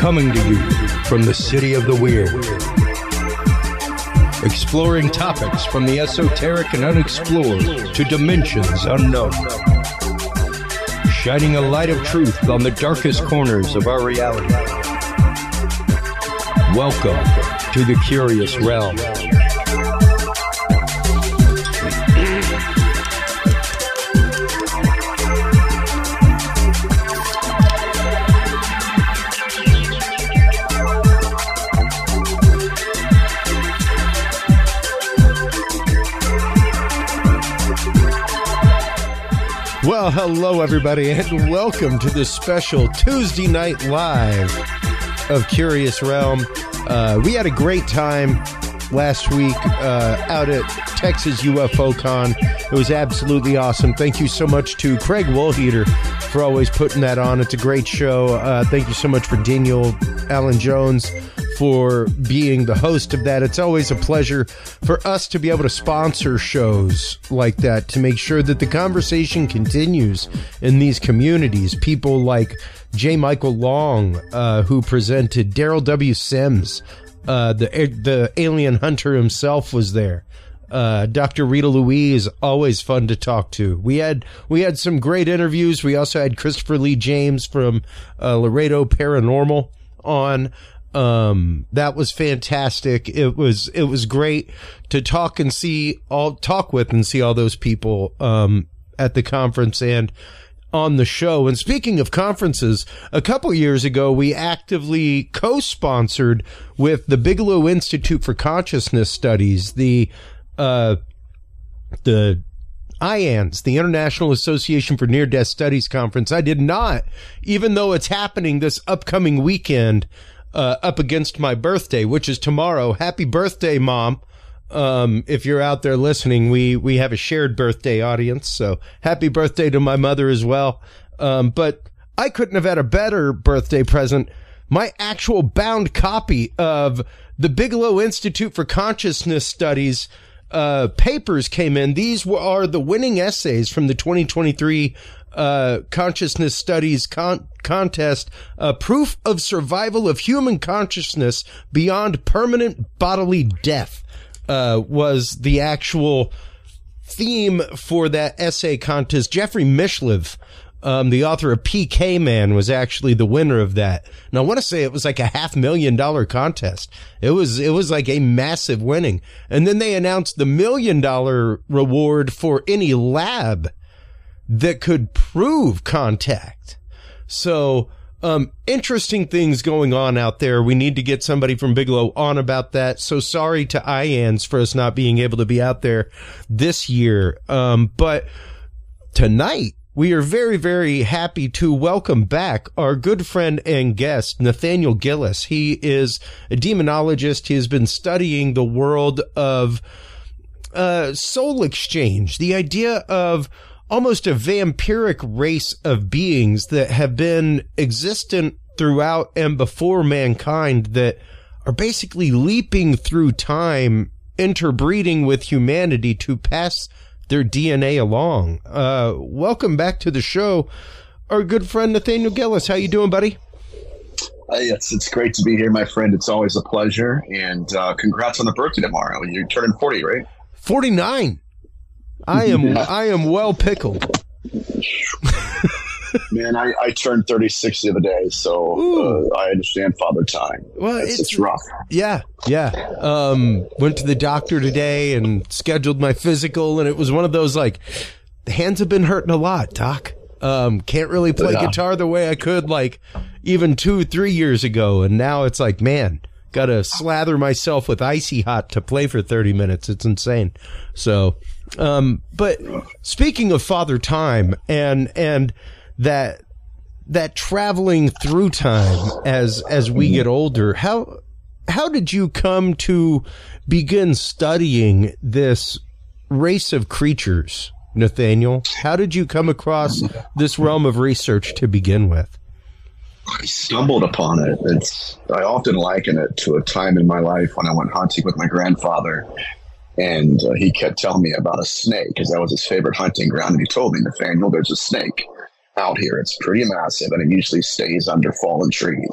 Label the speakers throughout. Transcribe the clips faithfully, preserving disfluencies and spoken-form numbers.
Speaker 1: Coming to you from the city of the weird. Exploring topics from the esoteric and unexplored to dimensions unknown. Shining a light of truth on the darkest corners of our reality. Welcome to the Curious Realm. Well, hello, everybody, and welcome to this special Tuesday Night Live of Curious Realm. Uh, we had a great time last week uh, out at Texas U F O Con. It was absolutely awesome. Thank you so much to Craig Woolheater for always putting that on. It's a great show. Uh, thank you so much for Daniel Allen Jones for being the host of that. It's always a pleasure for us to be able to sponsor shows like that to make sure that the conversation continues in these communities. People like J. Michael Long, uh, who presented, Daryl W. Sims, uh, the the alien hunter himself was there. Uh, Doctor Rita Louise, always fun to talk to. We had we had some great interviews. We also had Christopher Lee James from uh, Laredo Paranormal on. Um, that was fantastic. It was, it was great to talk and see all, talk with and see all those people, um, at the conference and on the show. And speaking of conferences, a couple years ago, we actively co-sponsored with the Bigelow Institute for Consciousness Studies, the, uh, the, I A N S, the International Association for Near-Death Studies Conference. I did not, even though it's happening this upcoming weekend, Uh, up against my birthday, which is tomorrow. Happy birthday, Mom. Um, if you're out there listening, we, we have a shared birthday audience. So happy birthday to my mother as well. Um, but I couldn't have had a better birthday present. My actual bound copy of the Bigelow Institute for Consciousness Studies, uh, papers came in. These were, are the winning essays from the twenty twenty-three Uh, consciousness studies con- contest, uh, proof of survival of human consciousness beyond permanent bodily death, uh, was the actual theme for that essay contest. Jeffrey Mishlev, um, the author of P K Man, was actually the winner of that. And I want to say it was like a half million dollar contest. It was, it was like a massive winning. And then they announced the million dollar reward for any lab that could prove contact. So, um, interesting things going on out there. We need to get somebody from Bigelow on about that. So sorry to I A N S for us not being able to be out there this year. Um, but tonight we are very, very happy to welcome back our good friend and guest, Nathaniel Gillis. He is a demonologist. He has been studying the world of, uh, soul exchange, the idea of almost a vampiric race of beings that have been existent throughout and before mankind that are basically leaping through time, interbreeding with humanity to pass their D N A along. Uh, welcome back to the show, our good friend Nathaniel Gillis. How you doing, buddy?
Speaker 2: Hey, it's it's great to be here, my friend. It's always a pleasure, and uh, congrats on the birthday tomorrow. You're turning forty, right?
Speaker 1: forty-nine. I am yeah. I am well pickled.
Speaker 2: Man, I, I turned thirty-six the other day, so uh, I understand father time. Well, it's, it's, it's rough.
Speaker 1: Yeah, yeah. Um, went to the doctor today and scheduled my physical, and it was one of those, like, the hands have been hurting a lot, Doc. Um, can't really play yeah. guitar the way I could, like, even two, three years ago, and now it's like, man, gotta slather myself with icy hot to play for thirty minutes. It's insane. So... Um, but speaking of Father Time and, and that, that traveling through time as, as we get older, how, how did you come to begin studying this race of creatures, Nathaniel? How did you come across this realm of research to begin with?
Speaker 2: I stumbled upon it. It's, I often liken it to a time in my life when I went hunting with my grandfather. And uh, he kept telling me about a snake because that was his favorite hunting ground. And he told me, Nathaniel, there's a snake out here. It's pretty massive, and it usually stays under fallen trees.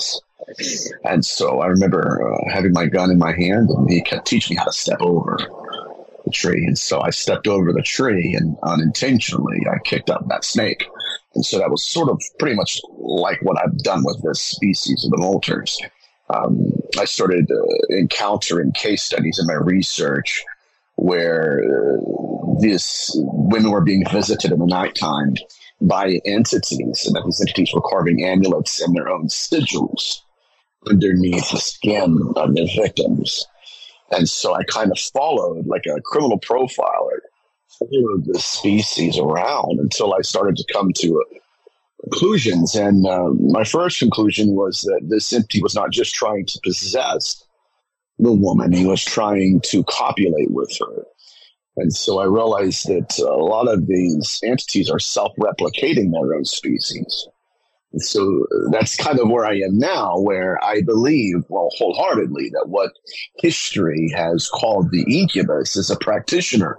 Speaker 2: And so I remember uh, having my gun in my hand, and he kept teaching me how to step over the tree. And so I stepped over the tree, and unintentionally I kicked up that snake. And so that was sort of pretty much like what I've done with this species of the molters. Um, I started uh, encountering case studies in my research where uh, these women were being visited in the nighttime by entities, and that these entities were carving amulets and their own sigils underneath the skin of their victims. And so I kind of followed, like a criminal profiler, followed this species around until I started to come to conclusions. And uh, my first conclusion was that this entity was not just trying to possess the woman, he was trying to copulate with her. And so I realized that a lot of these entities are self-replicating their own species. And so that's kind of where I am now, where I believe, well, wholeheartedly, that what history has called the incubus is a practitioner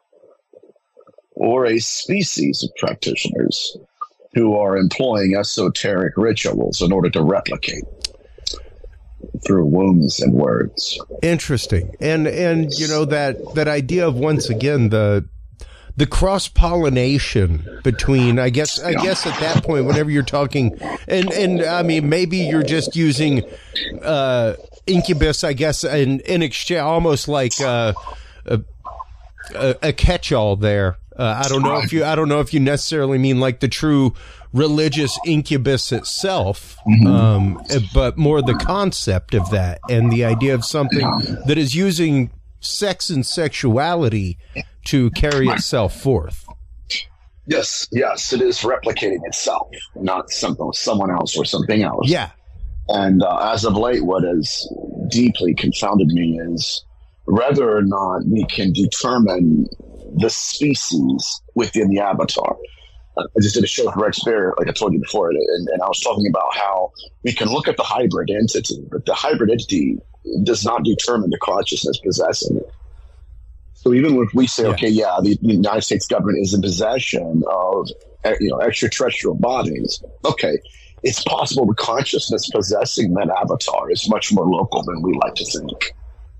Speaker 2: or a species of practitioners who are employing esoteric rituals in order to replicate through wombs and words.
Speaker 1: Interesting. And, and, you know, that, that idea of, once again, the, the cross-pollination between, I guess, I guess at that point, whenever you're talking, and, and I mean, maybe you're just using, uh, incubus, I guess, in, in exchange, almost like, uh, a, a, a catch-all there. Uh, I don't know if you, I don't know if you necessarily mean like the true religious incubus itself, mm-hmm. um, but more the concept of that and the idea of something that is using sex and sexuality to carry itself forth.
Speaker 2: Yes, yes, it is replicating itself, not something, someone else or something else.
Speaker 1: Yeah.
Speaker 2: And uh, as of late, what has deeply confounded me is whether or not we can determine the species within the avatar. I just did a show with Rex Bear, like I told you before, and, and I was talking about how we can look at the hybrid entity, but the hybrid entity does not determine the consciousness possessing it. So even if we say, yeah. okay, yeah, the United States government is in possession of, you know, extraterrestrial bodies, okay, it's possible the consciousness possessing that avatar is much more local than we like to think.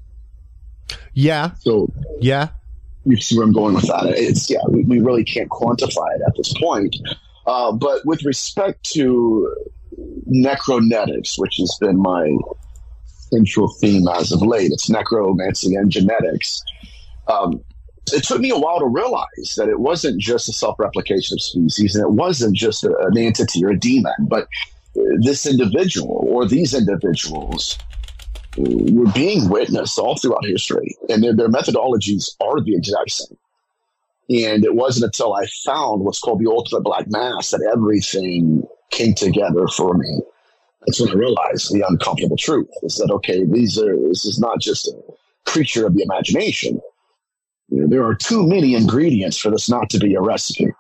Speaker 1: Yeah.
Speaker 2: So
Speaker 1: yeah.
Speaker 2: You see where I'm going with that. It's, yeah, we, we really can't quantify it at this point. Uh, but with respect to necronetics, which has been my central theme as of late, it's necromancy and genetics. Um, it took me a while to realize that it wasn't just a self-replication of species, and it wasn't just a, an entity or a demon, but this individual or these individuals were being witnessed all throughout history, and their, their methodologies are the exact same. And it wasn't until I found what's called the ultimate black mass that everything came together for me. That's when I realized the uncomfortable truth is that, okay, these are, this is not just a creature of the imagination. You know, there are too many ingredients for this not to be a recipe.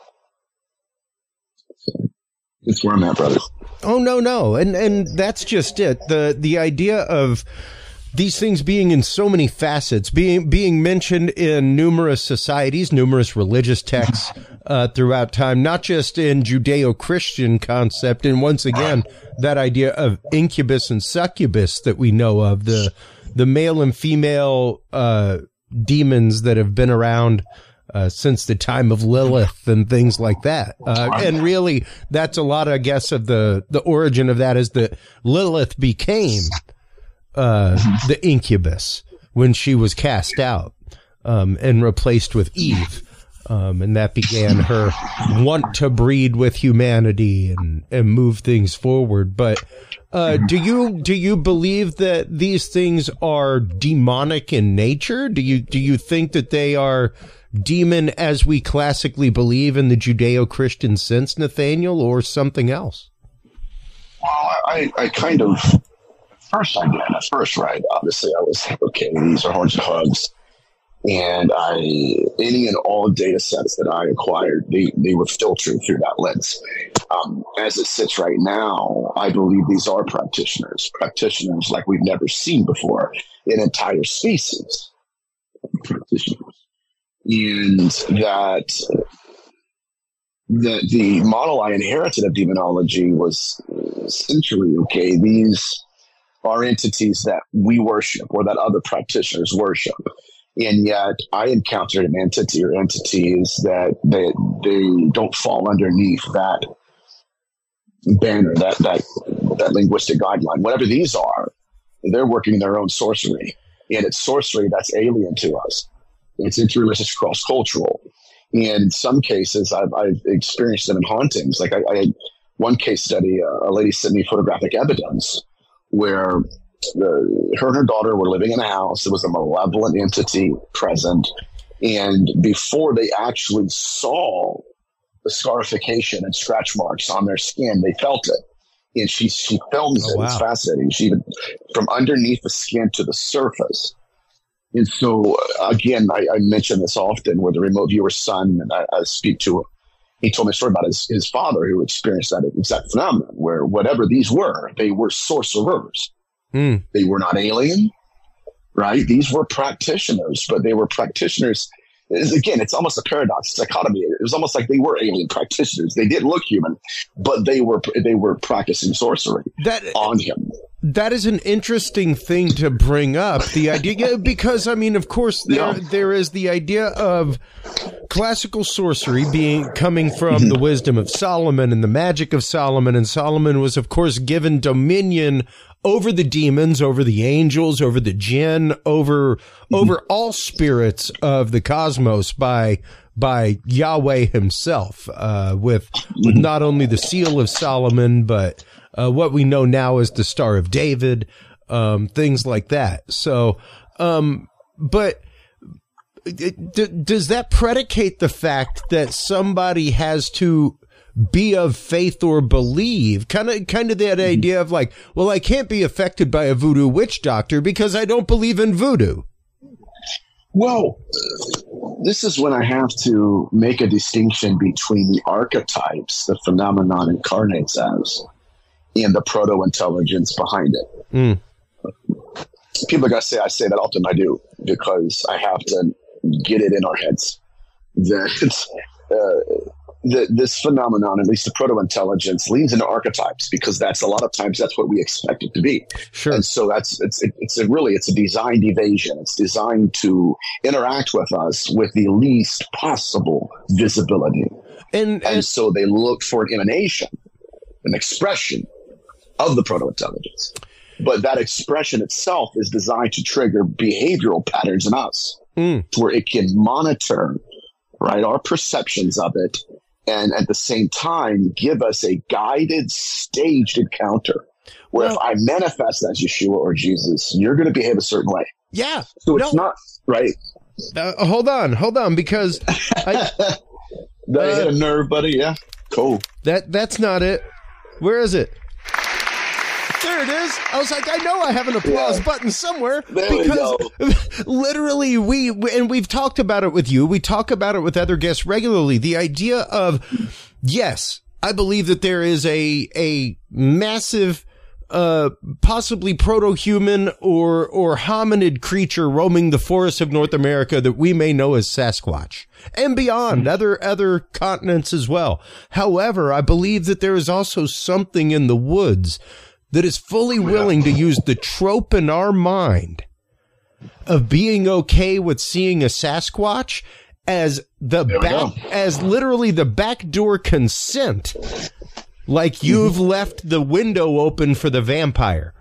Speaker 2: So, that's where I'm at, brother.
Speaker 1: Oh, no, no. And and that's just it. The the idea of these things being in so many facets, being being mentioned in numerous societies, numerous religious texts uh, throughout time, not just in Judeo-Christian concept. And once again, that idea of incubus and succubus that we know of, the the male and female uh, demons that have been around Uh, since the time of Lilith and things like that. Uh, and really, that's a lot, I guess, of the, the origin of that is that Lilith became uh, the incubus when she was cast out um, and replaced with Eve. Um, and that began her want to breed with humanity and, and move things forward. But uh, do you do you believe that these things are demonic in nature? Do you do you think that they are demon as we classically believe in the Judeo-Christian sense, Nathaniel, or something else?
Speaker 2: Well, I, I kind of, first I did, at first, right, obviously I was, okay, these are horns and hugs, and I, any and all data sets that I acquired, they, they were filtered through that lens. Um, as it sits right now, I believe these are practitioners, practitioners like we've never seen before, an entire species of practitioners. And that that the model I inherited of demonology was essentially, okay, these are entities that we worship or that other practitioners worship. And yet I encountered an entity or entities that they, they don't fall underneath that banner, that, that, that linguistic guideline. Whatever these are, they're working their own sorcery. And it's sorcery that's alien to us. It's interreligious, cross-cultural. In some cases, I've, I've experienced them in hauntings. Like I, I had one case study, uh, a lady sent me photographic evidence where the, her and her daughter were living in a house. There was a malevolent entity present. And before they actually saw the scarification and scratch marks on their skin, they felt it. And she, she films
Speaker 1: oh,
Speaker 2: it.
Speaker 1: Wow.
Speaker 2: It's fascinating. She even, from underneath the skin to the surface. And so, uh, again, I, I mention this often where the remote viewer's son, and I, I speak to him. He told me a story about his, his father who experienced that exact phenomenon where whatever these were, they were sorcerers.
Speaker 1: Mm.
Speaker 2: They were not alien, right? These were practitioners, but they were practitioners. Again, it's almost a paradox, dichotomy. It was almost like they were alien practitioners. They did look human, but they were they were practicing sorcery
Speaker 1: that,
Speaker 2: on him.
Speaker 1: That is an interesting thing to bring up. The idea, because I mean, of course, there
Speaker 2: Yeah.
Speaker 1: there is the idea of classical sorcery being coming from the wisdom of Solomon and the magic of Solomon, and Solomon was, of course, given dominion over the demons, over the angels, over the jinn, over over all spirits of the cosmos by by Yahweh himself, uh, with with not only the seal of Solomon, but uh, what we know now as the Star of David, um, things like that. So, um, but it, d- does that predicate the fact that somebody has to be of faith or believe? Kind of, kind of that idea of like, well, I can't be affected by a voodoo witch doctor because I don't believe in voodoo.
Speaker 2: Well, this is when I have to make a distinction between the archetypes the phenomenon incarnates as and the proto-intelligence behind it.
Speaker 1: Mm.
Speaker 2: People are going to say, I say that often, I do, because I have to get it in our heads that uh, the, this phenomenon, at least the proto-intelligence, leans into archetypes because that's a lot of times that's what we expect it to be.
Speaker 1: Sure.
Speaker 2: And so that's it's it, it's a really it's a designed evasion. It's designed to interact with us with the least possible visibility.
Speaker 1: And,
Speaker 2: And,
Speaker 1: and
Speaker 2: so they look for an emanation, an expression of the proto-intelligence. But that expression itself is designed to trigger behavioral patterns in us,
Speaker 1: mm.
Speaker 2: to where it can monitor, right, our perceptions of it, and at the same time give us a guided, staged encounter. Where
Speaker 1: Well,
Speaker 2: if I manifest as Yeshua or Jesus, you're going to behave a certain way.
Speaker 1: yeah.
Speaker 2: So it's
Speaker 1: No.
Speaker 2: not right.
Speaker 1: Uh, hold on, hold on, because I,
Speaker 2: Did I
Speaker 1: Uh,
Speaker 2: hit a nerve, buddy? Yeah. Cool.
Speaker 1: that that's not it. Where is it? There it is. I was like, I know I have an applause
Speaker 2: Yeah.
Speaker 1: button somewhere
Speaker 2: There we
Speaker 1: because literally we, and we've talked about it with you. We talk about it with other guests regularly. The idea of, yes, I believe that there is a, a massive, uh, possibly proto-human or, or hominid creature roaming the forests of North America that we may know as Sasquatch and beyond, other, other continents as well. However, I believe that there is also something in the woods that is fully willing to use the trope in our mind of being okay with seeing a Sasquatch as the
Speaker 2: There we
Speaker 1: back,
Speaker 2: go.
Speaker 1: as literally the backdoor consent. Like you've left the window open for the vampire.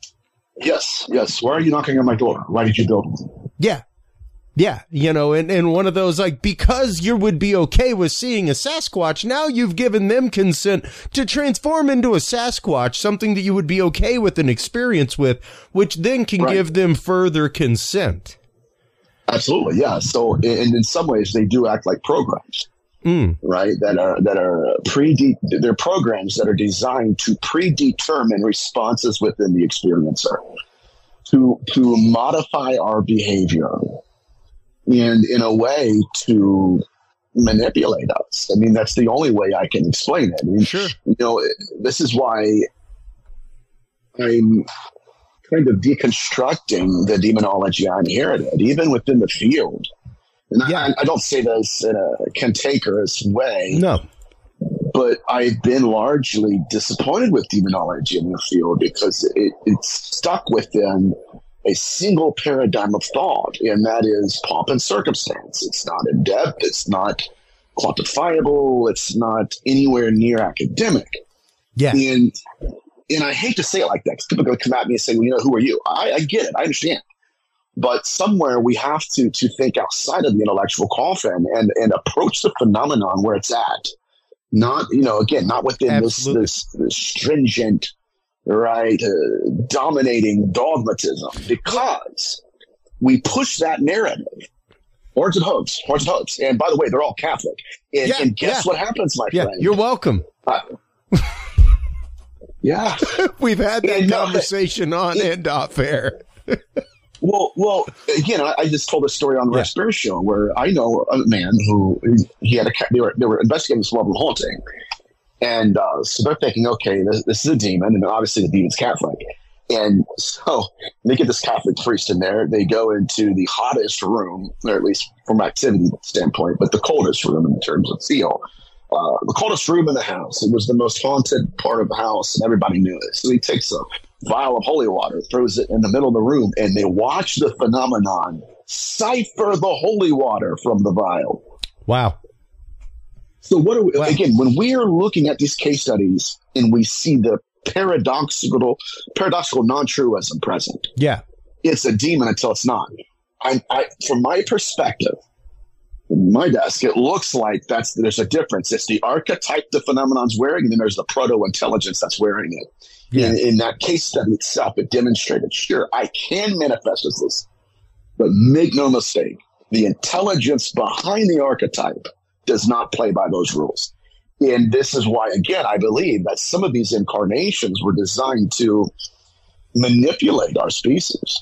Speaker 2: Yes. Yes. Why are you knocking on my door? Why did you build one?
Speaker 1: Yeah. Yeah. You know, and, and one of those, like, because you would be okay with seeing a Sasquatch, now you've given them consent to transform into a Sasquatch, something that you would be okay with and experience with, which then can
Speaker 2: Right.
Speaker 1: give them further consent.
Speaker 2: Absolutely. Yeah. So, and in some ways, they do act like programs.
Speaker 1: Mm.
Speaker 2: Right, that are that are pre they're programs that are designed to predetermine responses within the experiencer, to to modify our behavior, and in a way to manipulate us. I mean, that's the only way I can explain it. I mean,
Speaker 1: Sure.
Speaker 2: You know, this is why I'm kind of deconstructing the demonology I inherited, even within the field. And
Speaker 1: Yeah.
Speaker 2: I, I don't say this in a cantankerous way,
Speaker 1: No.
Speaker 2: but I've been largely disappointed with demonology in the field because it, it's stuck within a single paradigm of thought, and that is pomp and circumstance. It's not in depth. It's not quantifiable. It's not anywhere near academic.
Speaker 1: Yeah.
Speaker 2: And and I hate to say it like that because people are going to come at me and say, well, you know, who are you? I, I get it. I understand. But somewhere we have to to think outside of the intellectual coffin and, and approach the phenomenon where it's at. Not, you know, again, not within this, this, this stringent, right, uh, dominating dogmatism, because we push that narrative. Horns and hooves, horns and hooves. And by the way, they're all Catholic. And,
Speaker 1: yeah,
Speaker 2: and guess
Speaker 1: yeah.
Speaker 2: what happens, my
Speaker 1: yeah,
Speaker 2: friend?
Speaker 1: You're welcome.
Speaker 2: Uh, yeah.
Speaker 1: We've had that
Speaker 2: and,
Speaker 1: conversation uh, on it, and off air.
Speaker 2: well, well, again, I, I just told a story on the yeah. Rex Bear show where I know a man who he had a they were they were investigating this level of haunting. And uh, so they're thinking, okay, this, this is a demon, and obviously the demon's Catholic. And so they get this Catholic priest in there. They go into the hottest room, or at least from an activity standpoint, but the coldest room in terms of feel. Uh, the coldest room in the house. It was the most haunted part of the house, and everybody knew it. So he takes a vial of holy water, throws it in the middle of the room, and they watch the phenomenon cipher the holy water from the vial.
Speaker 1: Wow.
Speaker 2: So what are we,
Speaker 1: wow.
Speaker 2: again, when we are looking at these case studies and we see the paradoxical, paradoxical non-truism present,
Speaker 1: yeah,
Speaker 2: it's a demon until it's not. I, I, from my perspective, in my desk, it looks like that's there's a difference. It's the archetype the phenomenon's wearing, and then there's the proto-intelligence that's wearing it. Yeah. In, in that case study itself, it demonstrated, sure, I can manifest as this, but make no mistake, the intelligence behind the archetype does not play by those rules. And this is why, again, I believe that some of these incarnations were designed to manipulate our species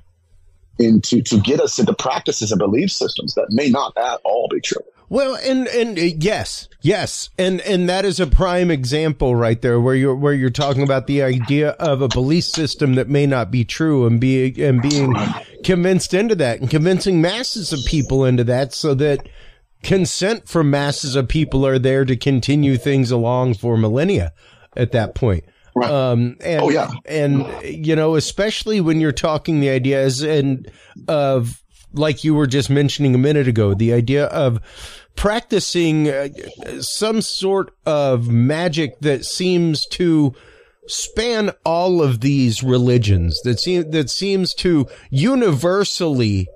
Speaker 2: and to, to get us into practices and belief systems that may not at all be true.
Speaker 1: Well, and, and uh, yes, yes. And, and that is a prime example right there where you're, where you're talking about the idea of a belief system that may not be true and be, and being convinced into that and convincing masses of people into that so that consent from masses of people are there to continue things along for millennia at that point.
Speaker 2: Right.
Speaker 1: Um, and,
Speaker 2: oh, yeah.
Speaker 1: And, you know, especially when you're talking the ideas and of, like you were just mentioning a minute ago, the idea of practicing uh, some sort of magic that seems to span all of these religions, that seem, that seems to universally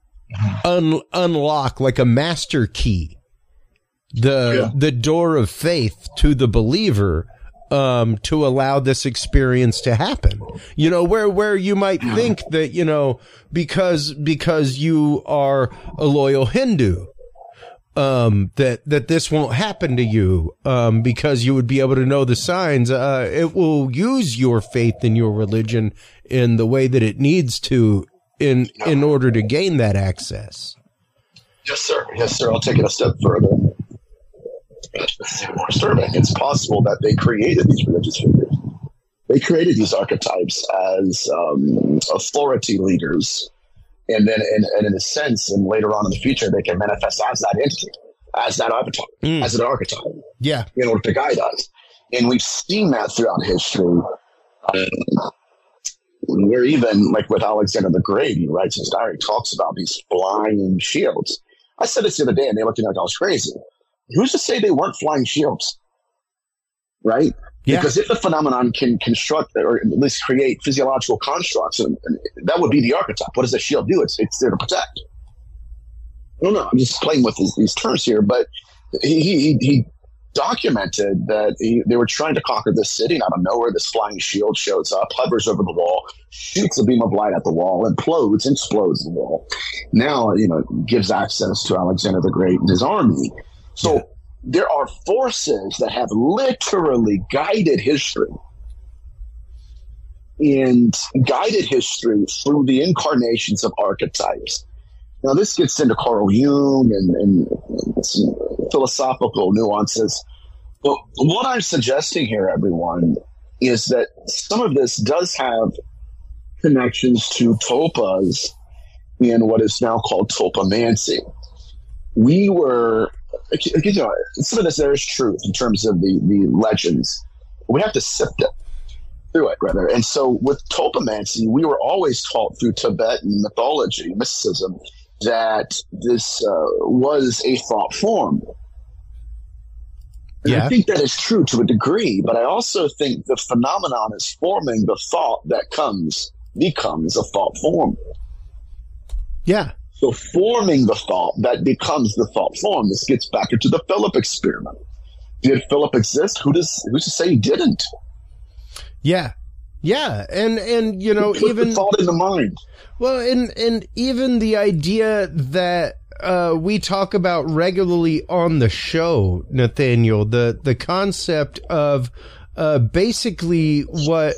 Speaker 1: Un- unlock like a master key the yeah. the door of faith to the believer, um to allow this experience to happen. You know, where where you might think that, you know, because because you are a loyal Hindu, um that that this won't happen to you, um because you would be able to know the signs. Uh it will use your faith in your religion in the way that it needs to in no. in order to gain that access.
Speaker 2: Yes, sir. Yes, sir. I'll take it a step further. It's even more disturbing. It's possible that they created these religious figures. They created these archetypes as um, authority leaders, and then, and, and in a sense, and later on in the future, they can manifest as that entity, as that avatar, mm. as an archetype.
Speaker 1: Yeah,
Speaker 2: in order to guide us. And we've seen that throughout history. Um, Where even, like with Alexander the Great, he writes his diary, talks about these flying shields. I said this the other day, and they looked at me like I was crazy. Who's to say they weren't flying shields? Right? Yeah. Because if the phenomenon can construct or at least create physiological constructs, and, and that would be the archetype. What does a shield do? It's, it's there to protect. I don't know. I'm just playing with these, these terms here, but he, he, he documented that he, they were trying to conquer this city, and out of nowhere, this flying shield shows up, hovers over the wall, shoots a beam of light at the wall, implodes, explodes the wall. Now, you know, gives access to Alexander the Great and his army. So yeah. there are forces that have literally guided history and guided history through the incarnations of archetypes. Now, this gets into Carl Jung and, and some philosophical nuances. But what I'm suggesting here, everyone, is that some of this does have connections to tulpas in what is now called tulpamancy. We were you know, some of this there is truth in terms of the, the legends. We have to sift it through it, rather. And so with tulpamancy, we were always taught through Tibetan mythology, mysticism, that this uh, was a thought form. And
Speaker 1: yeah.
Speaker 2: I think that is true to a degree, but I also think the phenomenon is forming the thought that comes, becomes a thought form.
Speaker 1: Yeah.
Speaker 2: So forming the thought that becomes the thought form. This gets back into the Philip experiment. Did Philip exist? Who does who's to say he didn't?
Speaker 1: Yeah, yeah, and and you know,
Speaker 2: Put
Speaker 1: even
Speaker 2: the thought in the mind.
Speaker 1: Well, and and even the idea that uh, we talk about regularly on the show, Nathaniel, the the concept of uh, basically what.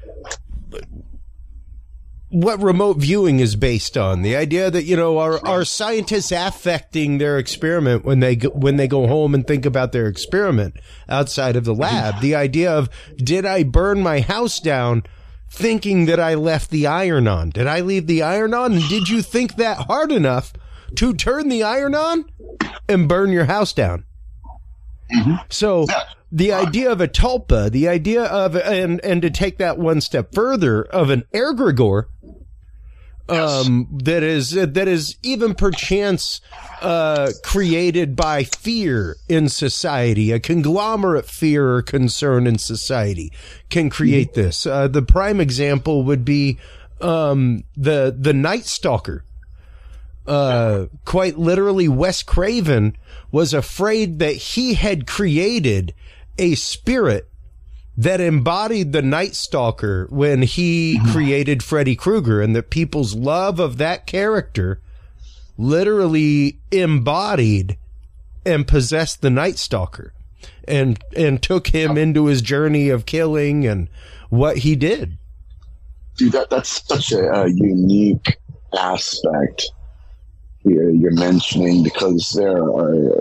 Speaker 1: what remote viewing is based on. The idea that, you know, are, are scientists affecting their experiment when they go, when they go home and think about their experiment outside of the lab? The idea of, did I burn my house down thinking that I left the iron on? Did I leave the iron on? And did you think that hard enough to turn the iron on and burn your house down? Mm-hmm. So the idea of a tulpa, the idea of, and, and to take that one step further, of an egregore, um, yes. that is, that is even perchance, uh, created by fear in society, a conglomerate fear or concern in society can create mm-hmm. this. Uh, the prime example would be, um, the, the Night Stalker. Uh, quite literally, Wes Craven was afraid that he had created a spirit that embodied the Night Stalker when he mm-hmm. created Freddy Krueger, and that people's love of that character literally embodied and possessed the Night Stalker, and and took him into his journey of killing and what he did.
Speaker 2: Dude, that that's such a, a unique aspect here you're mentioning, because there are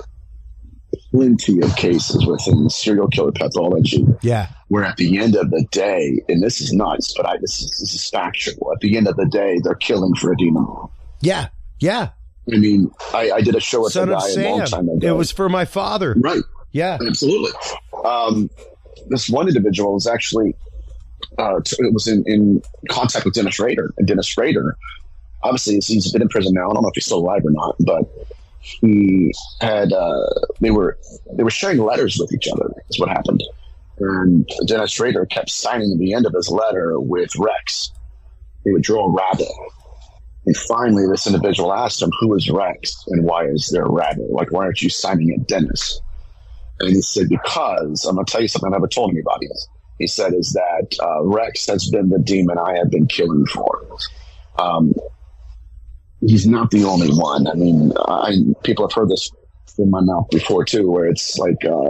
Speaker 2: plenty of cases within serial killer pathology.
Speaker 1: Yeah.
Speaker 2: Where at the end of the day, and this is nuts, but I, this is, this is factual. At the end of the day, they're killing for a demon.
Speaker 1: Yeah. Yeah.
Speaker 2: I mean, I, I did a show with
Speaker 1: Son
Speaker 2: a guy
Speaker 1: of Sam.
Speaker 2: a long time ago.
Speaker 1: It was for my father.
Speaker 2: Right.
Speaker 1: Yeah.
Speaker 2: Absolutely. Um, this one individual was actually, uh, t- it was in, in contact with Dennis Rader. And Dennis Rader, obviously, he's been in prison now. I don't know if he's still alive or not, but he had, uh, they were, they were sharing letters with each other, is what happened. And Dennis Rader kept signing the end of his letter with Rex. He would draw a rabbit. And finally, this individual asked him, who is Rex and why is there a rabbit? Like, why aren't you signing it Dennis? And he said, because, I'm going to tell you something I never told anybody. He said, is that uh, Rex has been the demon I have been killing for. Um, He's not the only one. I mean, I, people have heard this from my mouth before, too, where it's like uh,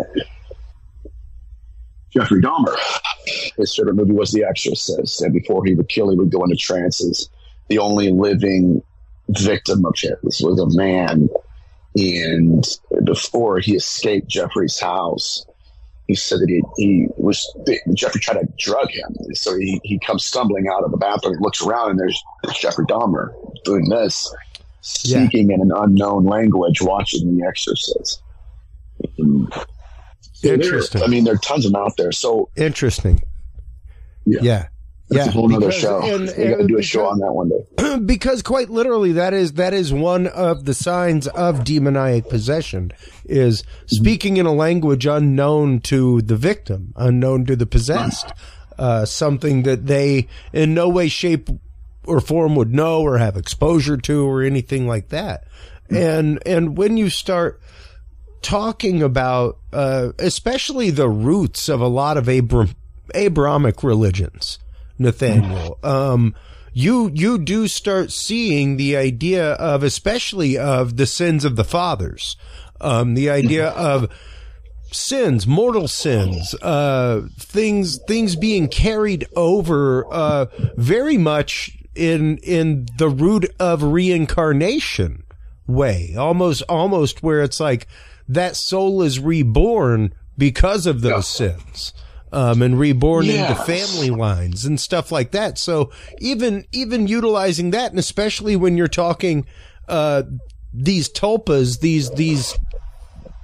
Speaker 2: Jeffrey Dahmer. His favorite movie was The Exorcist. And before he would kill, he would go into trances. The only living victim of his was a man. And before he escaped Jeffrey's house, he said that he, he was, Jeffrey tried to drug him. So he, he comes stumbling out of the bathroom, looks around, and there's Jeffrey Dahmer doing this,
Speaker 1: yeah.
Speaker 2: speaking in an unknown language, watching The Exorcist. And so
Speaker 1: Interesting.
Speaker 2: I mean, there are tons of them out there. So
Speaker 1: interesting.
Speaker 2: Yeah.
Speaker 1: Yeah.
Speaker 2: That's
Speaker 1: yeah.
Speaker 2: a whole other
Speaker 1: because,
Speaker 2: show.
Speaker 1: And,
Speaker 2: we got to do a
Speaker 1: because,
Speaker 2: show on that one day.
Speaker 1: Because quite literally, that is that is one of the signs of demoniac possession, is speaking in a language unknown to the victim, unknown to the possessed, uh, something that they in no way, shape, or form would know or have exposure to or anything like that. And and when you start talking about, uh, especially the roots of a lot of Abram, Abrahamic religions, Nathaniel, um, you, you do start seeing the idea of, especially of the sins of the fathers, um, the idea of sins, mortal sins, uh, things, things being carried over, uh, very much in, in the root of reincarnation way, almost, almost where it's like that soul is reborn because of those yeah. sins. Um, and reborn yes. into family lines and stuff like that. So even, even utilizing that, and especially when you're talking, uh, these tulpas, these, these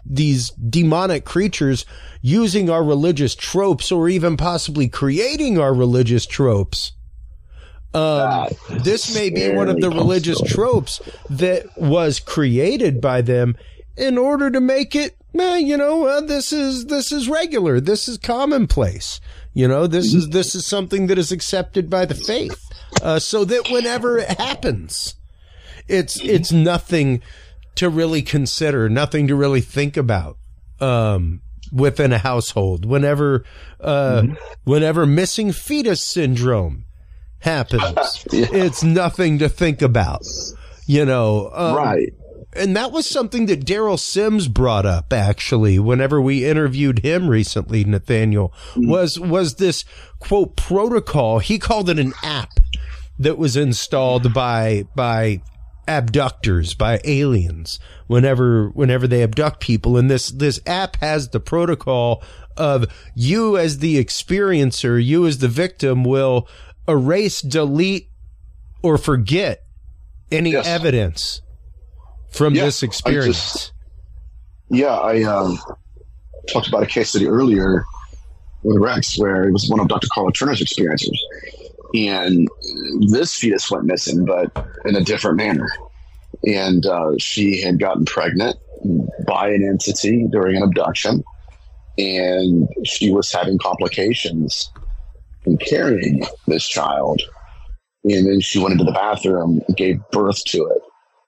Speaker 1: these demonic creatures using our religious tropes, or even possibly creating our religious tropes. Um, this may be one of the religious tropes that was created by them in order to make it, eh, you know, uh, this is, this is regular. This is commonplace. You know, this is, this is something that is accepted by the faith. Uh, so that whenever it happens, it's, it's nothing to really consider, nothing to really think about, um, within a household. Whenever, uh, mm-hmm. whenever missing fetus syndrome happens, yeah. it's nothing to think about, you know. Um,
Speaker 2: right.
Speaker 1: And that was something that Daryl Sims brought up, actually, whenever we interviewed him recently, Nathaniel, mm-hmm. was, was this, quote, protocol. He called it an app that was installed by, by abductors, by aliens, whenever, whenever they abduct people. And this, this app has the protocol of you as the experiencer, you as the victim will erase, delete, or forget any yes. evidence from yeah, this experience. I just,
Speaker 2: yeah, I um, talked about a case study earlier with Rex where it was one of Doctor Carla Turner's experiences. And this fetus went missing, but in a different manner. And uh, she had gotten pregnant by an entity during an abduction, and she was having complications in carrying this child. And then she went into the bathroom and gave birth to it.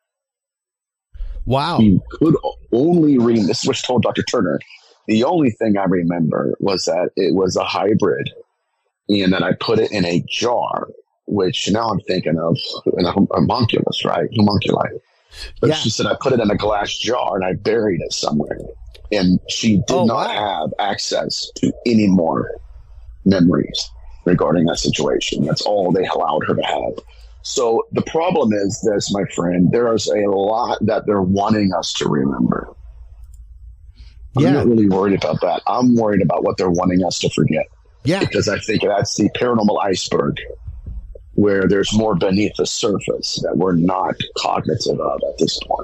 Speaker 1: Wow.
Speaker 2: You could only read, this is what she told Doctor Turner. The only thing I remember was that it was a hybrid, and that I put it in a jar, which now I'm thinking of in a homunculus, right? Homunculi. But yeah. she said, I put it in a glass jar and I buried it somewhere. And she did oh, not wow. have access to any more memories regarding that situation. That's all they allowed her to have. So the problem is this, my friend, there is a lot that they're wanting us to remember. I'm yeah. not really worried about that. I'm worried about what they're wanting us to forget.
Speaker 1: Yeah.
Speaker 2: Because I think that's the paranormal iceberg where there's more beneath the surface that we're not cognitive of at this point.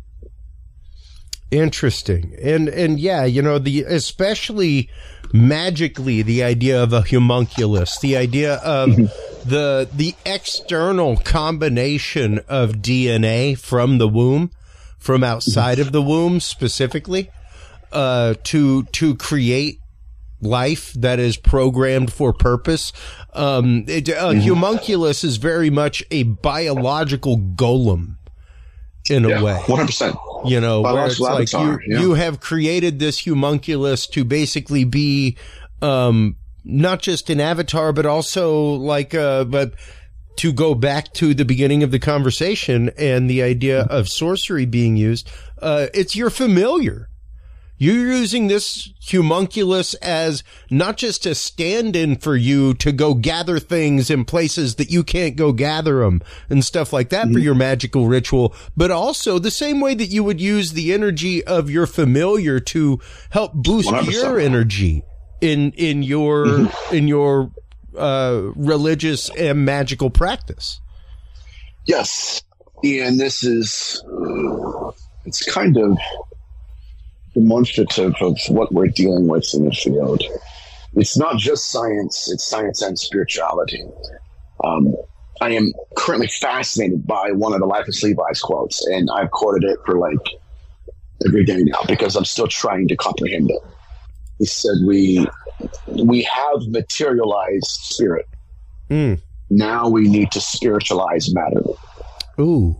Speaker 1: Interesting. And, and yeah, you know, the, especially magically, the idea of a homunculus, the idea of the, the external combination of D N A from the womb, from outside of the womb specifically, uh, to, to create life that is programmed for purpose. Um, it, a mm-hmm. homunculus is very much a biological golem in a
Speaker 2: yeah,
Speaker 1: way.
Speaker 2: one hundred percent.
Speaker 1: You know, where it's like you, yeah. you have created this homunculus to basically be, um, not just an avatar, but also like, uh, but to go back to the beginning of the conversation and the idea of sorcery being used, uh, it's your familiar. You're using this homunculus as not just a stand-in for you to go gather things in places that you can't go gather them and stuff like that mm-hmm. for your magical ritual, but also the same way that you would use the energy of your familiar to help boost one hundred percent your energy in, in your, mm-hmm. in your, uh, religious and magical practice.
Speaker 2: Yes. And this is, uh, it's kind of demonstrative of what we're dealing with in the field. It's not just science, it's science and spirituality. Um, I am currently fascinated by one of the Lapis Levi's quotes, and I've quoted it for like every day now because I'm still trying to comprehend it. He said, we we have materialized spirit. Mm. Now we need to spiritualize matter.
Speaker 1: Ooh.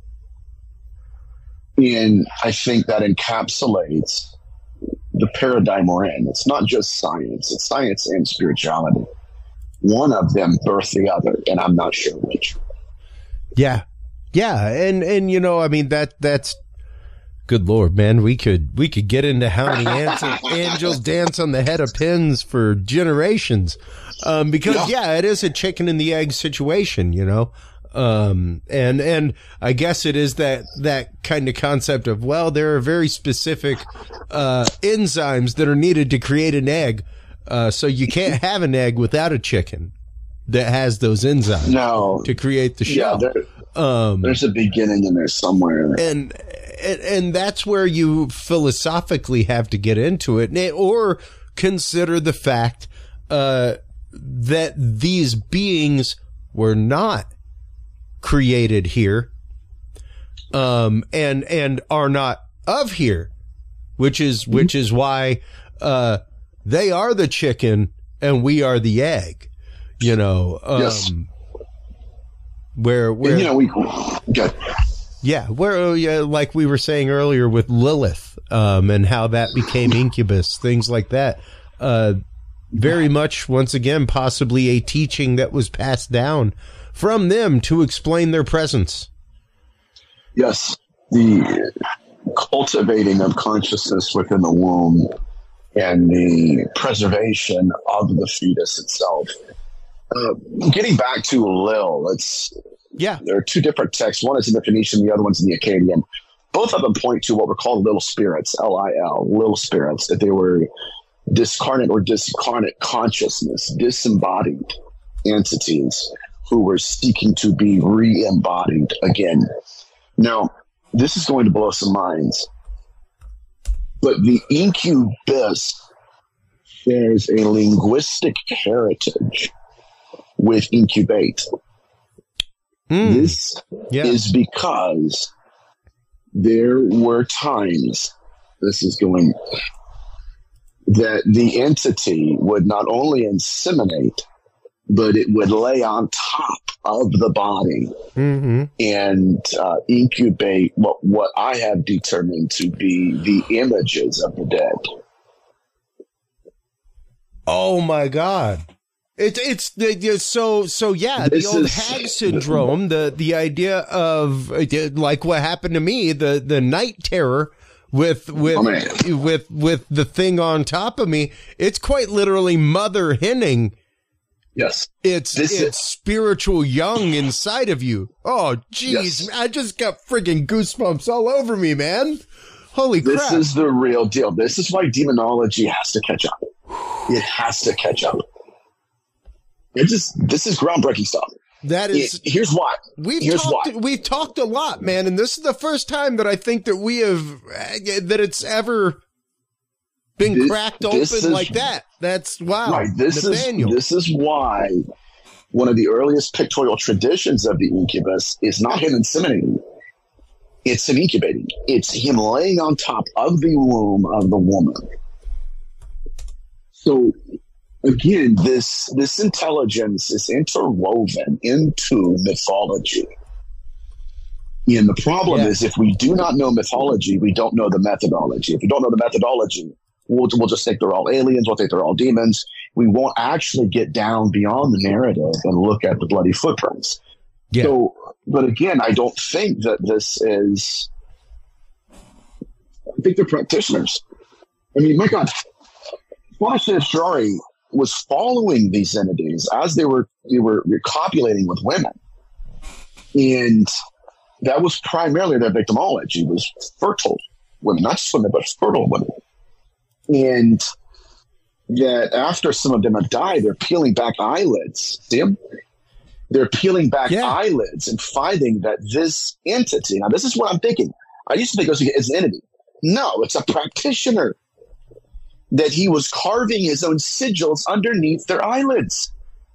Speaker 2: And I think that encapsulates the paradigm we're in. It's not just science. It's science and spirituality. One of them birthed the other, and I'm not sure which.
Speaker 1: Yeah. Yeah. And, and, you know, I mean, that, that's, good Lord, man, we could, we could get into how many angels dance on the head of pins for generations. Um, because yeah. yeah, it is a chicken and the egg situation, you know? Um, and, and I guess it is that, that kind of concept of, well, there are very specific, uh, enzymes that are needed to create an egg. Uh, so you can't have an egg without a chicken that has those enzymes
Speaker 2: no.
Speaker 1: to create the shell.
Speaker 2: Yeah, there, um, there's a beginning in there somewhere.
Speaker 1: And, and, and that's where you philosophically have to get into it, or consider the fact uh, that these beings were not created here, um, and and are not of here, which is which is why uh, they are the chicken and we are the egg. You know, um,
Speaker 2: yes.
Speaker 1: Where where
Speaker 2: you know we good.
Speaker 1: Yeah, where yeah, like we were saying earlier with Lilith, um, and how that became incubus, things like that. Uh, very much, once again, possibly a teaching that was passed down from them to explain their presence.
Speaker 2: Yes, the cultivating of consciousness within the womb and the preservation of the fetus itself. Uh, getting back to Lil, it's
Speaker 1: yeah.
Speaker 2: There are two different texts. One is in the Phoenician, the other one's in the Akkadian. Both of them point to what were called little spirits, L I L, little spirits, that they were discarnate or discarnate consciousness, disembodied entities who were seeking to be re-embodied again. Now, this is going to blow some minds, but the incubus shares a linguistic heritage with incubate.
Speaker 1: Mm.
Speaker 2: This
Speaker 1: yeah.
Speaker 2: is because there were times, this is going, that the entity would not only inseminate, but it would lay on top of the body
Speaker 1: mm-hmm.
Speaker 2: and uh, incubate what, what I have determined to be the images of the dead.
Speaker 1: Oh my God. It, it's the so so yeah
Speaker 2: This
Speaker 1: the old
Speaker 2: is,
Speaker 1: hag syndrome, the the idea of like what happened to me, the the night terror with with
Speaker 2: oh,
Speaker 1: with with the thing on top of me. It's quite literally mother henning.
Speaker 2: Yes,
Speaker 1: it's
Speaker 2: this
Speaker 1: it's
Speaker 2: is,
Speaker 1: spiritual young inside of you. Oh geez, yes. I just got friggin' goosebumps all over me, man. Holy
Speaker 2: this
Speaker 1: crap!
Speaker 2: This is the real deal. This is why demonology has to catch up. It has to catch up. It just this is groundbreaking stuff.
Speaker 1: That is.
Speaker 2: It, here's why.
Speaker 1: We've
Speaker 2: here's
Speaker 1: talked.
Speaker 2: why.
Speaker 1: We've talked a lot, man, and this is the first time that I think that we have that it's ever been
Speaker 2: this,
Speaker 1: cracked open
Speaker 2: is,
Speaker 1: like that. That's wow.
Speaker 2: Right. This
Speaker 1: Nathaniel.
Speaker 2: is this is why one of the earliest pictorial traditions of the incubus is not him inseminating. It's him incubating. It's him laying on top of the womb of the woman. So. Again, this this intelligence is interwoven into mythology. And the problem
Speaker 1: yeah.
Speaker 2: is if we do not know mythology, we don't know the methodology. If we don't know the methodology, we'll, we'll just think they're all aliens, we'll think they're all demons. We won't actually get down beyond the narrative and look at the bloody footprints.
Speaker 1: Yeah.
Speaker 2: So, but again, I don't think that this is... I think they're practitioners. I mean, my God, Father Shari was following these entities as they were they were copulating with women, and that was primarily their victimology, was fertile women, not just women, but fertile women. And that after some of them have died, they're peeling back eyelids. See them? They're peeling back yeah. eyelids and finding that this entity. Now, this is what I'm thinking. I used to think it was an entity. No, it's a practitioner. That he was carving his own sigils underneath their eyelids.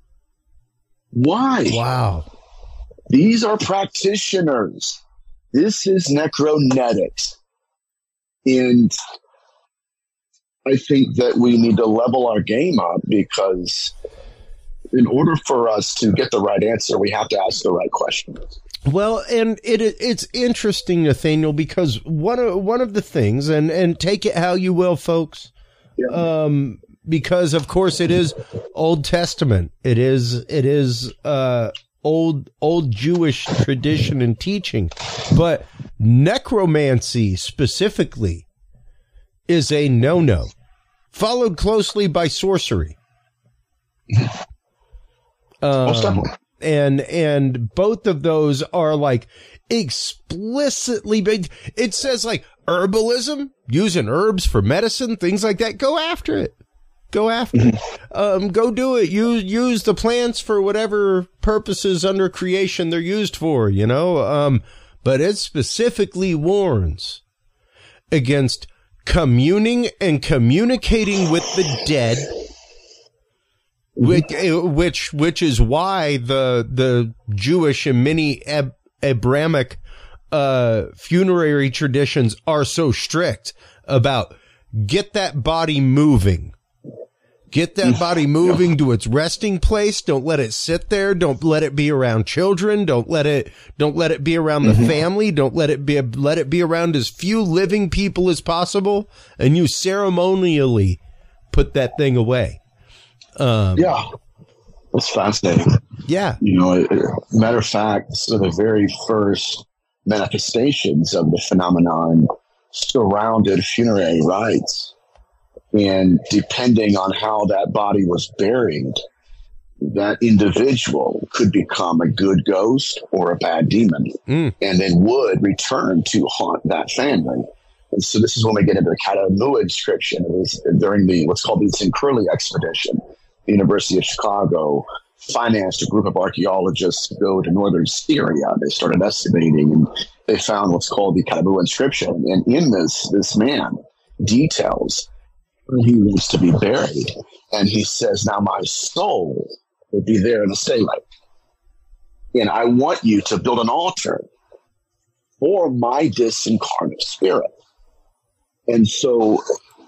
Speaker 2: Why?
Speaker 1: Wow.
Speaker 2: These are practitioners. This is necronetics. And I think that we need to level our game up, because in order for us to get the right answer, we have to ask the right questions.
Speaker 1: Well, and it it's interesting, Nathaniel, because one of one of the things, and, and take it how you will, folks, yeah. um, because of course it is Old Testament, it is it is uh, old old Jewish tradition and teaching, but necromancy specifically is a no-no, followed closely by sorcery. Um, and and both of those are like explicitly big. It says like herbalism, using herbs for medicine, things like that. Go after it. Go after it. Um, go do it. Use use the plants for whatever purposes under creation they're used for. You know. Um, but it specifically warns against communing and communicating with the dead, which which, which is why the the Jewish and many Ab- Abrahamic uh, funerary traditions are so strict about get that body moving. Get that body moving to its resting place. Don't let it sit there. Don't let it be around children. Don't let it, don't let it be around the mm-hmm. family. Don't let it be, let it be around as few living people as possible. And you ceremonially put that thing away. Um,
Speaker 2: yeah. That's fascinating.
Speaker 1: Yeah.
Speaker 2: You know, it, matter of fact, so the very first manifestations of the phenomenon surrounded funerary rites. And depending on how that body was buried, that individual could become a good ghost or a bad demon, mm. and then would return to haunt that family. And so this is when we get into the Katamu inscription. It was during the what's called the Zincurli expedition. The University of Chicago financed a group of archaeologists to go to northern Syria. They started excavating, and they found what's called the Katamu inscription. And in this, this man details he wants to be buried, and he says, now my soul will be there in the stele, and I want you to build an altar for my disincarnate spirit. And so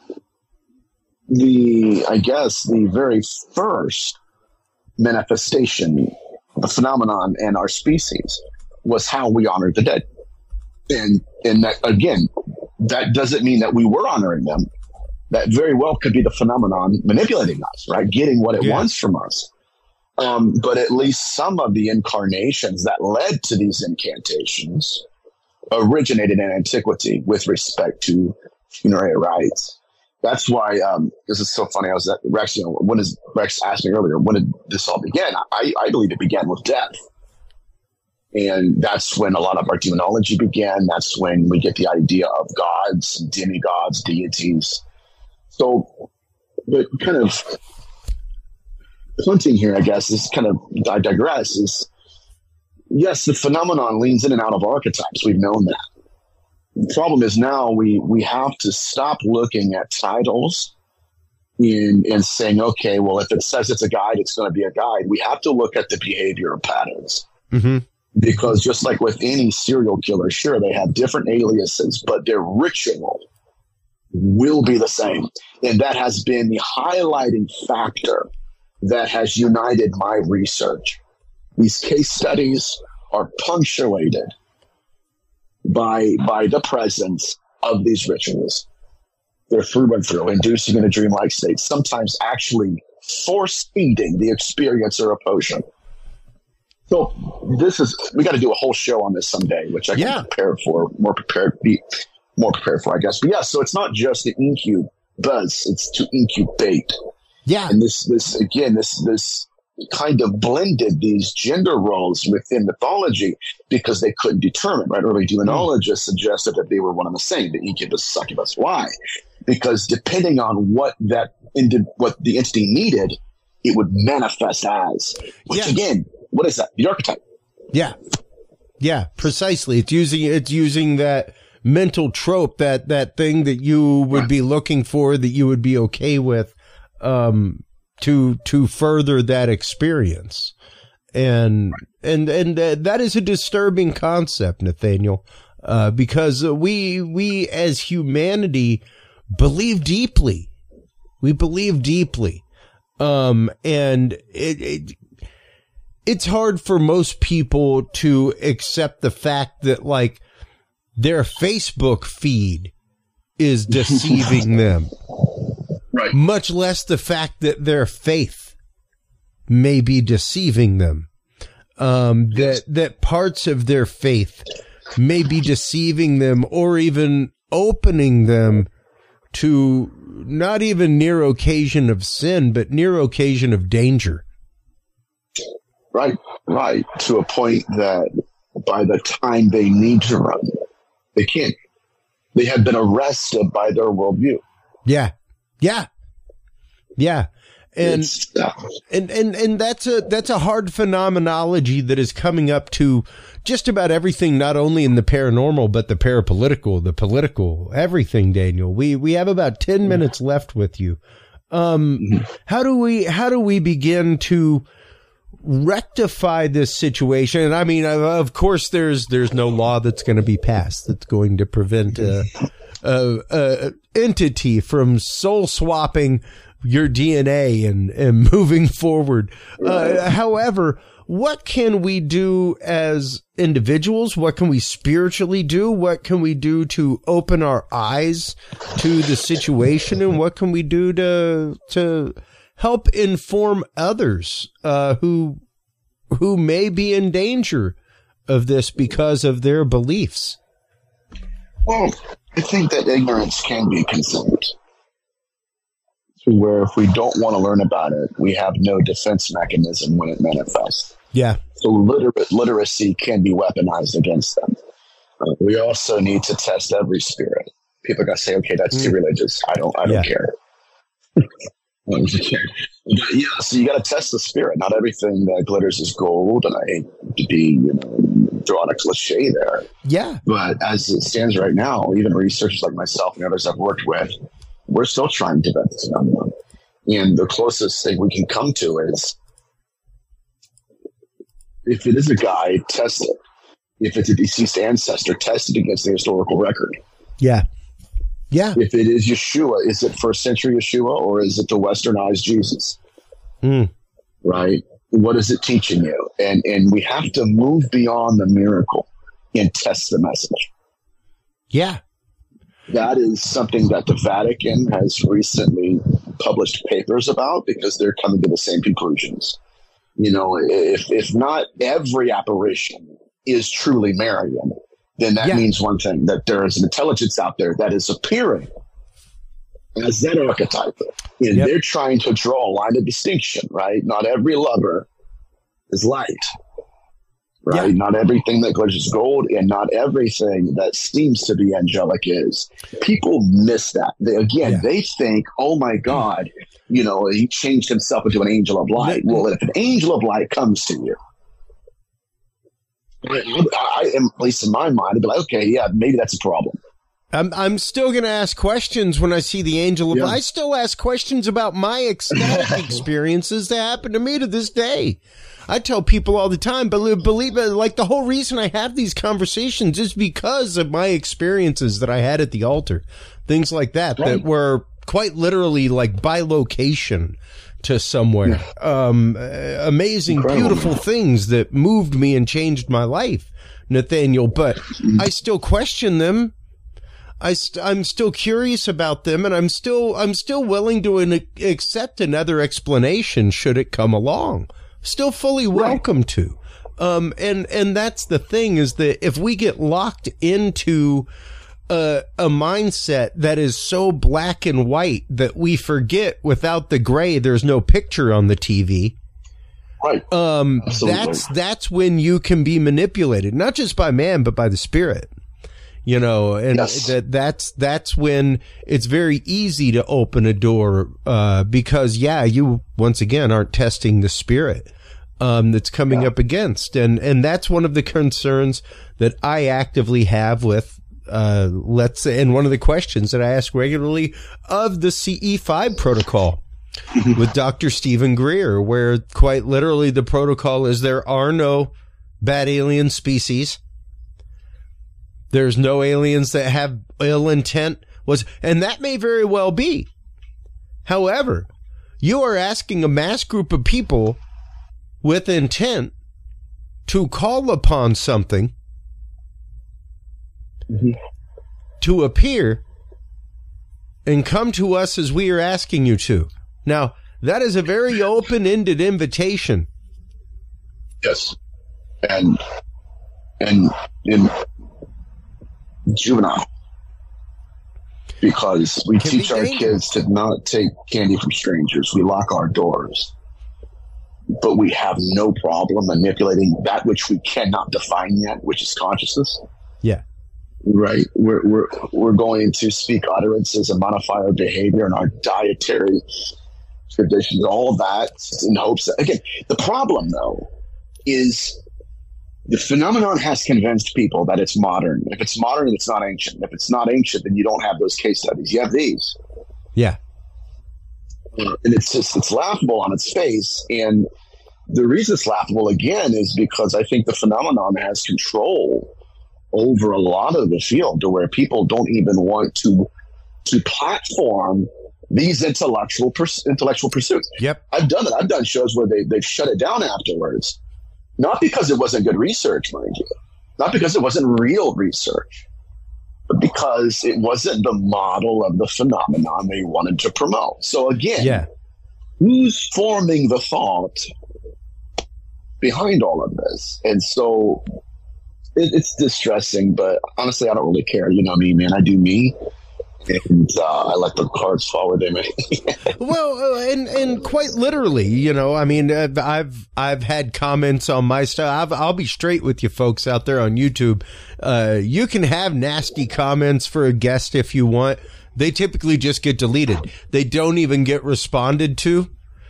Speaker 2: the I guess the very first manifestation of the phenomenon in our species was how we honored the dead. And and that, again, that doesn't mean that we were honoring them. That very well could be the phenomenon manipulating us, right? Getting what it yeah. wants from us. Um, but at least some of the incarnations that led to these incantations originated in antiquity with respect to funerary rites. That's why, um, this is so funny. I was at Rex, you know, when is Rex asked me earlier, when did this all begin? I, I believe it began with death. And that's when a lot of our demonology began. That's when we get the idea of gods, demigods, deities. So, but kind of punting here, I guess, is kind of, I digress, is, yes, the phenomenon leans in and out of archetypes. We've known that. The problem is now we, we have to stop looking at titles in, and saying, okay, well, if it says it's a guide, it's going to be a guide. We have to look at the behavioral patterns. Mm-hmm. Because just like with any serial killer, sure, they have different aliases, but their ritual will be the same. And that has been the highlighting factor that has united my research. These case studies are punctuated by, by the presence of these rituals. They're through and through, inducing in a dreamlike state, sometimes actually force-feeding the experiencer a potion. So this is, we got to do a whole show on this someday, which I can yeah. prepare for, more prepared, be more prepared for, I guess. But yeah, so it's not just the incubus, it's to incubate.
Speaker 1: Yeah.
Speaker 2: And this, this, again, this, this kind of blended these gender roles within mythology because they couldn't determine, right? Early demonologists suggested that they were one and the same, the incubus, succubus. Why? Because depending on what that, what the entity needed, it would manifest as, which yeah. again, what is that? The archetype.
Speaker 1: Yeah. Yeah, precisely. It's using, it's using that mental trope, that, that thing that you would be looking for, that you would be okay with, um, to, to further that experience. And, and, and uh, that is a disturbing concept, Nathaniel, uh, because we, we as humanity believe deeply. We believe deeply. Um, and it, it, it's hard for most people to accept the fact that, like, their Facebook feed is deceiving them.
Speaker 2: Right.
Speaker 1: Much less the fact that their faith may be deceiving them. Um, that, that parts of their faith may be deceiving them, or even opening them to not even near occasion of sin, but near occasion of danger.
Speaker 2: Right, right. To a point that by the time they need to run, they can't. They have been arrested by their worldview.
Speaker 1: Yeah. Yeah. Yeah. And,
Speaker 2: yeah.
Speaker 1: and, and, and that's a, that's a hard phenomenology that is coming up to just about everything, not only in the paranormal, but the parapolitical, the political, everything, Daniel. We, we have about ten minutes left with you. Um, how do we, how do we begin to rectify this situation? And I mean, of course, there's, there's no law that's going to be passed that's going to prevent a, a, a entity from soul swapping your D N A and, and moving forward. Uh, however, what can we do as individuals? What can we spiritually do? What can we do to open our eyes to the situation? And what can we do to, to help inform others, uh, who, who may be in danger of this because of their beliefs?
Speaker 2: Well, I think that ignorance can be consent. Where if we don't want to learn about it, we have no defense mechanism when it manifests.
Speaker 1: Yeah.
Speaker 2: So literate literacy can be weaponized against them. Uh, we also need to test every spirit. People are gonna say, "Okay, that's mm. too religious. I don't. I don't
Speaker 1: Yeah.
Speaker 2: care." Yeah. So you got to test the spirit. Not everything that glitters is gold, and I hate to be, you know, drawing a cliche there.
Speaker 1: Yeah.
Speaker 2: But as it stands right now, even researchers like myself and others I've worked with, we're still trying to vet this phenomenon. And the closest thing we can come to is, if it is a guy, test it. If it's a deceased ancestor, test it against the historical record.
Speaker 1: Yeah. Yeah.
Speaker 2: If it is Yeshua, is it first century Yeshua or is it the westernized Jesus?
Speaker 1: Mm.
Speaker 2: Right? What is it teaching you? And and we have to move beyond the miracle and test the message.
Speaker 1: Yeah.
Speaker 2: That is something that the Vatican has recently published papers about because they're coming to the same conclusions. You know, if if not every apparition is truly Marian, then that
Speaker 1: yeah.
Speaker 2: means one thing, that there is an intelligence out there that is appearing as that archetype. And
Speaker 1: yep.
Speaker 2: they're trying to draw a line of distinction, right? Not every lover is light. Right?
Speaker 1: Yeah.
Speaker 2: Not everything that glitters is gold, and not everything that seems to be angelic is. People miss that. They, again, yeah. they think, oh my God, you know, he changed himself into an angel of light. Well, if an angel of light comes to you, I, I am, at least in my mind, I'd be like, okay, yeah, maybe that's a problem.
Speaker 1: I'm I'm still going to ask questions when I see the angel of
Speaker 2: yeah.
Speaker 1: light. I still ask questions about my ecstatic experiences that happen to me to this day. I tell people all the time, but believe it, like the whole reason I have these conversations is because of my experiences that I had at the altar. Things like that, right. that were quite literally like by location to somewhere. Yeah. Um, amazing, Incredible. beautiful things that moved me and changed my life, Nathaniel, but I still question them. I st- I'm still curious about them, and I'm still, I'm still willing to an- accept another explanation should it come along. Still fully welcome right. to. Um, and, and that's the thing, is that if we get locked into a, a mindset that is so black and white that we forget without the gray, there's no picture on the T V.
Speaker 2: Right.
Speaker 1: Um, that's, that's when you can be manipulated, not just by man, but by the spirit. You know, and yes. that that's that's when it's very easy to open a door, uh, because yeah, you once again aren't testing the spirit um, that's coming yeah. up against, and and that's one of the concerns that I actively have with, uh, let's say, and one of the questions that I ask regularly of the C E five protocol with Doctor Stephen Greer, where quite literally the protocol is there are no bad alien species. There's no aliens that have ill intent, was, and that may very well be. However, you are asking a mass group of people with intent to call upon something mm-hmm. to appear and come to us as we are asking you to. Now, that is a very open-ended invitation.
Speaker 2: Yes. And, and, in juvenile, because we Can teach our kids to not take candy from strangers. We lock our doors, but we have no problem manipulating that which we cannot define yet, which is consciousness.
Speaker 1: Yeah.
Speaker 2: Right. We're, we're, we're going to speak utterances and modify our behavior and our dietary traditions, all that in hopes that, again, the problem though is the phenomenon has convinced people that it's modern. If it's modern, it's not ancient. If it's not ancient, then you don't have those case studies. You have these.
Speaker 1: Yeah.
Speaker 2: And it's just, it's laughable on its face. And the reason it's laughable, again, is because I think the phenomenon has control over a lot of the field to where people don't even want to to platform these intellectual pers- intellectual pursuits.
Speaker 1: Yep.
Speaker 2: I've done it. I've done shows where they, they've shut it down afterwards. Not because it wasn't good research, mind you. Not because it wasn't real research. But because it wasn't the model of the phenomenon they wanted to promote. So again,
Speaker 1: yeah.
Speaker 2: who's forming the thought behind all of this? And so it, it's distressing, but honestly, I don't really care. You know me, man. I do me. And uh, I let the cards fall where they may.
Speaker 1: Well, uh, and and quite literally, you know, I mean, I've I've, I've had comments on my stuff. I've, I'll be straight with you folks out there on YouTube. Uh, you can have nasty comments for a guest if you want. They typically just get deleted. They don't even get responded to.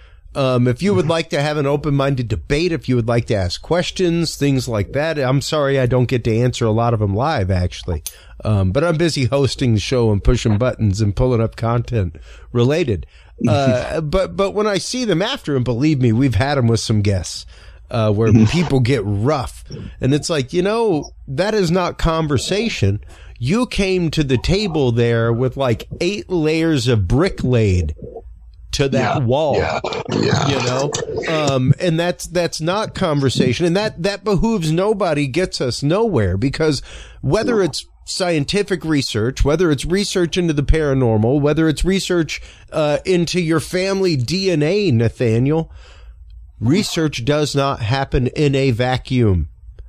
Speaker 1: Um, if you would like to have an open-minded debate, if you would like to ask questions, things like that, I'm sorry I don't get to answer a lot of them live, actually. Um, but I'm busy hosting the show and pushing buttons and pulling up content related. Uh, but, but when I see them after, and believe me, we've had them with some guests, uh, where people get rough. And it's like, you know, that is not conversation. You came to the table there with like eight layers of brick laid to that
Speaker 2: yeah,
Speaker 1: wall,
Speaker 2: yeah, yeah.
Speaker 1: you know, um, and that's, that's not conversation. And that, that behooves nobody, gets us nowhere, because whether it's scientific research, whether it's research into the paranormal, whether it's research, uh, into your family D N A, Nathaniel, research does not happen in a vacuum.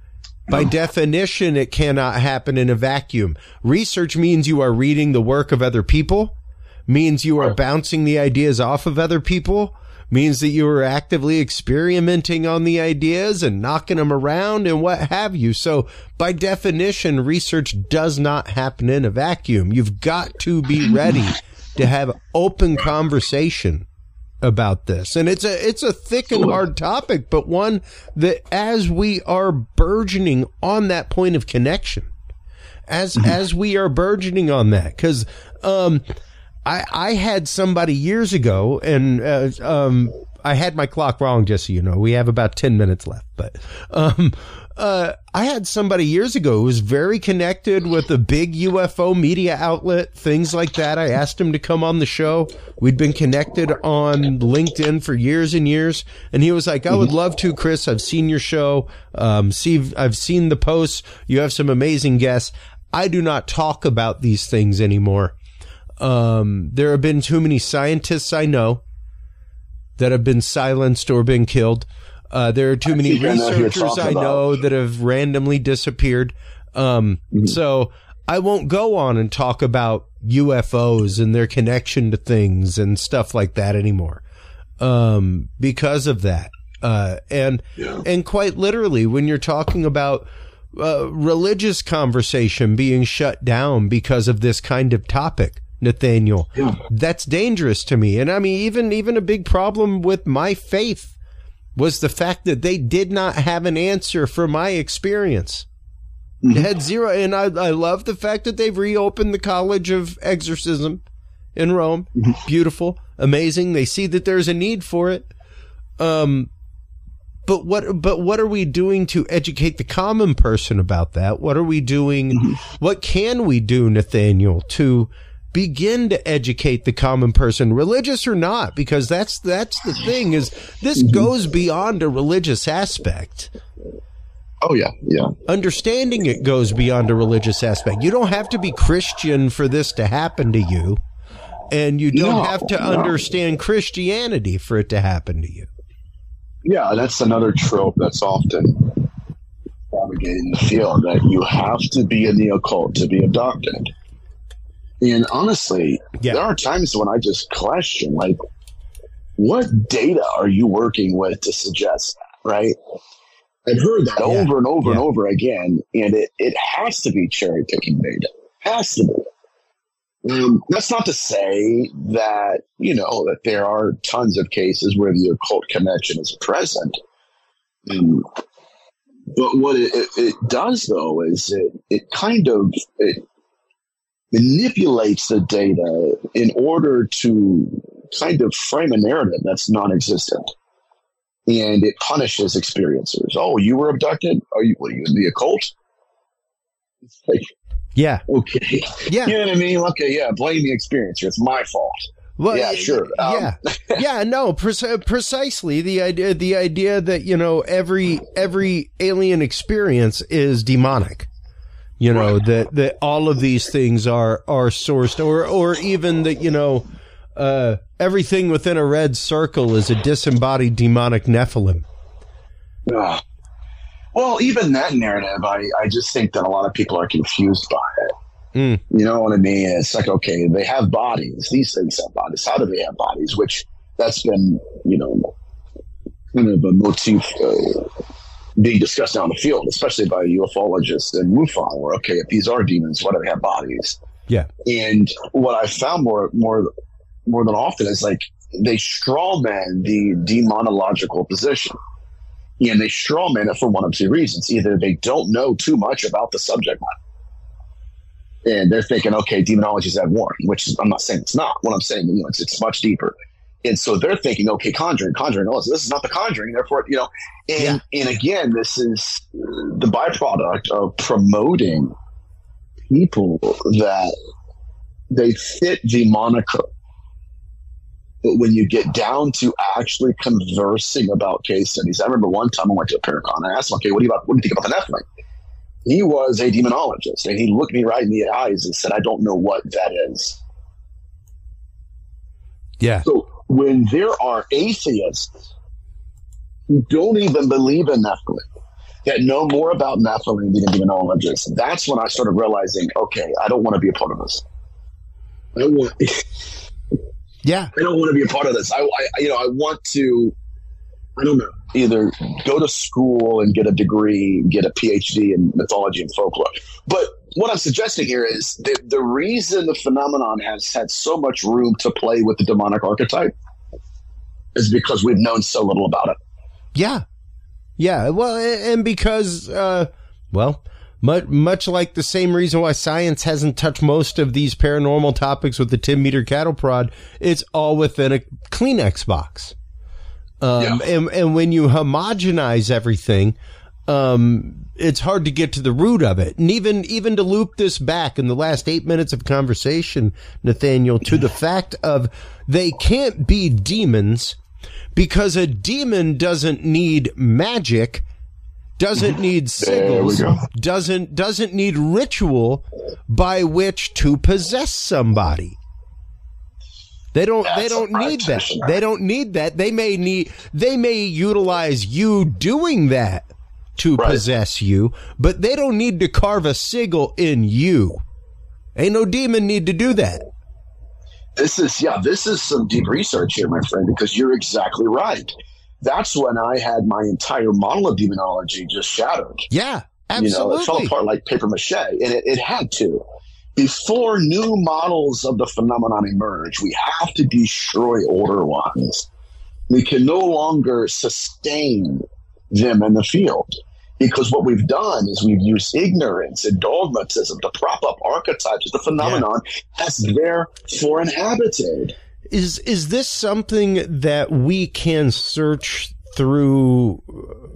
Speaker 1: By definition, it cannot happen in a vacuum. Research means you are reading the work of other people, means you are bouncing the ideas off of other people, means that you are actively experimenting on the ideas and knocking them around and what have you. So by definition, research does not happen in a vacuum. You've got to be ready to have open conversation about this. And it's a, it's a thick and hard topic, but one that as we are burgeoning on that point of connection, as, as we are burgeoning on that, cause, um, I, I had somebody years ago, and uh, um, I had my clock wrong, just so you know. We have about ten minutes left. But um, uh, I had somebody years ago who was very connected with a big U F O media outlet, things like that. I asked him to come on the show. We'd been connected on LinkedIn for years and years. And he was like, I would love to, Chris. I've seen your show. Um, see, I've seen the posts. You have some amazing guests. I do not talk about these things anymore. Um, there have been too many scientists I know that have been silenced or been killed. Uh, there are too many researchers I know that have randomly disappeared. Um, mm-hmm. So I won't go on and talk about U F Os and their connection to things and stuff like that anymore. Um, because of that. Uh, and, yeah. and quite literally, when you're talking about uh, religious conversation being shut down because of this kind of topic, Nathaniel, yeah. that's dangerous to me. And I mean, even, even a big problem with my faith was the fact that they did not have an answer for my experience. Mm-hmm. It had zero. And I, I love the fact that they've reopened the College of Exorcism in Rome. Mm-hmm. Beautiful, amazing. They see that there's a need for it. Um, but what, but what are we doing to educate the common person about that? What are we doing? Mm-hmm. What can we do, Nathaniel, to begin to educate the common person, religious or not? Because that's, that's the thing, is this goes beyond a religious aspect.
Speaker 2: Oh yeah. Yeah.
Speaker 1: Understanding it goes beyond a religious aspect. You don't have to be Christian for this to happen to you. And you don't no, have to no. understand Christianity for it to happen to you.
Speaker 2: Yeah. That's another trope that's often propagated in the field, that you have to be in the occult to be abducted. And honestly, yeah. there are times when I just question, like, what data are you working with to suggest that, right? I've heard that yeah. over and over yeah. and over again, and it, it has to be cherry-picking data. Has to be. Um, that's not to say that, you know, that there are tons of cases where the occult connection is present. Um, but what it, it, it does, though, is it, it kind of it manipulates the data in order to kind of frame a narrative that's non-existent. And it punishes experiencers. Oh, you were abducted? Are you, what are you in the occult? It's like,
Speaker 1: yeah.
Speaker 2: Okay.
Speaker 1: Yeah.
Speaker 2: You know what I mean? Okay. Yeah. Blame the experiencer. It's my fault.
Speaker 1: Well,
Speaker 2: yeah, sure. Um,
Speaker 1: yeah. yeah. No, pre- precisely the idea, the idea that, you know, every, every alien experience is demonic, you know, right. that, that all of these things are, are sourced, or, or even that, you know, uh, everything within a red circle is a disembodied demonic Nephilim.
Speaker 2: Uh, well, even that narrative, I, I just think that a lot of people are confused by it. Mm. You know what I mean? It's like, okay, they have bodies. These things have bodies. How do they have bodies? Which that's been, you know, kind of a motif uh, being discussed now in the field, especially by ufologists and MUFON, where, okay, if these are demons, why do they have bodies?
Speaker 1: Yeah.
Speaker 2: And what I found more, more, more than often is like they strawman the demonological position. And they strawman it for one of two reasons. Either they don't know too much about the subject matter, and they're thinking, okay, demonology is that warrant, which is, I'm not saying it's not. What I'm saying, you know, it's, it's much deeper. And so they're thinking, okay, Conjuring, Conjuring, oh, so this is not the Conjuring, therefore, you know, and, yeah. and again, this is the byproduct of promoting people that they fit the moniker. But when you get down to actually conversing about case studies, I remember one time I went to a Paracon and I asked him, okay, what do you about, what do you think about the Nephilim? He was a demonologist, and he looked me right in the eyes and said, I don't know what that is.
Speaker 1: Yeah.
Speaker 2: So when there are atheists who don't even believe in Nephilim, that know more about Nephilim than demonologists, that's when I started realizing, okay, I don't want to be a part of this. I want...
Speaker 1: Yeah,
Speaker 2: I don't want to be a part of this. I, I, you know, I want to, I don't know, either go to school and get a degree, get a P H D in mythology and folklore. But what I'm suggesting here is that the reason the phenomenon has had so much room to play with the demonic archetype is because we've known so little about it.
Speaker 1: Yeah, yeah. Well, and because, uh, well. Much, much like the same reason why science hasn't touched most of these paranormal topics with the ten meter cattle prod, it's all within a Kleenex box. Um, yeah. and, and when you homogenize everything, um, it's hard to get to the root of it. And even, even to loop this back in the last eight minutes of conversation, Nathaniel, to the fact of they can't be demons because a demon doesn't need magic. Doesn't need sigils, doesn't doesn't need ritual by which to possess somebody. They don't That's they don't need that. They don't need that. They may need they may utilize you doing that to right. possess you, but they don't need to carve a sigil in you. Ain't no demon need to do that.
Speaker 2: This is yeah, this is some deep research here, my friend, because you're exactly right. That's when I had my entire model of demonology just shattered.
Speaker 1: Yeah, absolutely. You know,
Speaker 2: it fell apart like paper mache, and it, it had to. Before new models of the phenomenon emerge, we have to destroy older ones. We can no longer sustain them in the field because what we've done is we've used ignorance and dogmatism to prop up archetypes of the phenomenon yeah. that's therefore inhabited.
Speaker 1: Is is this something that we can search through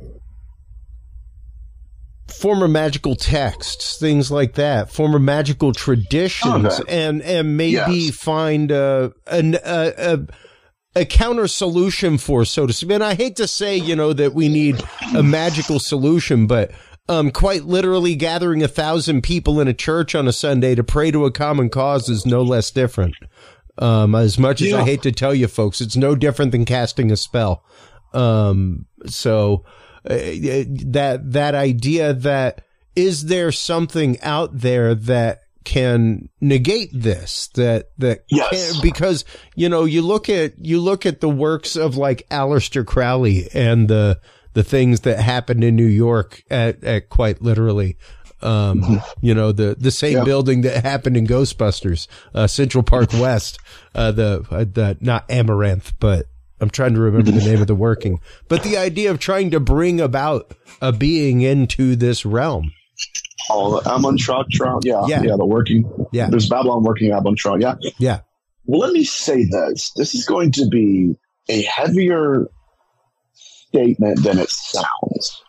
Speaker 1: former magical texts, things like that, former magical traditions, okay. and and maybe yes. find a, a, a, a counter solution for, so to speak? And I hate to say, you know, that we need a magical solution, but um, quite literally gathering a thousand people in a church on a Sunday to pray to a common cause is no less different. Um, as much as yeah. I hate to tell you folks, it's no different than casting a spell. Um, so uh, that, that idea that is there something out there that can negate this, that, that,
Speaker 2: yes.
Speaker 1: can, because, you know, you look at, you look at the works of like Aleister Crowley and the, the things that happened in New York at, at quite literally, Um, mm-hmm. You know, the, the same yeah. building that happened in Ghostbusters, uh, Central Park West, uh, the, uh, the, not Amaranth, but I'm trying to remember the name of the working, but the idea of trying to bring about a being into this realm.
Speaker 2: Oh, Amun-Ra, yeah, yeah, yeah, the working.
Speaker 1: Yeah.
Speaker 2: There's Babylon working Amun-Ra, yeah.
Speaker 1: Yeah.
Speaker 2: Well, let me say this. This is going to be a heavier statement than it sounds.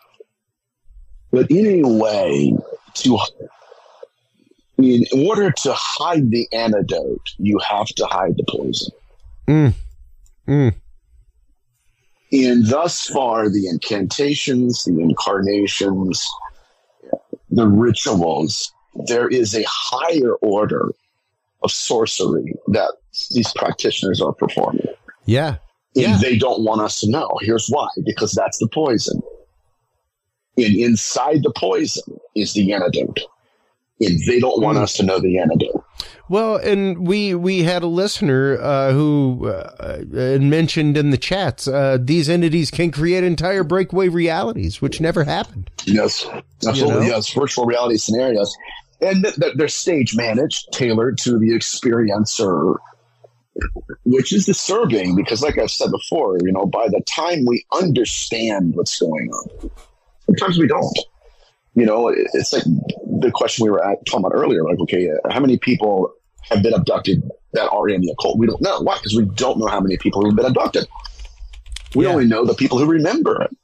Speaker 2: But in a way, to in order to hide the antidote, you have to hide the poison.
Speaker 1: Mm. Mm.
Speaker 2: And thus far, the incantations, the incarnations, the rituals, there is a higher order of sorcery that these practitioners are performing.
Speaker 1: Yeah.
Speaker 2: And
Speaker 1: yeah.
Speaker 2: they don't want us to know. Here's why. Because that's the poison. And inside the poison is the antidote. And they don't want mm. us to know the antidote.
Speaker 1: Well, and we we had a listener uh, who uh, mentioned in the chats, uh, these entities can create entire breakaway realities, which never happened.
Speaker 2: Yes, absolutely. You know? Yes, virtual reality scenarios. And th- th- they're stage managed, tailored to the experiencer, which is disturbing because, like I've said before, you know, by the time we understand what's going on, sometimes we don't. You know, it's like the question we were at, talking about earlier, like, okay, how many people have been abducted that are in the occult? We don't know. Why? Because we don't know how many people have been abducted. We yeah. only know the people who remember it.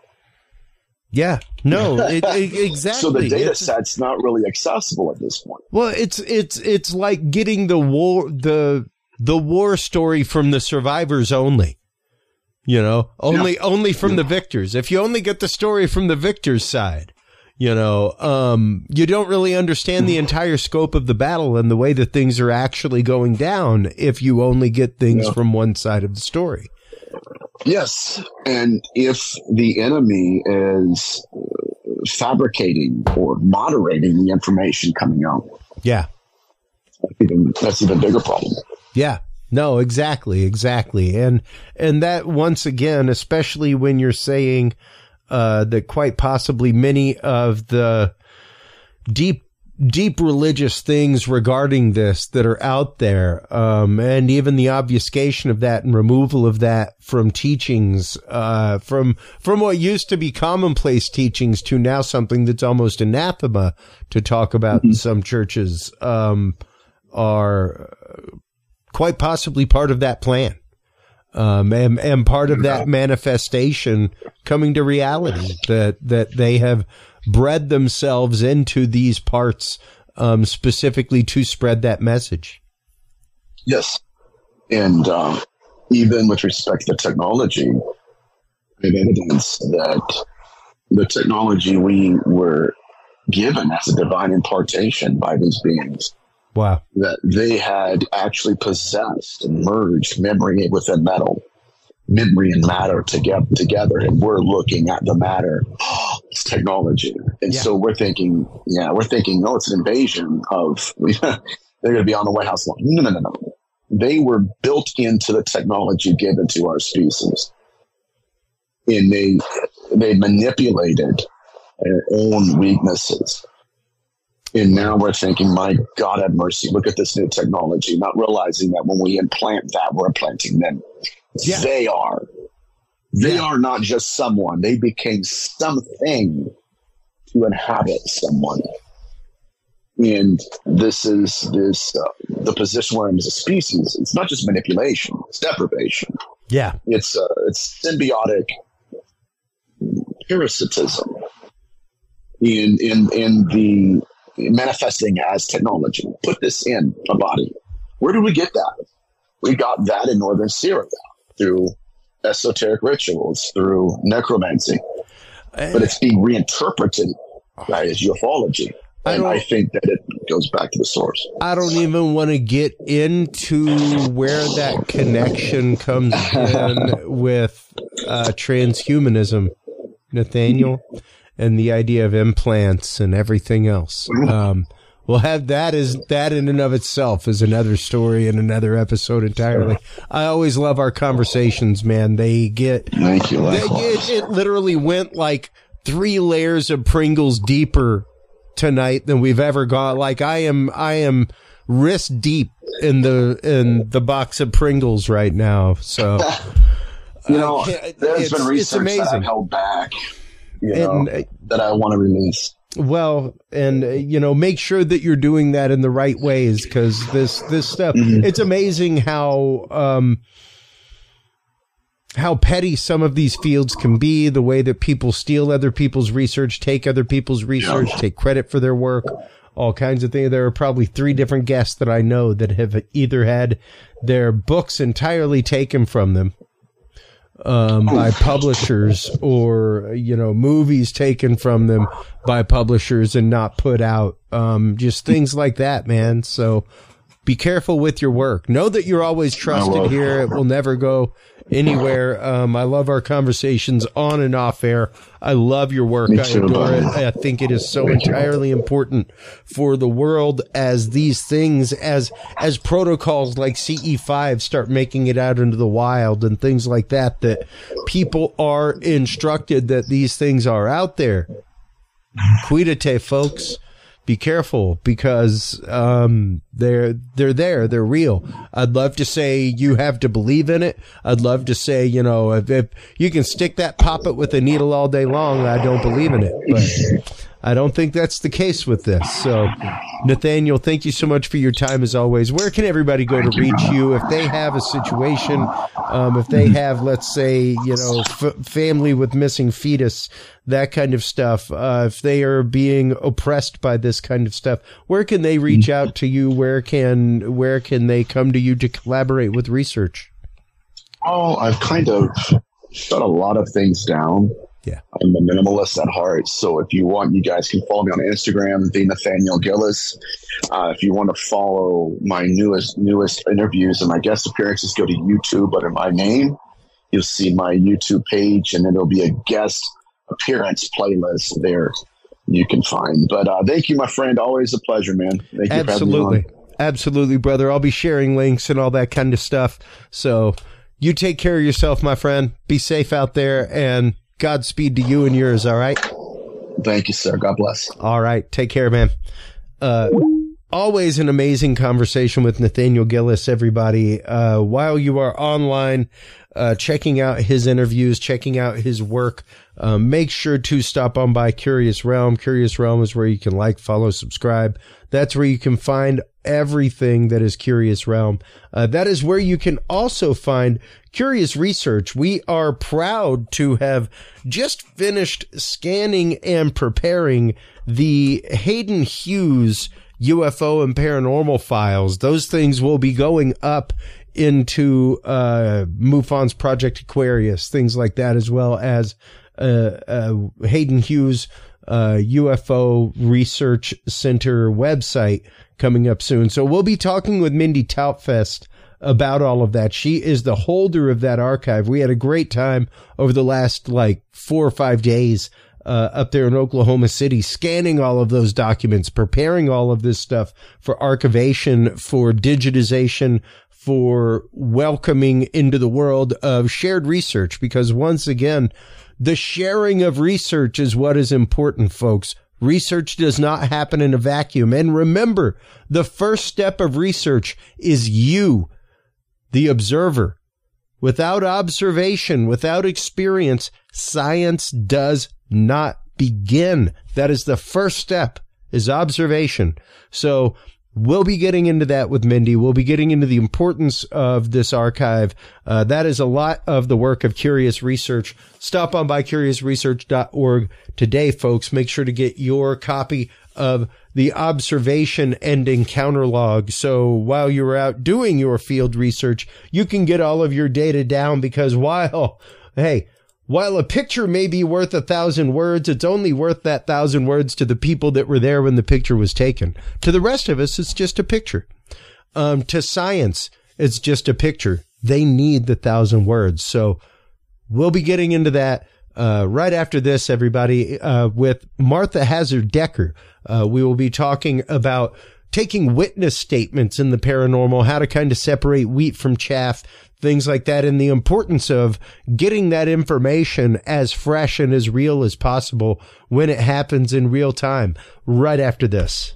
Speaker 1: Yeah, no, it, it, exactly.
Speaker 2: So the data
Speaker 1: it's,
Speaker 2: set's not really accessible at this point.
Speaker 1: Well, it's it's it's like getting the war the the war story from the survivors only. You know, only yeah. only from yeah. the victors. If you only get the story from the victors' side, you know, um, you don't really understand the entire scope of the battle and the way that things are actually going down if you only get things yeah. from one side of the story.
Speaker 2: Yes. And if the enemy is fabricating or moderating the information coming out.
Speaker 1: Yeah.
Speaker 2: Even, that's an even bigger problem.
Speaker 1: Yeah. No, exactly. Exactly. And, and that once again, especially when you're saying, uh, that quite possibly many of the deep, deep religious things regarding this that are out there, um, and even the obfuscation of that and removal of that from teachings, uh, from, from what used to be commonplace teachings to now something that's almost anathema to talk about mm-hmm. in some churches, um, are quite possibly part of that plan. Um, and, and part of that manifestation coming to reality that, that they have bred themselves into these parts, um, specifically to spread that message.
Speaker 2: Yes. And, um, even with respect to technology, I have evidence that the technology we were given as a divine impartation by these beings,
Speaker 1: wow,
Speaker 2: that they had actually possessed and merged memory within metal, memory and matter together, together. And we're looking at the matter. Oh, it's technology. And yeah. so we're thinking, yeah, we're thinking, no, it's an invasion of, they're going to be on the White House lawn. No, no, no, no. They were built into the technology given to our species. And they, they manipulated their own weaknesses. And now we're thinking, my God have mercy, look at this new technology, not realizing that when we implant that, we're implanting them. Yeah. They are. They yeah. are not just someone. They became something to inhabit someone. And this is this uh, the position we're in as a species. It's not just manipulation. It's deprivation.
Speaker 1: Yeah.
Speaker 2: It's, uh, it's symbiotic parasitism in, in, in the manifesting as technology. Put this in a body. Where did we get that? We got that in northern Syria through esoteric rituals, through necromancy. But it's being reinterpreted by as ufology. And I, I think that it goes back to the source.
Speaker 1: I don't even want to get into where that connection comes in with uh, transhumanism, Nathaniel, and the idea of implants and everything else. Um, we'll have that as that in and of itself is another story and another episode entirely. I always love our conversations, man. They get,
Speaker 2: Thank you,
Speaker 1: they get, it literally went like three layers of Pringles deeper tonight than we've ever gone. Like I am, I am wrist deep in the in the box of Pringles right now. So,
Speaker 2: you know,
Speaker 1: uh,
Speaker 2: there's been research that I've held back, you know, and, uh, that I want to release.
Speaker 1: Well, and uh, you know, make sure that you're doing that in the right ways, because this this stuff, mm-hmm. it's amazing how um, how petty some of these fields can be. The way that people steal other people's research, take other people's research, yeah. take credit for their work, all kinds of things. There are probably three different guests that I know that have either had their books entirely taken from them um, by publishers, or, you know, movies taken from them by publishers and not put out. Um, just things like that, man. So be careful with your work. Know that you're always trusted here. It will never go anywhere. Um, I love our conversations on and off air. I love your work. I adore it. I think it is so entirely important for the world as these things, as, as protocols like C E five start making it out into the wild and things like that, that people are instructed that these things are out there. Cuídate, folks. Be careful, because um, they're they're there. They're real. I'd love to say you have to believe in it. I'd love to say, you know, if, if you can stick that poppet with a needle all day long, I don't believe in it. But I don't think that's the case with this. So, Nathaniel, thank you so much for your time as always. Where can everybody go to reach you if they have a situation, um, if they have, let's say, you know, f- family with missing fetus, that kind of stuff, uh, if they are being oppressed by this kind of stuff, where can they reach out to you? Where can, where can they come to you to collaborate with research?
Speaker 2: Oh, I've kind of shut a lot of things down.
Speaker 1: Yeah.
Speaker 2: I'm a minimalist at heart. So if you want, you guys can follow me on Instagram, the Nathaniel Gillis. Uh, if you want to follow my newest, newest interviews and my guest appearances, go to YouTube under my name. You'll see my YouTube page, and then there'll be a guest appearance playlist there you can find. But uh, thank you, my friend. Always a pleasure, man. Thank you
Speaker 1: Absolutely.
Speaker 2: for having me on.
Speaker 1: Absolutely, brother. I'll be sharing links and all that kind of stuff. So you take care of yourself, my friend. Be safe out there, and Godspeed to you and yours. All right.
Speaker 2: Thank you, sir. God bless.
Speaker 1: All right. Take care, man. Uh, always an amazing conversation with Nathaniel Gillis, everybody. Uh, while you are online, uh, checking out his interviews, checking out his work, um, make sure to stop on by Curious Realm. Curious Realm is where you can like, follow, subscribe. That's where you can find everything that is Curious Realm. Uh, that is where you can also find Curious Research. We are proud to have just finished scanning and preparing the Hayden Hughes U F O and paranormal files. Those things will be going up into uh MUFON's Project Aquarius, things like that, as well as uh, uh Hayden Hughes uh U F O Research Center website coming up soon. So we'll be talking with Mindy Tautfest about all of that. She is the holder of that archive. We had a great time over the last like four or five days uh, up there in Oklahoma City, scanning all of those documents, preparing all of this stuff for archivation, for digitization, for welcoming into the world of shared research. Because once again, the sharing of research is what is important, folks. Research does not happen in a vacuum. And remember, the first step of research is you, the observer. Without observation, without experience, science does not begin. That is the first step, is observation. So we'll be getting into that with Mindy. We'll be getting into the importance of this archive. Uh, that is a lot of the work of Curious Research. Stop on by curious research dot org today, folks. Make sure to get your copy of the observation and encounter log. So while you're out doing your field research, you can get all of your data down, because while, hey, while a picture may be worth a thousand words, it's only worth that thousand words to the people that were there when the picture was taken. To the rest of us, it's just a picture. Um, to science, it's just a picture. They need the thousand words. So we'll be getting into that uh, right after this, everybody, uh, with Martha Hazard Decker. Uh, we will be talking about taking witness statements in the paranormal, how to kind of separate wheat from chaff, things like that, and the importance of getting that information as fresh and as real as possible when it happens in real time, right after this.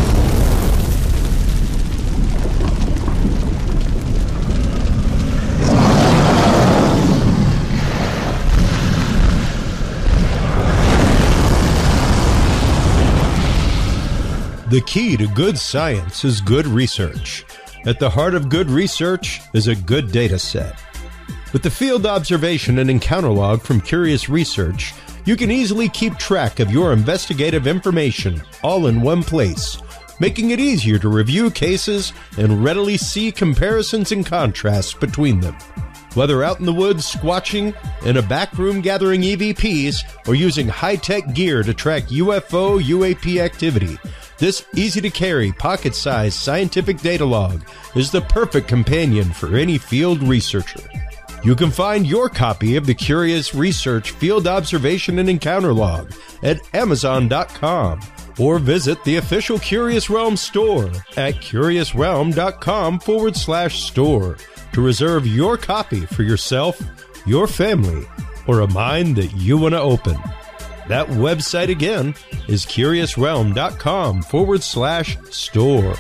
Speaker 1: The key to good science is good research. At the heart of good research is a good data set. With the field observation and encounter log from Curious Research, you can easily keep track of your investigative information all in one place, making it easier to review cases and readily see comparisons and contrasts between them. Whether out in the woods squatching, in a back room gathering E V Ps, or using high-tech gear to track U F O, U A P activity, this easy-to-carry, pocket-sized scientific data log is the perfect companion for any field researcher. You can find your copy of the Curious Research Field Observation and Encounter Log at Amazon dot com or visit the official Curious Realm store at curiousrealm.com forward slash store to reserve your copy for yourself, your family, or a mind that you want to open. That website again is curiousrealm.com forward slash store.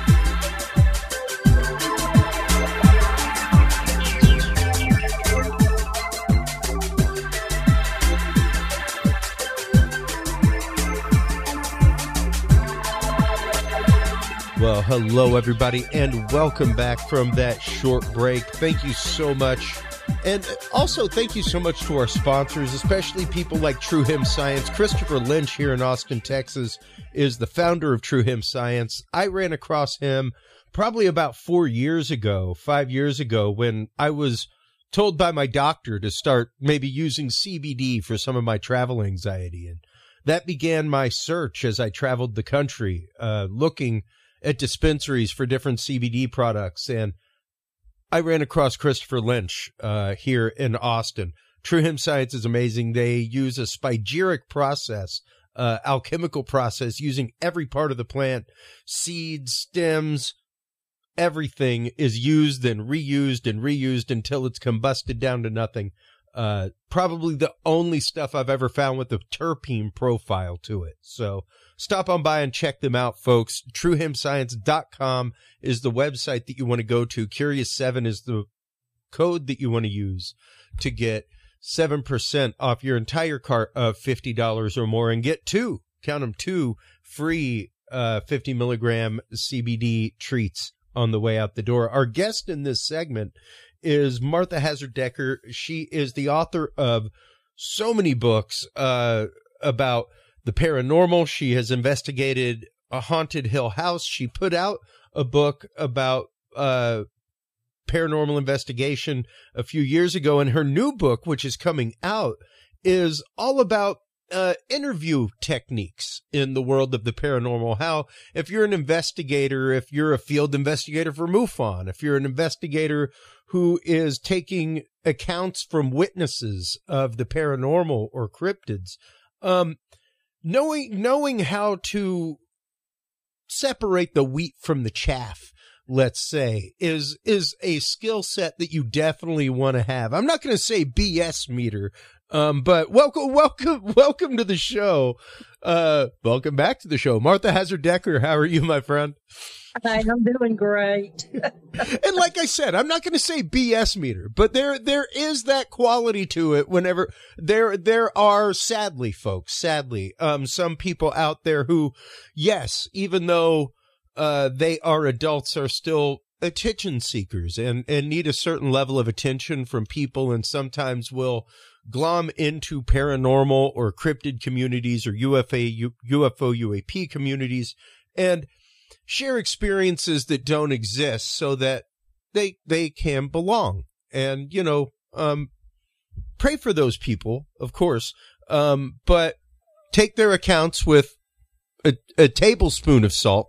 Speaker 1: Well, hello, everybody, and welcome back from that short break. Thank you so much. And also, thank you so much to our sponsors, especially people like True Him Science. Christopher Lynch here in Austin, Texas, is the founder of True Him Science. I ran across him probably about four years ago, five years ago, when I was told by my doctor to start maybe using C B D for some of my travel anxiety. And that began my search as I traveled the country, uh, looking at dispensaries for different C B D products. And I ran across Christopher Lynch uh, here in Austin. True Him Science is amazing. They use a spagyric process, uh, alchemical process, using every part of the plant, seeds, stems, everything is used and reused and reused until it's combusted down to nothing. Uh, probably the only stuff I've ever found with a terpene profile to it. So stop on by and check them out, folks. true him science dot com is the website that you want to go to. Curious seven is the code that you want to use to get seven percent off your entire cart of fifty dollars or more and get two, count them, two free uh, fifty milligram C B D treats on the way out the door. Our guest in this segment is Martha Hazard Decker. She is the author of so many books uh, about the paranormal. She has investigated a haunted Hill House. She put out a book about uh, paranormal investigation a few years ago. And her new book, which is coming out, is all about uh, interview techniques in the world of the paranormal. How, if you're an investigator, if you're a field investigator for MUFON, if you're an investigator who is taking accounts from witnesses of the paranormal or cryptids, um, knowing knowing how to separate the wheat from the chaff, let's say, is is a skill set that you definitely want to have. I'm not going to say B S meter, um, but welcome, welcome, welcome to the show. Uh, welcome back to the show, Martha Hazard Decker. How are you, my friend?
Speaker 3: Hi, I'm doing great.
Speaker 1: And like I said, I'm not going to say B S meter, but there there is that quality to it. Whenever there there are, sadly, folks, sadly, um, some people out there who, yes, even though uh, they are adults, are still attention seekers and and need a certain level of attention from people, and sometimes will glom into paranormal or cryptid communities or U F A U F O U A P communities and share experiences that don't exist so that they they can belong. And, you know, um, pray for those people, of course, um, but take their accounts with a, a tablespoon of salt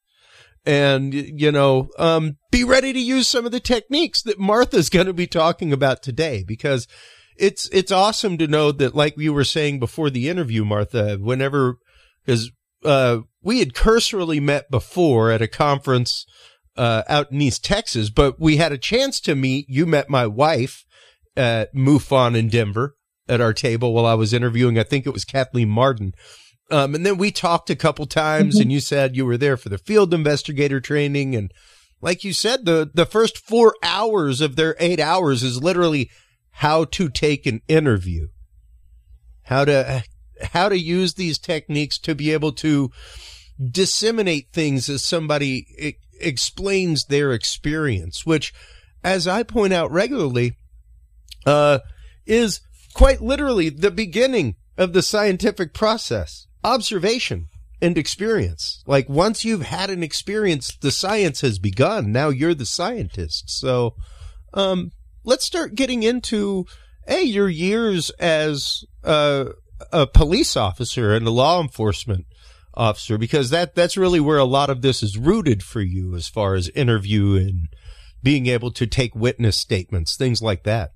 Speaker 1: and, you know, um, be ready to use some of the techniques that Martha's going to be talking about today, because it's it's awesome to know that, like you were saying before the interview, Martha, whenever, because uh, we had cursorily met before at a conference uh, out in East Texas, but we had a chance to meet. You met my wife at MUFON in Denver at our table while I was interviewing, I think it was Kathleen Martin. Um, and then we talked a couple times, mm-hmm. and you said you were there for the field investigator training. And like you said, the, the first four hours of their eight hours is literally how to take an interview, how to, how to use these techniques to be able to disseminate things as somebody I- explains their experience, which, as I point out regularly, uh, is quite literally the beginning of the scientific process. Observation and experience. Like, once you've had an experience, the science has begun. Now you're the scientist. So, um, let's start getting into, A, your years as uh, a police officer and a law enforcement officer, because that, that's really where a lot of this is rooted for you as far as interview and being able to take witness statements, things like that.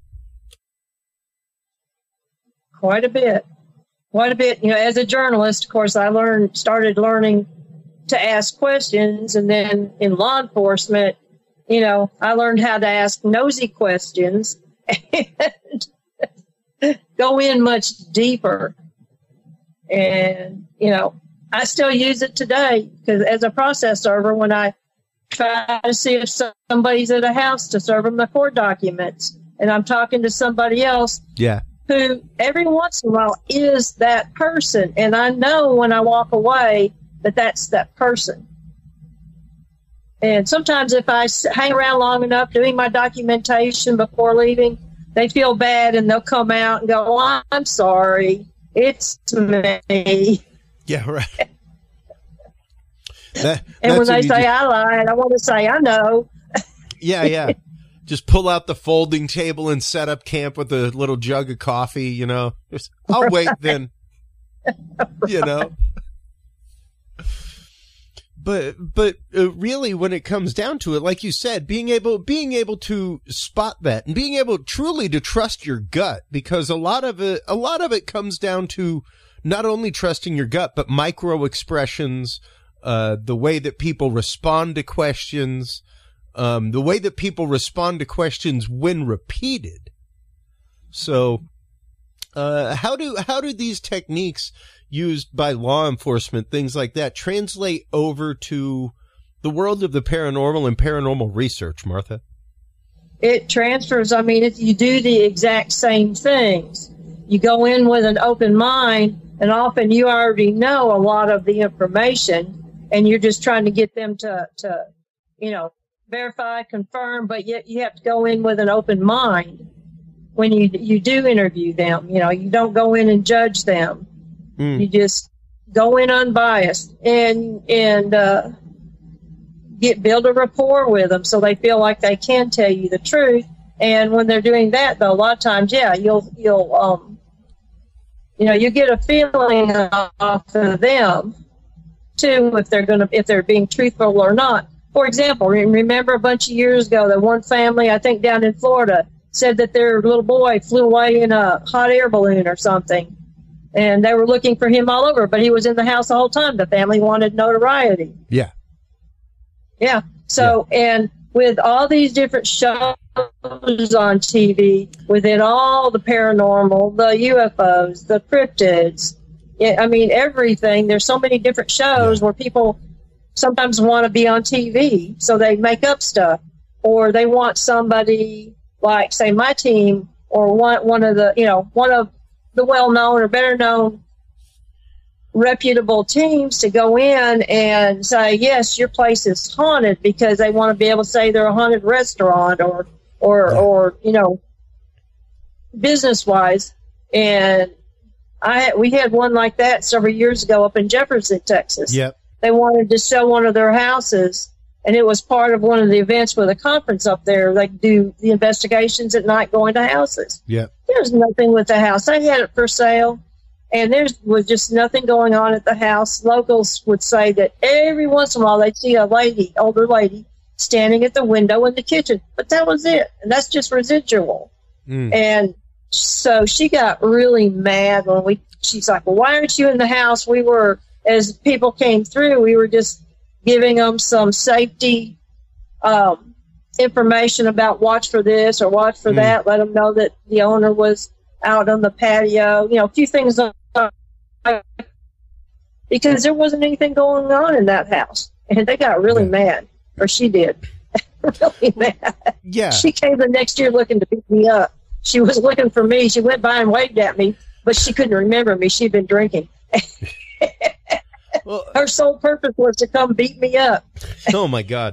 Speaker 3: Quite a bit. Quite a bit. You know, as a journalist, of course, I learned, started learning to ask questions. And then in law enforcement, you know, I learned how to ask nosy questions and go in much deeper. And, you know, I still use it today because as a process server, when I try to see if somebody's at a house to serve them the court documents and I'm talking to somebody else.
Speaker 1: Yeah.
Speaker 3: Who every once in a while is that person. And I know when I walk away that that's that person. And sometimes if I hang around long enough doing my documentation before leaving, they feel bad and they'll come out and go, oh, I'm sorry, it's me.
Speaker 1: Yeah, right. that,
Speaker 3: and when they say
Speaker 1: just...
Speaker 3: I lied, I want to say, I know.
Speaker 1: Yeah, yeah. Just pull out the folding table and set up camp with a little jug of coffee, you know. Just, I'll right. wait then, you know. But but uh, really, when it comes down to it, like you said, being able being able to spot that and being able truly to trust your gut, because a lot of it a lot of it comes down to not only trusting your gut, but micro expressions, uh, the way that people respond to questions. Um, the way that people respond to questions when repeated. So, uh, how do, how do these techniques used by law enforcement, things like that, translate over to the world of the paranormal and paranormal research, Martha?
Speaker 3: It transfers. I mean, if you do the exact same things, you go in with an open mind, and often you already know a lot of the information, and you're just trying to get them to, to, you know, verify, confirm, but yet you have to go in with an open mind when you you do interview them. You know, you don't go in and judge them. Mm. You just go in unbiased and and uh, get build a rapport with them so they feel like they can tell you the truth. And when they're doing that, though, a lot of times, yeah, you'll you'll um you know you get a feeling off of them too if they're gonna if they're being truthful or not. For example, remember a bunch of years ago that one family, I think down in Florida, said that their little boy flew away in a hot air balloon or something. And they were looking for him all over, but he was in the house the whole time. The family wanted notoriety.
Speaker 1: Yeah.
Speaker 3: Yeah. So, yeah. And with all these different shows on T V, within all the paranormal, the U F Os, the cryptids, I mean, everything, there's so many different shows yeah. where people sometimes want to be on T V, so they make up stuff, or they want somebody like, say, my team, or one one of the, you know, one of the well-known or better-known reputable teams to go in and say, yes, your place is haunted, because they want to be able to say they're a haunted restaurant, or, or, yeah. or you know, business-wise. And I we had one like that several years ago up in Jefferson, Texas.
Speaker 1: Yep.
Speaker 3: They wanted to show one of their houses, and it was part of one of the events with a conference up there. They do the investigations at night going to houses.
Speaker 1: Yeah.
Speaker 3: There's nothing with the house. They had it for sale, and there was just nothing going on at the house. Locals would say that every once in a while they'd see a lady, older lady, standing at the window in the kitchen, but that was it. And that's just residual. Mm. And so she got really mad when we, she's like, well, why aren't you in the house? We were as people came through, we were just giving them some safety um, information about watch for this or watch for mm. that. Let them know that the owner was out on the patio. You know, a few things like, because there wasn't anything going on in that house, and they got really yeah. mad, or she did, really mad.
Speaker 1: Yeah,
Speaker 3: she came the next year looking to beat me up. She was looking for me. She went by and waved at me, but she couldn't remember me. She'd been drinking. Well, her sole purpose was to come beat me up.
Speaker 1: Oh my God.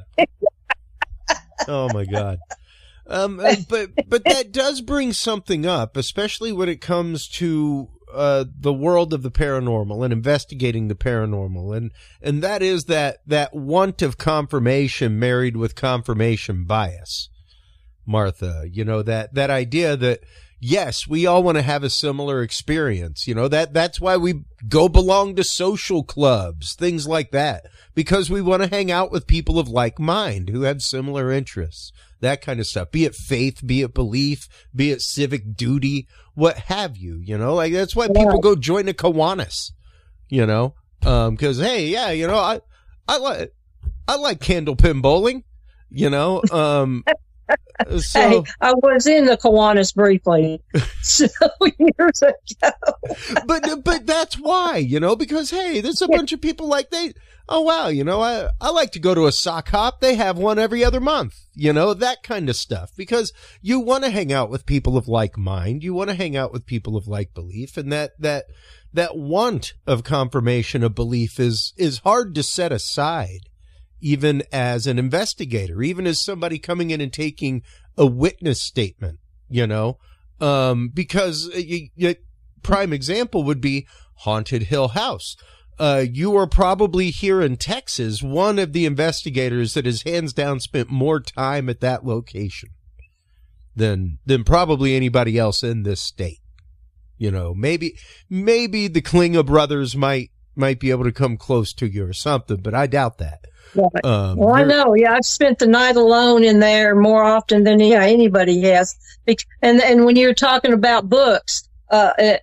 Speaker 1: Oh my God. Um, but but that does bring something up, especially when it comes to uh, the world of the paranormal and investigating the paranormal, and and that is that that want of confirmation married with confirmation bias, Martha. You know, that that idea that yes, we all want to have a similar experience. You know, that that's why we go belong to social clubs, things like that, because we want to hang out with people of like mind who have similar interests, that kind of stuff, be it faith, be it belief, be it civic duty, what have you, you know, like that's why people go join a Kiwanis, you know, um, cause hey, yeah, you know, I, I like, I like candlepin bowling, you know, um, So,
Speaker 3: hey, I was in the Kiwanis briefly so years ago.
Speaker 1: but but that's why, you know, because hey, there's a bunch of people like they. Oh wow, you know, I I like to go to a sock hop. They have one every other month, you know, that kind of stuff. Because you want to hang out with people of like mind. You want to hang out with people of like belief, and that that that want of confirmation of belief is is hard to set aside. Even as an investigator, even as somebody coming in and taking a witness statement, you know, um, because a, a prime example would be Haunted Hill House. Uh, you are probably here in Texas, one of the investigators that has hands down spent more time at that location than, than probably anybody else in this state. You know, maybe, maybe the Klinga brothers might, might be able to come close to you or something, but I doubt that.
Speaker 3: Right. Um, well, I know. Yeah, I've spent the night alone in there more often than yeah anybody has. And and when you're talking about books, uh, it,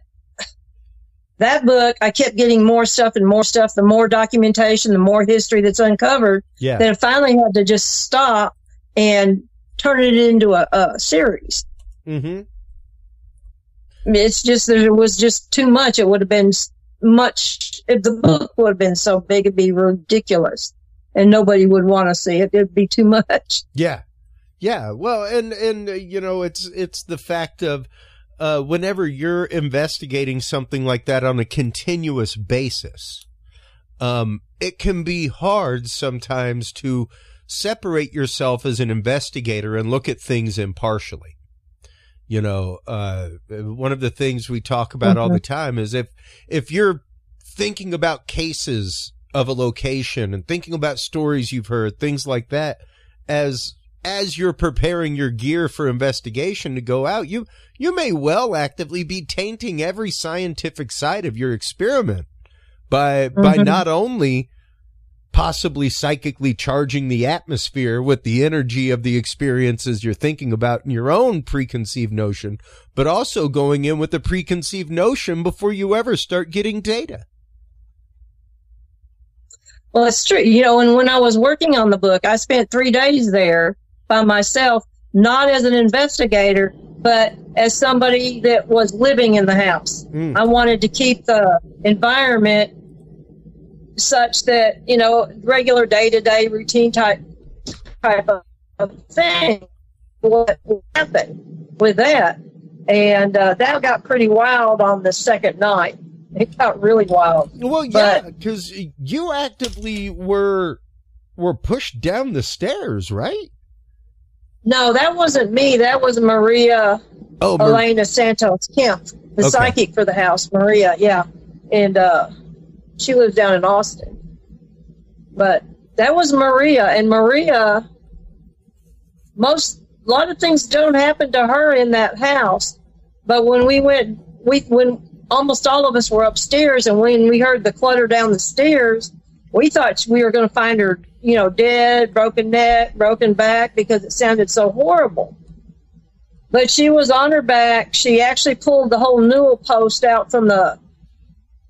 Speaker 3: that book, I kept getting more stuff and more stuff. The more documentation, the more history that's uncovered.
Speaker 1: Yeah.
Speaker 3: That I finally had to just stop and turn it into a, a series.
Speaker 1: Mm-hmm.
Speaker 3: It's just there was just too much. It would have been much. If the book would have been so big, it'd be ridiculous. And nobody would want to see it. It'd be too much.
Speaker 1: Yeah. Yeah. Well, and, and, uh, you know, it's, it's the fact of, uh, whenever you're investigating something like that on a continuous basis, um, it can be hard sometimes to separate yourself as an investigator and look at things impartially. You know, uh, one of the things we talk about mm-hmm. all the time is if, if you're thinking about cases of a location and thinking about stories you've heard, things like that, as as you're preparing your gear for investigation to go out, you you may well actively be tainting every scientific side of your experiment by mm-hmm. by not only possibly psychically charging the atmosphere with the energy of the experiences you're thinking about in your own preconceived notion, but also going in with a preconceived notion before you ever start getting data.
Speaker 3: Well, it's true. You know, and when I was working on the book, I spent three days there by myself, not as an investigator, but as somebody that was living in the house. Mm. I wanted to keep the environment such that, you know, regular day-to-day routine type, type of thing would happen with that. And uh, that got pretty wild on the second night. It got really wild.
Speaker 1: Well, yeah, because you actively were were pushed down the stairs, right?
Speaker 3: No, that wasn't me. That was Maria oh, Mar- Elena Santos Kemp, the okay. psychic for the house, Maria, yeah. And uh, she lives down in Austin. But that was Maria. And Maria, most, a lot of things don't happen to her in that house. But when we went, we when almost all of us were upstairs, and when we heard the clutter down the stairs, we thought we were going to find her, you know, dead, broken neck, broken back, because it sounded so horrible. But she was on her back. She actually pulled the whole newel post out from the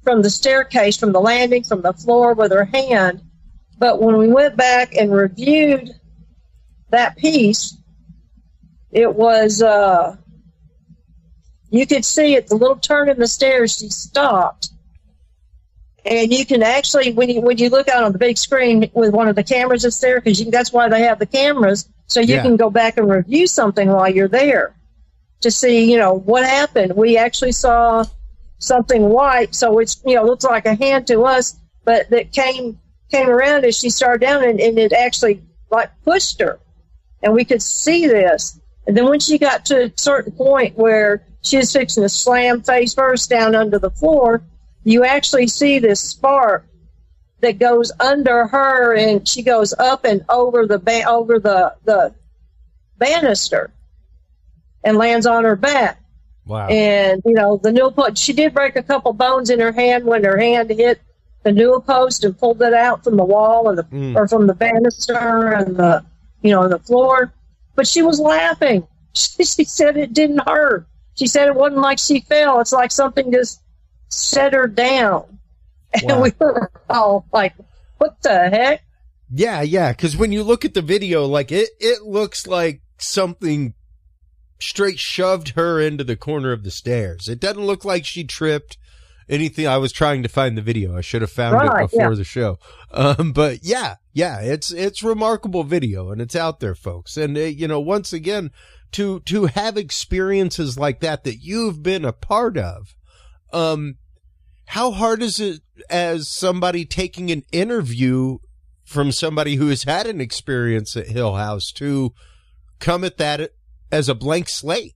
Speaker 3: from the staircase, from the landing, from the floor with her hand. But when we went back and reviewed that piece, it was, uh, you could see at the little turn in the stairs, she stopped. And you can actually, when you when you look out on the big screen with one of the cameras that's there, because that's why they have the cameras, so you
Speaker 1: Yeah.
Speaker 3: can go back and review something while you're there to see, you know, what happened. We actually saw something white, so it's, you know, looks like a hand to us, but that came came around as she started down, and, and it actually like pushed her, and we could see this. And then when she got to a certain point where she was fixing to slam face first down under the floor, you actually see this spark that goes under her, and she goes up and over the ba- over the the banister and lands on her back.
Speaker 1: Wow.
Speaker 3: And you know, the newel post. She did break a couple bones in her hand when her hand hit the newel post and pulled it out from the wall and the
Speaker 1: Mm.
Speaker 3: or from the banister and the you know the floor. But she was laughing. She, she said it didn't hurt. She said it wasn't like she fell. It's like something just set her down. And
Speaker 1: Wow.
Speaker 3: we were all like, what the heck?
Speaker 1: Yeah, yeah, because when you look at the video, like, it, it looks like something straight shoved her into the corner of the stairs. It doesn't look like she tripped anything. I was trying to find the video. I should have found
Speaker 3: Right,
Speaker 1: it before
Speaker 3: yeah.
Speaker 1: the show. Um, but yeah, yeah, it's, it's remarkable video, and it's out there, folks. And, uh, you know, once again, to, to have experiences like that, that you've been a part of, um, how hard is it as somebody taking an interview from somebody who has had an experience at Hill House to come at that as a blank slate?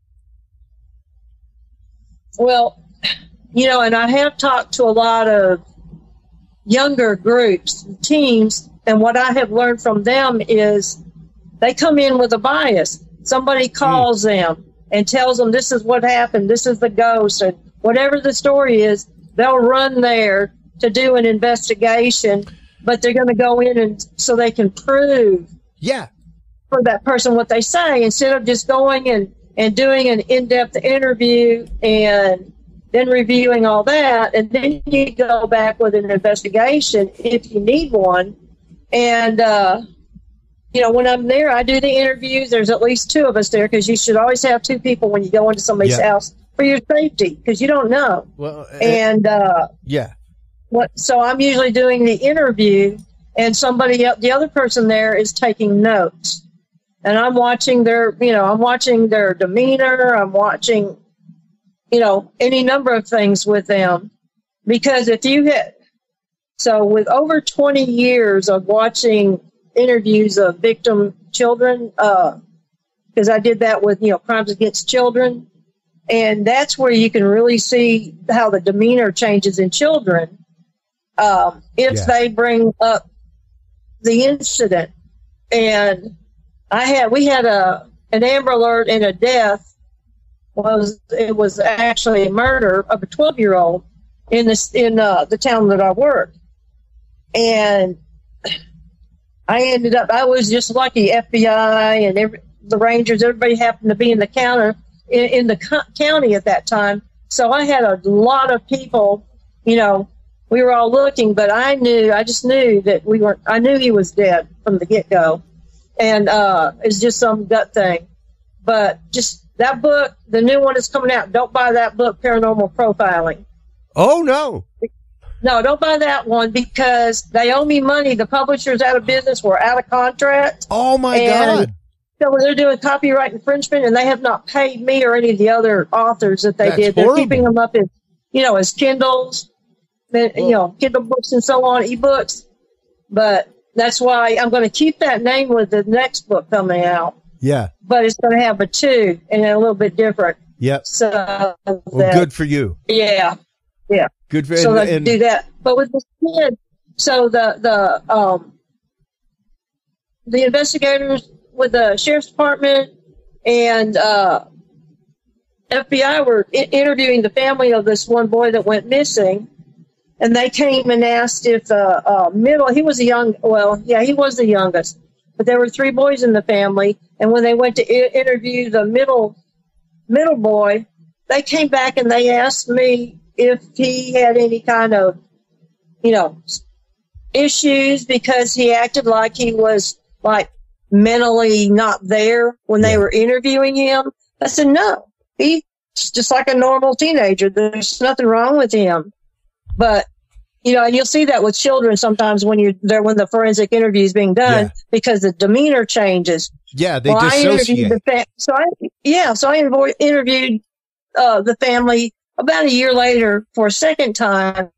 Speaker 3: Well, you know, and I have talked to a lot of younger groups, teams, and what I have learned from them is they come in with a bias. Somebody calls mm. them and tells them this is what happened, this is the ghost, and whatever the story is, they'll run there to do an investigation, but they're going to go in and so they can prove
Speaker 1: yeah.
Speaker 3: for that person what they say, instead of just going and, and doing an in-depth interview and then reviewing all that. And then you go back with an investigation if you need one. And, uh, you know, when I'm there, I do the interviews. There's at least two of us there, because you should always have two people when you go into somebody's
Speaker 1: yeah.
Speaker 3: house for your safety, because you don't know.
Speaker 1: Well,
Speaker 3: and uh,
Speaker 1: yeah,
Speaker 3: what? So I'm usually doing the interview, and somebody, the other person there, is taking notes, and I'm watching their, you know, I'm watching their demeanor. I'm watching, you know, any number of things with them, because if you hit, so with over twenty years of watching interviews of victim children, because uh, I did that with, you know, crimes against children. And that's where you can really see how the demeanor changes in children um, if
Speaker 1: yeah.
Speaker 3: they bring up the incident. And I had, we had a an Amber Alert and a death. Was it was actually a murder of a twelve-year-old in this in uh, the town that I worked, and I ended up. I was just lucky. F B I and every, the Rangers, everybody happened to be in the counter. In, in the co- county at that time. So I had a lot of people, you know, we were all looking, but I knew, I just knew that we weren't, I knew he was dead from the get-go. And uh, it's just some gut thing. But just that book, the new one is coming out. Don't buy that book, Paranormal Profiling.
Speaker 1: Oh, no.
Speaker 3: No, don't buy that one, because they owe me money. The publisher's out of business. We're out of contract.
Speaker 1: Oh, my
Speaker 3: and
Speaker 1: God.
Speaker 3: So they're doing copyright infringement, and they have not paid me or any of the other authors that they
Speaker 1: That's
Speaker 3: did. They're
Speaker 1: horrible.
Speaker 3: keeping them up as, you know, as Kindles, you know, Kindle books and so on, ebooks. But that's why I'm going to keep that name with the next book coming out.
Speaker 1: Yeah.
Speaker 3: But it's going to have a two and a little bit different.
Speaker 1: Yep.
Speaker 3: So
Speaker 1: Well,
Speaker 3: that,
Speaker 1: good for you.
Speaker 3: Yeah. Yeah.
Speaker 1: Good for
Speaker 3: So
Speaker 1: and,
Speaker 3: they
Speaker 1: and,
Speaker 3: do that. But with the kid, so the the um the investigators with the sheriff's department and uh, F B I were I- interviewing the family of this one boy that went missing, and they came and asked if the uh, middle, he was a young, well, yeah, he was the youngest, but there were three boys in the family, and when they went to I- interview the middle middle boy, they came back and they asked me if he had any kind of, you know, issues because he acted like he was like mentally not there when they
Speaker 1: Yeah.
Speaker 3: were interviewing him. I said, no, he's just like a normal teenager. There's nothing wrong with him. But, you know, and you'll see that with children sometimes when you're there, when the forensic interview is being done,
Speaker 1: Yeah.
Speaker 3: because the demeanor changes.
Speaker 1: Yeah, they
Speaker 3: Well, I interviewed
Speaker 1: dissociate.
Speaker 3: the fa- so I, yeah, so I invo- interviewed uh, the family about a year later for a second time.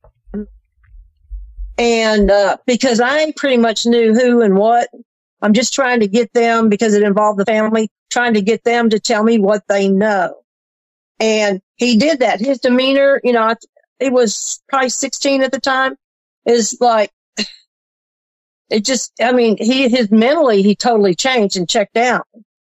Speaker 3: And uh, because I pretty much knew who and what, I'm just trying to get them, because it involved the family, trying to get them to tell me what they know. And he did that. His demeanor, you know, I, he was probably sixteen at the time, is like, it just, I mean, he, his mentally, he totally changed and checked out.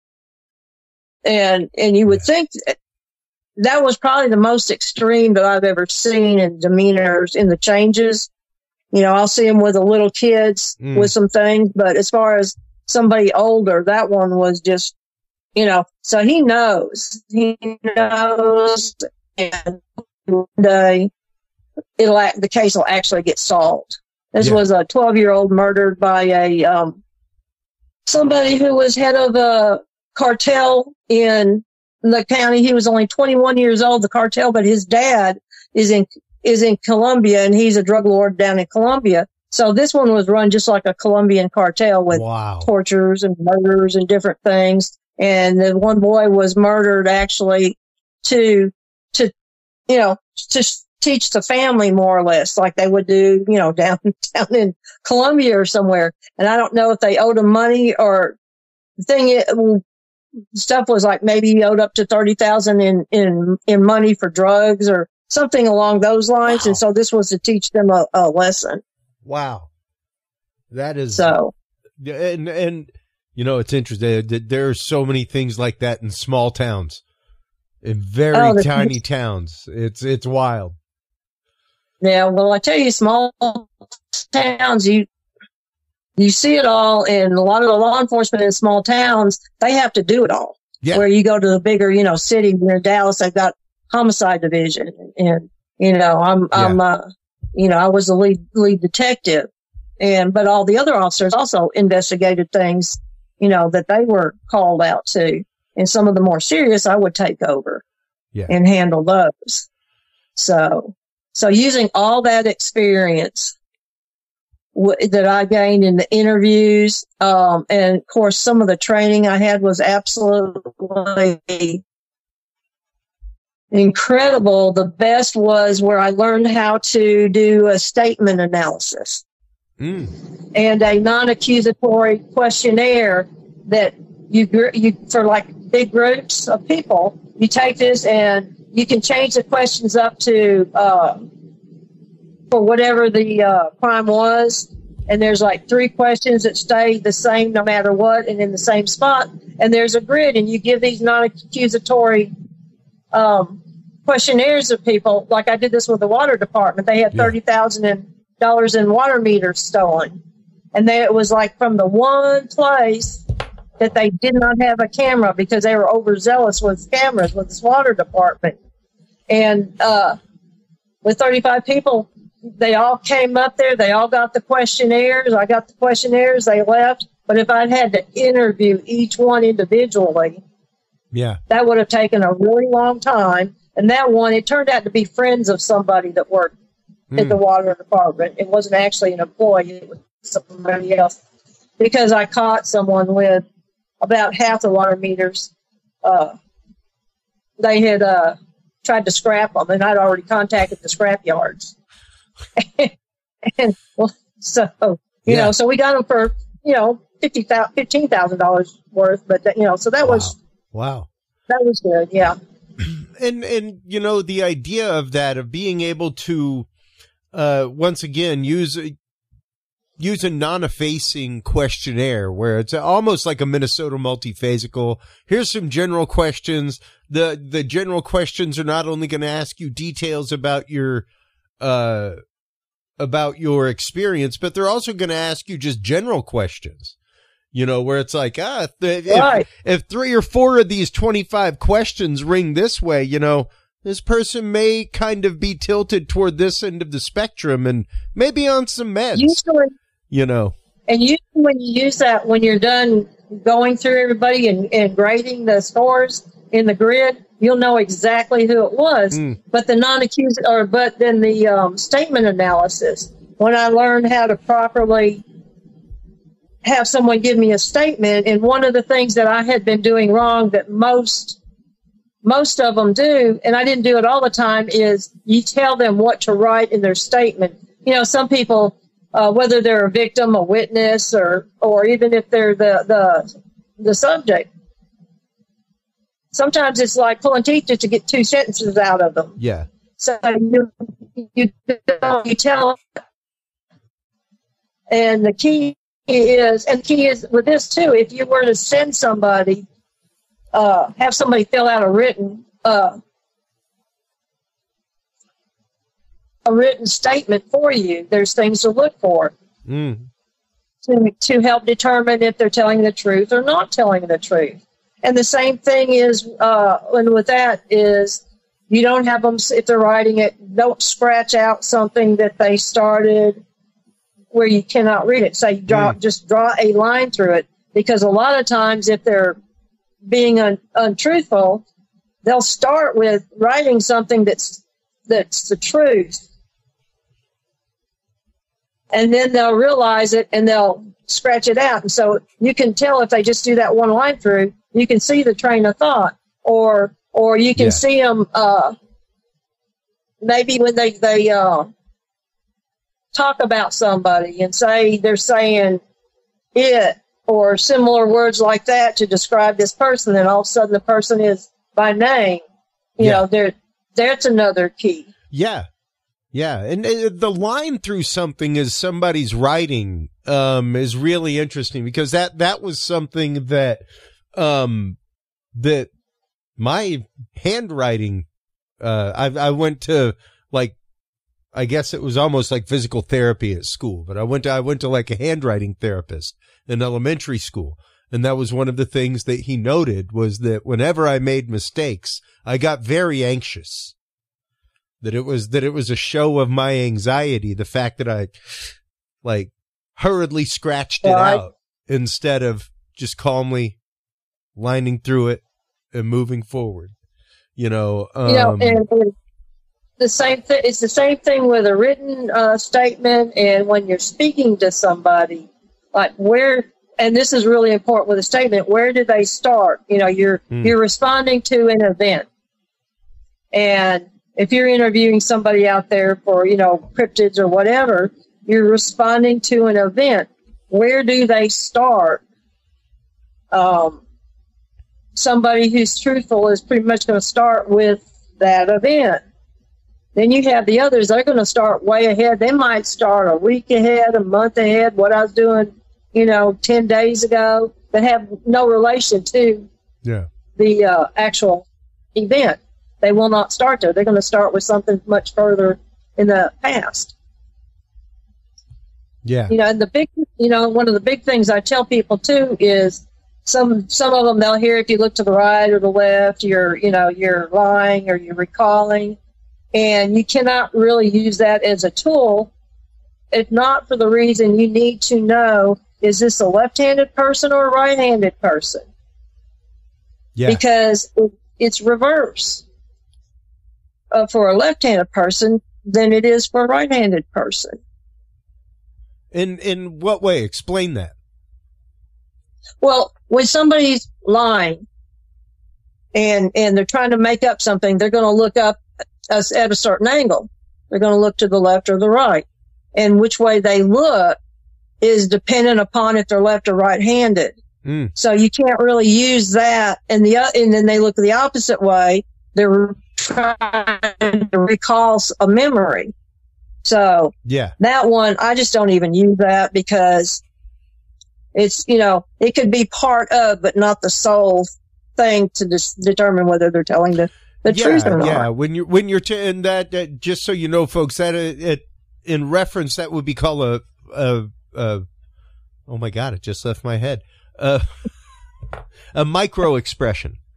Speaker 3: And, and you would
Speaker 1: Yeah.
Speaker 3: think that, that was probably the most extreme that I've ever seen in demeanors, in the changes. You know, I'll see him with the little kids
Speaker 1: Mm.
Speaker 3: with some things, but as far as somebody older, that one was just, you know, so he knows, he knows, and one day it'll act, the case will actually get solved. This
Speaker 1: Yeah.
Speaker 3: was a twelve year old murdered by a, um, somebody who was head of a cartel in the county. He was only twenty-one years old, the cartel, but his dad is in, is in Colombia, and he's a drug lord down in Colombia. So this one was run just like a Colombian cartel with
Speaker 1: Wow.
Speaker 3: tortures and murders and different things. And the one boy was murdered actually to, to, you know, to sh- teach the family more or less, like they would do, you know, down, down in Colombia or somewhere. And I don't know if they owed him money, or the thing is, stuff was like maybe he owed up to thirty thousand in, in, in money for drugs or something along those lines.
Speaker 1: Wow.
Speaker 3: And so this was to teach them a, a lesson.
Speaker 1: Wow. That is,
Speaker 3: So,
Speaker 1: and, and, you know, it's interesting that there are so many things like that in small towns, in very
Speaker 3: Oh, the-
Speaker 1: tiny towns. It's, it's wild.
Speaker 3: yeah, well, I tell you, small towns, you, you see it all, and a lot of the law enforcement in small towns, they have to do it all.
Speaker 1: Yeah.
Speaker 3: Where you go to the bigger, you know, city near Dallas, they've got homicide division, and, you know, I'm, I'm, uh, you know, I was the lead, lead detective, and, but all the other officers also investigated things, you know, that they were called out to. And some of the more serious, I would take over
Speaker 1: Yeah.
Speaker 3: and handle those. So, so using all that experience w- that I gained in the interviews, um, and of course, some of the training I had was absolutely incredible. The best was where I learned how to do a statement analysis
Speaker 1: Mm.
Speaker 3: and a non-accusatory questionnaire that you, gr- you, for like big groups of people, you take this and you can change the questions up to, uh, for whatever the, uh, crime was. And there's like three questions that stay the same no matter what and in the same spot. And there's a grid, and you give these non-accusatory, um, questionnaires of people. Like I did this with the water department. They had
Speaker 1: Yeah.
Speaker 3: thirty thousand dollars in water meters stolen. And then it was like from the one place that they did not have a camera because they were overzealous with cameras with this water department. And, uh, with thirty-five people, they all came up there. They all got the questionnaires. I got the questionnaires. They left. But if I'd had to interview each one individually,
Speaker 1: Yeah.
Speaker 3: that would have taken a really long time. And that one, it turned out to be friends of somebody that worked at the water department. It wasn't actually an employee. It was somebody else. Because I caught someone with about half the water meters. Uh, they had uh, tried to scrap them, and I'd already contacted the scrap yards. and well, so, you
Speaker 1: Yeah.
Speaker 3: know, so we got them for, you know, fifty thousand, fifteen thousand dollars worth. But, that, you know, so that was,
Speaker 1: Wow.
Speaker 3: that was good. Yeah.
Speaker 1: And, and, you know, the idea of that, of being able to, uh, once again, use, a- use a non-effacing questionnaire where it's almost like a Minnesota multiphasical. Here's some general questions. The, the general questions are not only going to ask you details about your, uh, about your experience, but they're also going to ask you just general questions. You know, where it's like, ah, if,
Speaker 3: Right.
Speaker 1: if three or four of these twenty-five questions ring this way, you know, this person may kind of be tilted toward this end of the spectrum and maybe on some meds,
Speaker 3: usually,
Speaker 1: you know.
Speaker 3: And usually when you use that, when you're done going through everybody and, and grading the scores in the grid, you'll know exactly who it was. Mm. But the non-accused, or but then the um, statement analysis, when I learned how to properly have someone give me a statement, and one of the things that I had been doing wrong that most most of them do, and I didn't do it all the time, is you tell them what to write in their statement. You know, some people, uh, whether they're a victim, a witness, or or even if they're the the the subject, sometimes it's like pulling teeth just to get two sentences out of them.
Speaker 1: Yeah.
Speaker 3: So you you, you tell, and the key is, and the key is with this too, if you were to send somebody, uh, have somebody fill out a written, uh, a written statement for you, there's things to look for
Speaker 1: mm.
Speaker 3: to, to help determine if they're telling the truth or not telling the truth. And the same thing is, uh, and with that is, you don't have them, if they're writing it, don't scratch out something that they started where you cannot read it. So you draw, mm. just draw a line through it, because a lot of times if they're being un, untruthful, they'll start with writing something that's that's the truth, and then they'll realize it and they'll scratch it out. And so you can tell if they just do that one line through, you can see the train of thought, or or you can yeah. see them uh, maybe when they they. Uh, talk about somebody and say they're saying it or similar words like that to describe this person, and all of a sudden the person is by name. You yeah. know, there that's another key.
Speaker 1: Yeah. Yeah. And uh, the line through something as somebody's writing um, is really interesting, because that, that was something that, um, that my handwriting, uh, I, I went to like, I guess it was almost like physical therapy at school, but I went to, I went to like a handwriting therapist in elementary school. And that was one of the things that he noted, was that whenever I made mistakes, I got very anxious. That it was, that it was a show of my anxiety. The fact that I like hurriedly scratched it right. out instead of just calmly lining through it and moving forward, you know, um,
Speaker 3: you know, and, and the same thing. It's the same thing with a written uh, statement, and when you're speaking to somebody, like where, and this is really important with a statement. Where do they start? You know, you're mm. you're responding to an event, and if you're interviewing somebody out there for, you know, cryptids or whatever, you're responding to an event. Where do they start? Um, somebody who's truthful is pretty much going to start with that event. Then you have the others, they're going to start way ahead. They might start a week ahead, a month ahead, what I was doing, you know, ten days ago, that have no relation to
Speaker 1: yeah.
Speaker 3: the uh, actual event. They will not start there. They're going to start with something much further in the past.
Speaker 1: Yeah.
Speaker 3: You know, and the big, you know, one of the big things I tell people too is some, some of them, they'll hear if you look to the right or the left, you're, you know, you're lying or you're recalling. And you cannot really use that as a tool, if not for the reason you need to know, is this a left-handed person or a right-handed person?
Speaker 1: Yeah.
Speaker 3: Because it, it's reverse uh, for a left-handed person than it is for a right-handed person.
Speaker 1: In in what way? Explain that.
Speaker 3: Well, when somebody's lying and and they're trying to make up something, they're going to look up us at a certain angle. They're going to look to the left or the right. And which way they look is dependent upon if they're left or right-handed.
Speaker 1: Mm.
Speaker 3: So you can't really use that. And the and then they look the opposite way. They're trying to recall a memory. So
Speaker 1: yeah,
Speaker 3: that one, I just don't even use that, because it's, you know, it could be part of, but not the sole thing to dis- determine whether they're telling the The
Speaker 1: yeah,
Speaker 3: truth or not.
Speaker 1: Yeah, when you're when you're t- and that, that just so you know, folks, that it, it in reference that would be called a, a, a oh my God, it just left my head. Uh, a micro expression,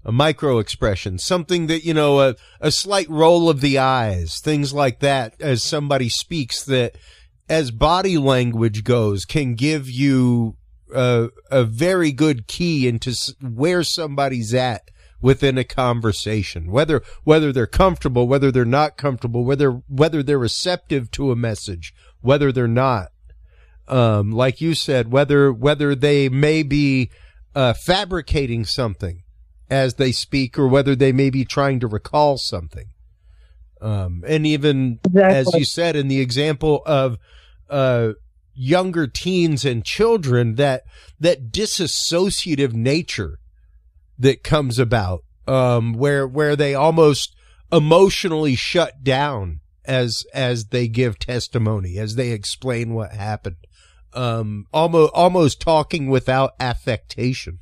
Speaker 1: a micro expression, something that, you know, a, a slight roll of the eyes, things like that as somebody speaks that, as body language goes, can give you a, a very good key into where somebody's at within a conversation, whether whether they're comfortable, whether they're not comfortable, whether whether they're receptive to a message, whether they're not. Um, like you said, whether whether they may be uh, fabricating something as they speak, or whether they may be trying to recall something. Um, and even, exactly. as you said, in the example of uh, younger teens and children, that that disassociative nature that comes about, um, where where they almost emotionally shut down as as they give testimony, as they explain what happened, um, almost almost talking without affectation.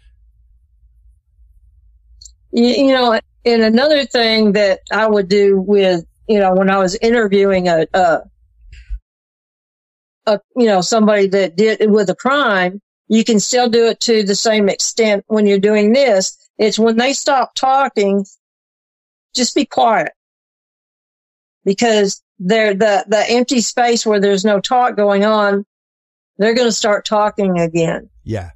Speaker 3: You know, and another thing that I would do with, you know, when I was interviewing a, a, a you know, somebody that did it with a crime, you can still do it to the same extent when you're doing this. It's when they stop talking, just be quiet. Because they're the, the empty space where there's no talk going on, they're going to start talking again.
Speaker 1: Yeah.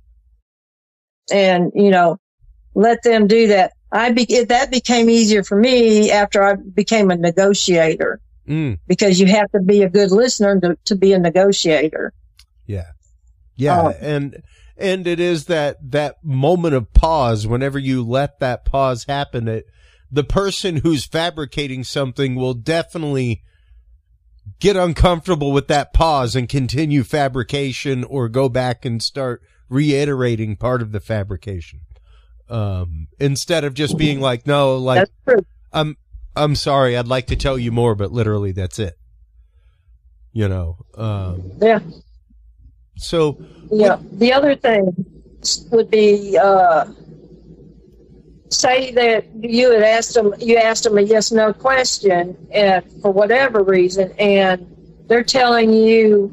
Speaker 3: And, you know, let them do that. I be, it, that became easier for me after I became a negotiator,
Speaker 1: mm.
Speaker 3: because you have to be a good listener to, to be a negotiator.
Speaker 1: Yeah. Yeah. Um, and, and it is that, that moment of pause. Whenever you let that pause happen, it, the person who's fabricating something will definitely get uncomfortable with that pause and continue fabrication, or go back and start reiterating part of the fabrication. Um, instead of just being like, no, like, I'm, I'm sorry, I'd like to tell you more, but literally that's it. You know? Um,
Speaker 3: yeah.
Speaker 1: So,
Speaker 3: yeah. The other thing would be, uh, say that you had asked them, you asked them a yes, no question, and for whatever reason, and they're telling you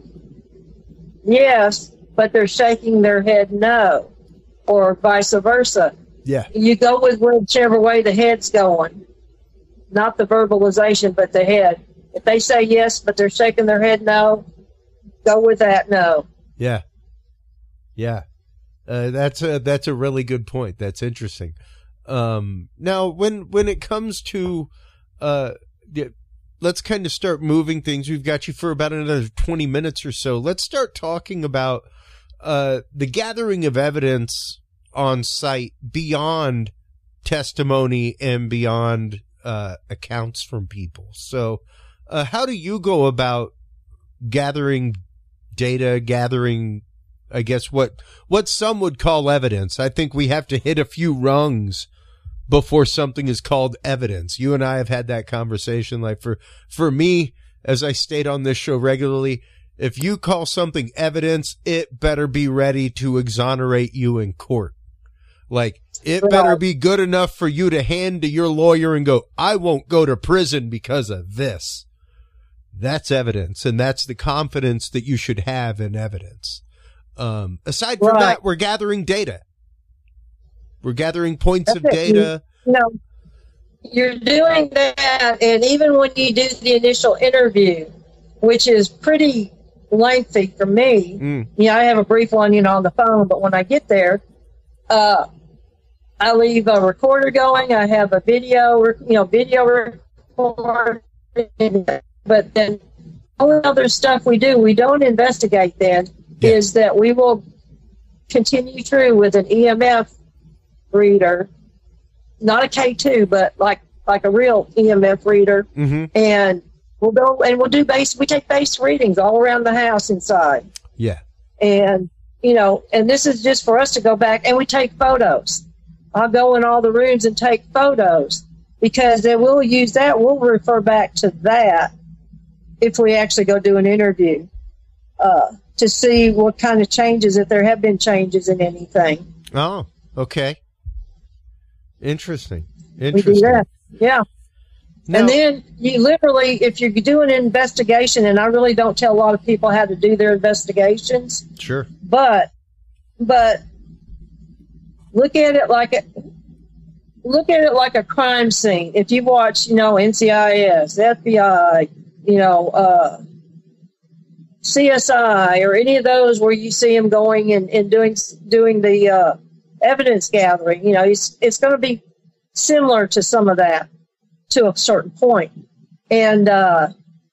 Speaker 3: yes, but they're shaking their head no, or vice versa.
Speaker 1: Yeah.
Speaker 3: You go with whichever way the head's going, not the verbalization, but the head. If they say yes, but they're shaking their head no, go with that no.
Speaker 1: Yeah. Yeah. Uh, that's a, that's a really good point. That's interesting. Um, now when, when it comes to, uh, yeah, let's kind of start moving things. We've got you for about another twenty minutes or so. Let's start talking about, uh, the gathering of evidence on site beyond testimony and beyond, uh, accounts from people. So, uh, how do you go about gathering data, gathering, I guess, what, what some would call evidence? I think we have to hit a few rungs before something is called evidence. You and I have had that conversation. Like for, for me, as I state on this show regularly, if you call something evidence, it better be ready to exonerate you in court. Like, it better be good enough for you to hand to your lawyer and go, I won't go to prison because of this. That's evidence, and that's the confidence that you should have in evidence. Um, aside from
Speaker 3: right.
Speaker 1: that, we're gathering data. We're gathering points
Speaker 3: That's
Speaker 1: of
Speaker 3: it.
Speaker 1: data.
Speaker 3: You know, you're doing that, and even when you do the initial interview, which is pretty lengthy for me,
Speaker 1: mm.
Speaker 3: yeah, I have a brief one, you know, on the phone, but when I get there, uh, I leave a recorder going. I have a video, you know, video record, but then all the other stuff we do, we don't investigate then, yeah. is that we will continue through with an E M F reader, not a K two, but like, like a real E M F reader.
Speaker 1: Mm-hmm.
Speaker 3: And we'll go and we'll do base, we take base readings all around the house inside.
Speaker 1: Yeah.
Speaker 3: And, you know, and this is just for us to go back, and we take photos. I'll go in all the rooms and take photos, because then we'll use that. We'll refer back to that if we actually go do an interview, uh, to see what kind of changes, if there have been changes in anything.
Speaker 1: Oh, okay. Interesting.
Speaker 3: Interesting. We do that. Yeah. Now, and then you literally, if you're doing an investigation, and I really don't tell a lot of people how to do their investigations.
Speaker 1: Sure.
Speaker 3: But, but look at it like it, look at it like a crime scene. If you watch, you know, N C I S, F B I, you know, uh, C S I, or any of those where you see them going and, and doing doing the uh, evidence gathering, you know, it's it's going to be similar to some of that to a certain point. And uh,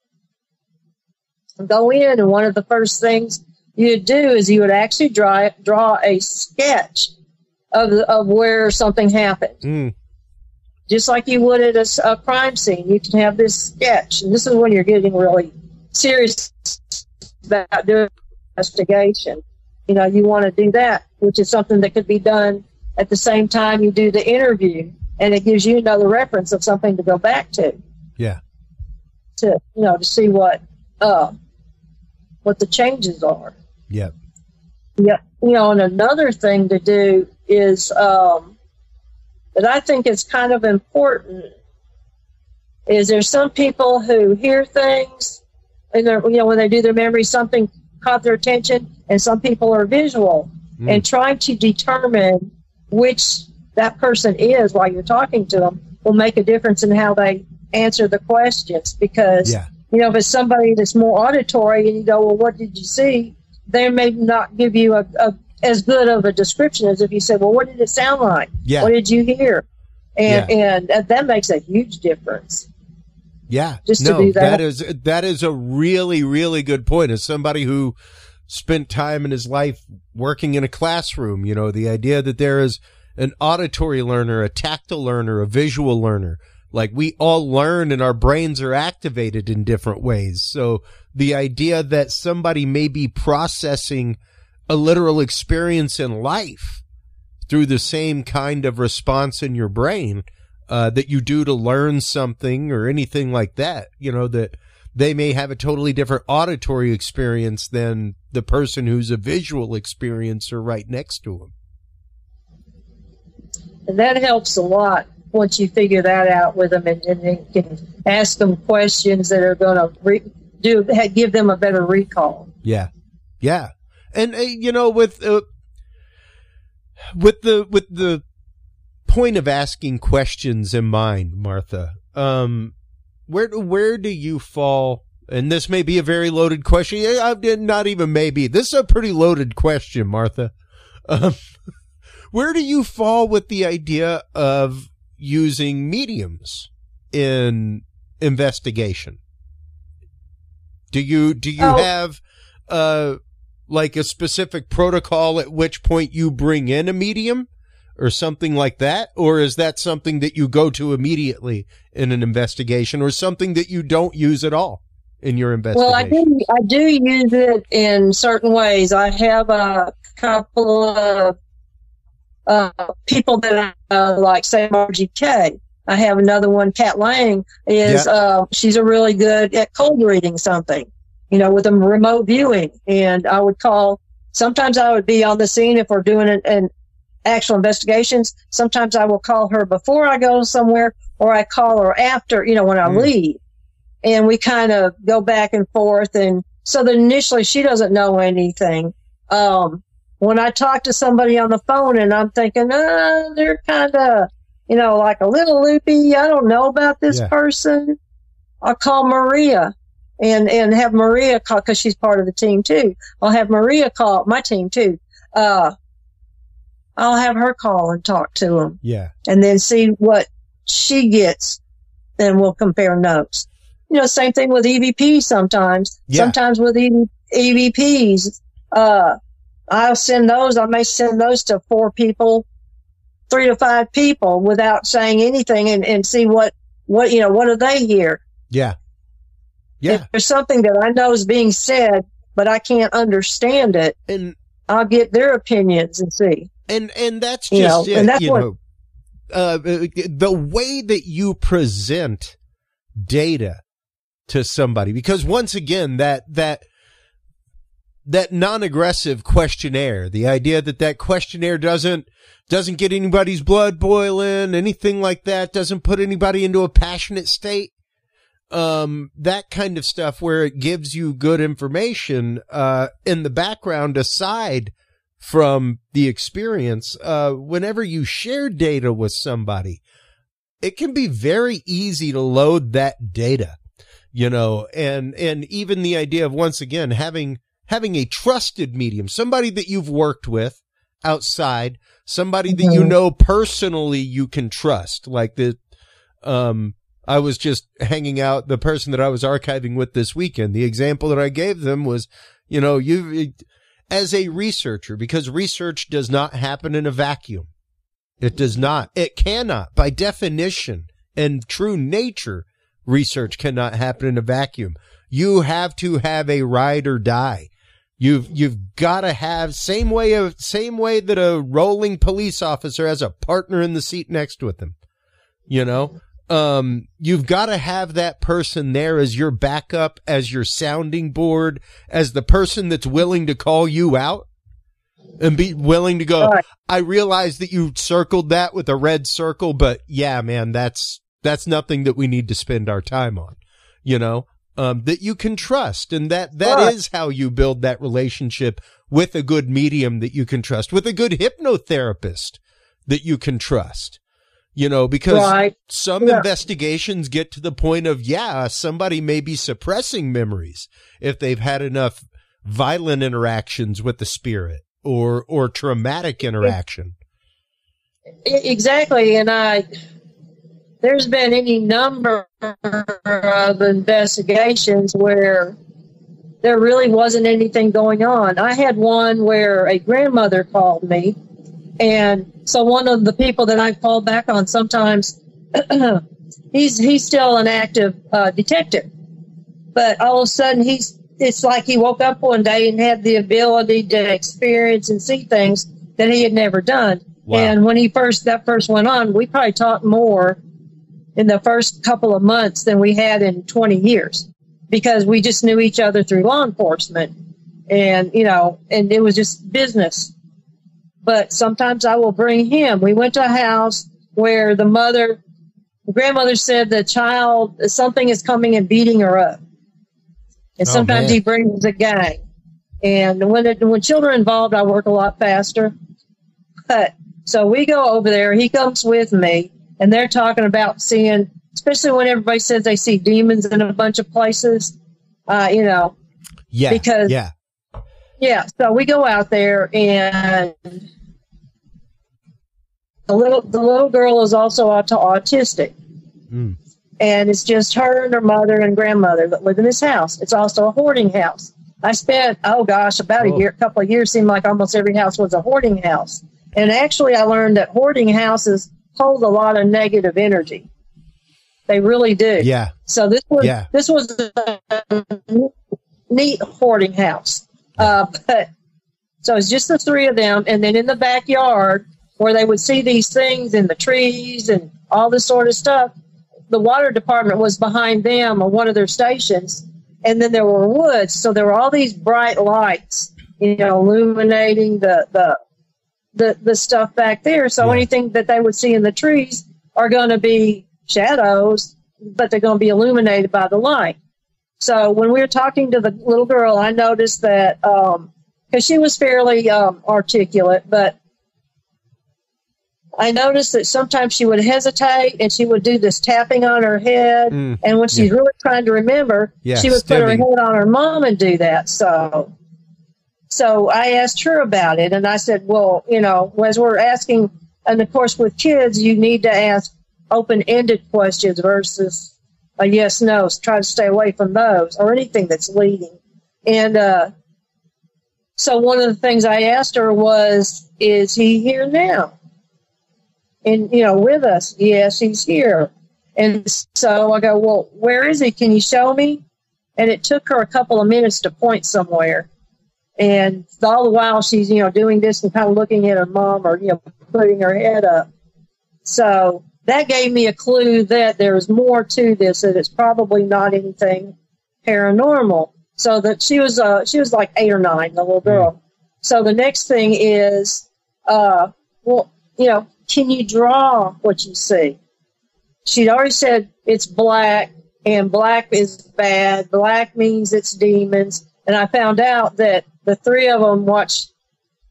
Speaker 3: go in, and one of the first things you'd do is you would actually draw draw a sketch of the, of where something happened. Mm. Just like you would at a, a crime scene, you can have this sketch. And this is when you're getting really serious about doing investigation. You know, you want to do that, which is something that could be done at the same time you do the interview, and it gives you another reference of something to go back to.
Speaker 1: Yeah.
Speaker 3: To, you know, to see what uh, what the changes are.
Speaker 1: Yeah.
Speaker 3: Yeah. You know, and another thing to do is um, that I think is kind of important is there's some people who hear things, and they're, you know, when they do their memory, something caught their attention, and some people are visual. Mm. And trying to determine which that person is while you're talking to them will make a difference in how they answer the questions. Because, yeah. you know, if it's somebody that's more auditory and you go, well, what did you see? They may not give you a, a as good of a description as if you said, well, what did it sound like?
Speaker 1: Yeah.
Speaker 3: What did you hear? And,
Speaker 1: yeah.
Speaker 3: and that, that makes a huge difference.
Speaker 1: Yeah.
Speaker 3: Just
Speaker 1: no,
Speaker 3: to do that.
Speaker 1: that is, that is a really, really good point. As somebody who spent time in his life working in a classroom, you know, the idea that there is an auditory learner, a tactile learner, a visual learner, like we all learn and our brains are activated in different ways. So the idea that somebody may be processing a literal experience in life through the same kind of response in your brain uh, that you do to learn something or anything like that, you know, that they may have a totally different auditory experience than the person who's a visual experiencer right next to them.
Speaker 3: And that helps a lot once you figure that out with them, and, and you can ask them questions that are going to re- do give them a better recall.
Speaker 1: Yeah, yeah. And, uh, you know, with uh, with the with the point of asking questions in mind, Martha, um, where where do you fall? And this may be a very loaded question. I, not even maybe. This is a pretty loaded question, Martha. Um, where do you fall with the idea of using mediums in investigation? Do you do you oh. have uh like a specific protocol at which point you bring in a medium or something like that? Or is that something that you go to immediately in an investigation, or something that you don't use at all in your investigation?
Speaker 3: Well, I do, I do use it in certain ways. I have a couple of uh, people that I uh, like, say Margie Kay. I have another one, Kat Lang, is yeah. uh, she's a really good at cold reading something, you know, with a remote viewing. And I would call, sometimes I would be on the scene if we're doing an, an actual investigations. Sometimes I will call her before I go somewhere, or I call her after, you know, when I mm. leave. And we kind of go back and forth. And so that initially she doesn't know anything. Um, when I talk to somebody on the phone and I'm thinking, ah, they're kind of, you know, like a little loopy, I don't know about this yeah. person, I'll call Maria. And, and have Maria call, because she's part of the team too. I'll have Maria call my team too. Uh, I'll have her call and talk to them.
Speaker 1: Yeah.
Speaker 3: And then see what she gets, and we'll compare notes. You know, same thing with E V Ps sometimes. Yeah. Sometimes with E V Ps, uh, I'll send those, I may send those to four people, three to five people without saying anything, and, and see what, what, you know, what do they hear?
Speaker 1: Yeah. Yeah.
Speaker 3: If there's something that I know is being said, but I can't understand it,
Speaker 1: and
Speaker 3: I'll get their opinions and see.
Speaker 1: And and that's just
Speaker 3: you know,
Speaker 1: it,
Speaker 3: and that's
Speaker 1: you
Speaker 3: what,
Speaker 1: know, uh, the way that you present data to somebody, because once again, that that that non-aggressive questionnaire, the idea that that questionnaire doesn't doesn't get anybody's blood boiling, anything like that, doesn't put anybody into a passionate state. Um, that kind of stuff where it gives you good information, uh, in the background aside from the experience, uh, whenever you share data with somebody, it can be very easy to load that data, you know, and, and even the idea of, once again, having, having a trusted medium, somebody that you've worked with outside, somebody that you know personally you can trust, like the, um, I was just hanging out, the person that I was archiving with this weekend, the example that I gave them was, you know, you, as a researcher, because research does not happen in a vacuum. It does not. It cannot. By definition and true nature, research cannot happen in a vacuum. You have to have a ride or die. You've, you've got to have same way of, same way that a rolling police officer has a partner in the seat next with him. You know, um, you've got to have that person there as your backup, as your sounding board, as the person that's willing to call you out and be willing to go, right. I realize that you circled that with a red circle, but yeah, man, that's, that's nothing that we need to spend our time on, you know, um, that you can trust. And that, that right. is how you build that relationship with a good medium that you can trust, with a good hypnotherapist that you can trust. You know, because right. some yeah. investigations get to the point of, yeah, somebody may be suppressing memories if they've had enough violent interactions with the spirit or, or traumatic interaction.
Speaker 3: Exactly. And I, there's been any number of investigations where there really wasn't anything going on. I had one where a grandmother called me. And so one of the people that I call back on sometimes, he's he's still an active uh, detective. But all of a sudden, he's it's like he woke up one day and had the ability to experience and see things that he had never done. Wow. And when he first that first went on, we probably talked more in the first couple of months than we had in twenty years because we just knew each other through law enforcement. And, you know, and it was just business. But sometimes I will bring him. We went to a house where the mother, the grandmother said the child, something is coming and beating her up. And oh, sometimes man. he brings a gang. And when it, when children are involved, I work a lot faster. But so we go over there. He comes with me, and they're talking about seeing, especially when everybody says they see demons in a bunch of places, uh, you know.
Speaker 1: Yeah.
Speaker 3: Because,
Speaker 1: yeah.
Speaker 3: Yeah, so we go out there, and the little the little girl is also aut- autistic, mm. and it's just her and her mother and grandmother that live in this house. It's also a hoarding house. I spent oh gosh about oh. a year, a couple of years. Seemed like almost every house was a hoarding house, and actually I learned that hoarding houses hold a lot of negative energy. They really do.
Speaker 1: Yeah.
Speaker 3: So this was
Speaker 1: yeah.
Speaker 3: this was a neat hoarding house. Uh, but so it's just the three of them. And then in the backyard where they would see these things in the trees and all this sort of stuff, the water department was behind them on one of their stations. And then there were woods. So there were all these bright lights, you know, illuminating the, the, the, the stuff back there. So yeah. anything that they would see in the trees are going to be shadows, but they're going to be illuminated by the light. So when we were talking to the little girl, I noticed that, um, because she was fairly um, articulate, but I noticed that sometimes she would hesitate and she would do this tapping on her head. Mm, and when she's yeah. really trying to remember, yeah, she would stimming. put her head on her mom and do that. So, so I asked her about it, and I said, well, you know, as we're asking, and of course with kids, you need to ask open-ended questions versus a yes, no. Try to stay away from those or anything that's leading. And uh, so one of the things I asked her was, is he here now? And, you know, with us? Yes, he's here. And so I go, well, where is he? Can you show me? And it took her a couple of minutes to point somewhere. And all the while she's, you know, doing this and kind of looking at her mom or, you know, putting her head up. So that gave me a clue that there's more to this, that it's probably not anything paranormal. So that she was, uh, she was like eight or nine, the little girl. Mm. So the next thing is, uh, well, you know, can you draw what you see? She'd already said it's black, and black is bad. Black means it's demons. And I found out that the three of them watched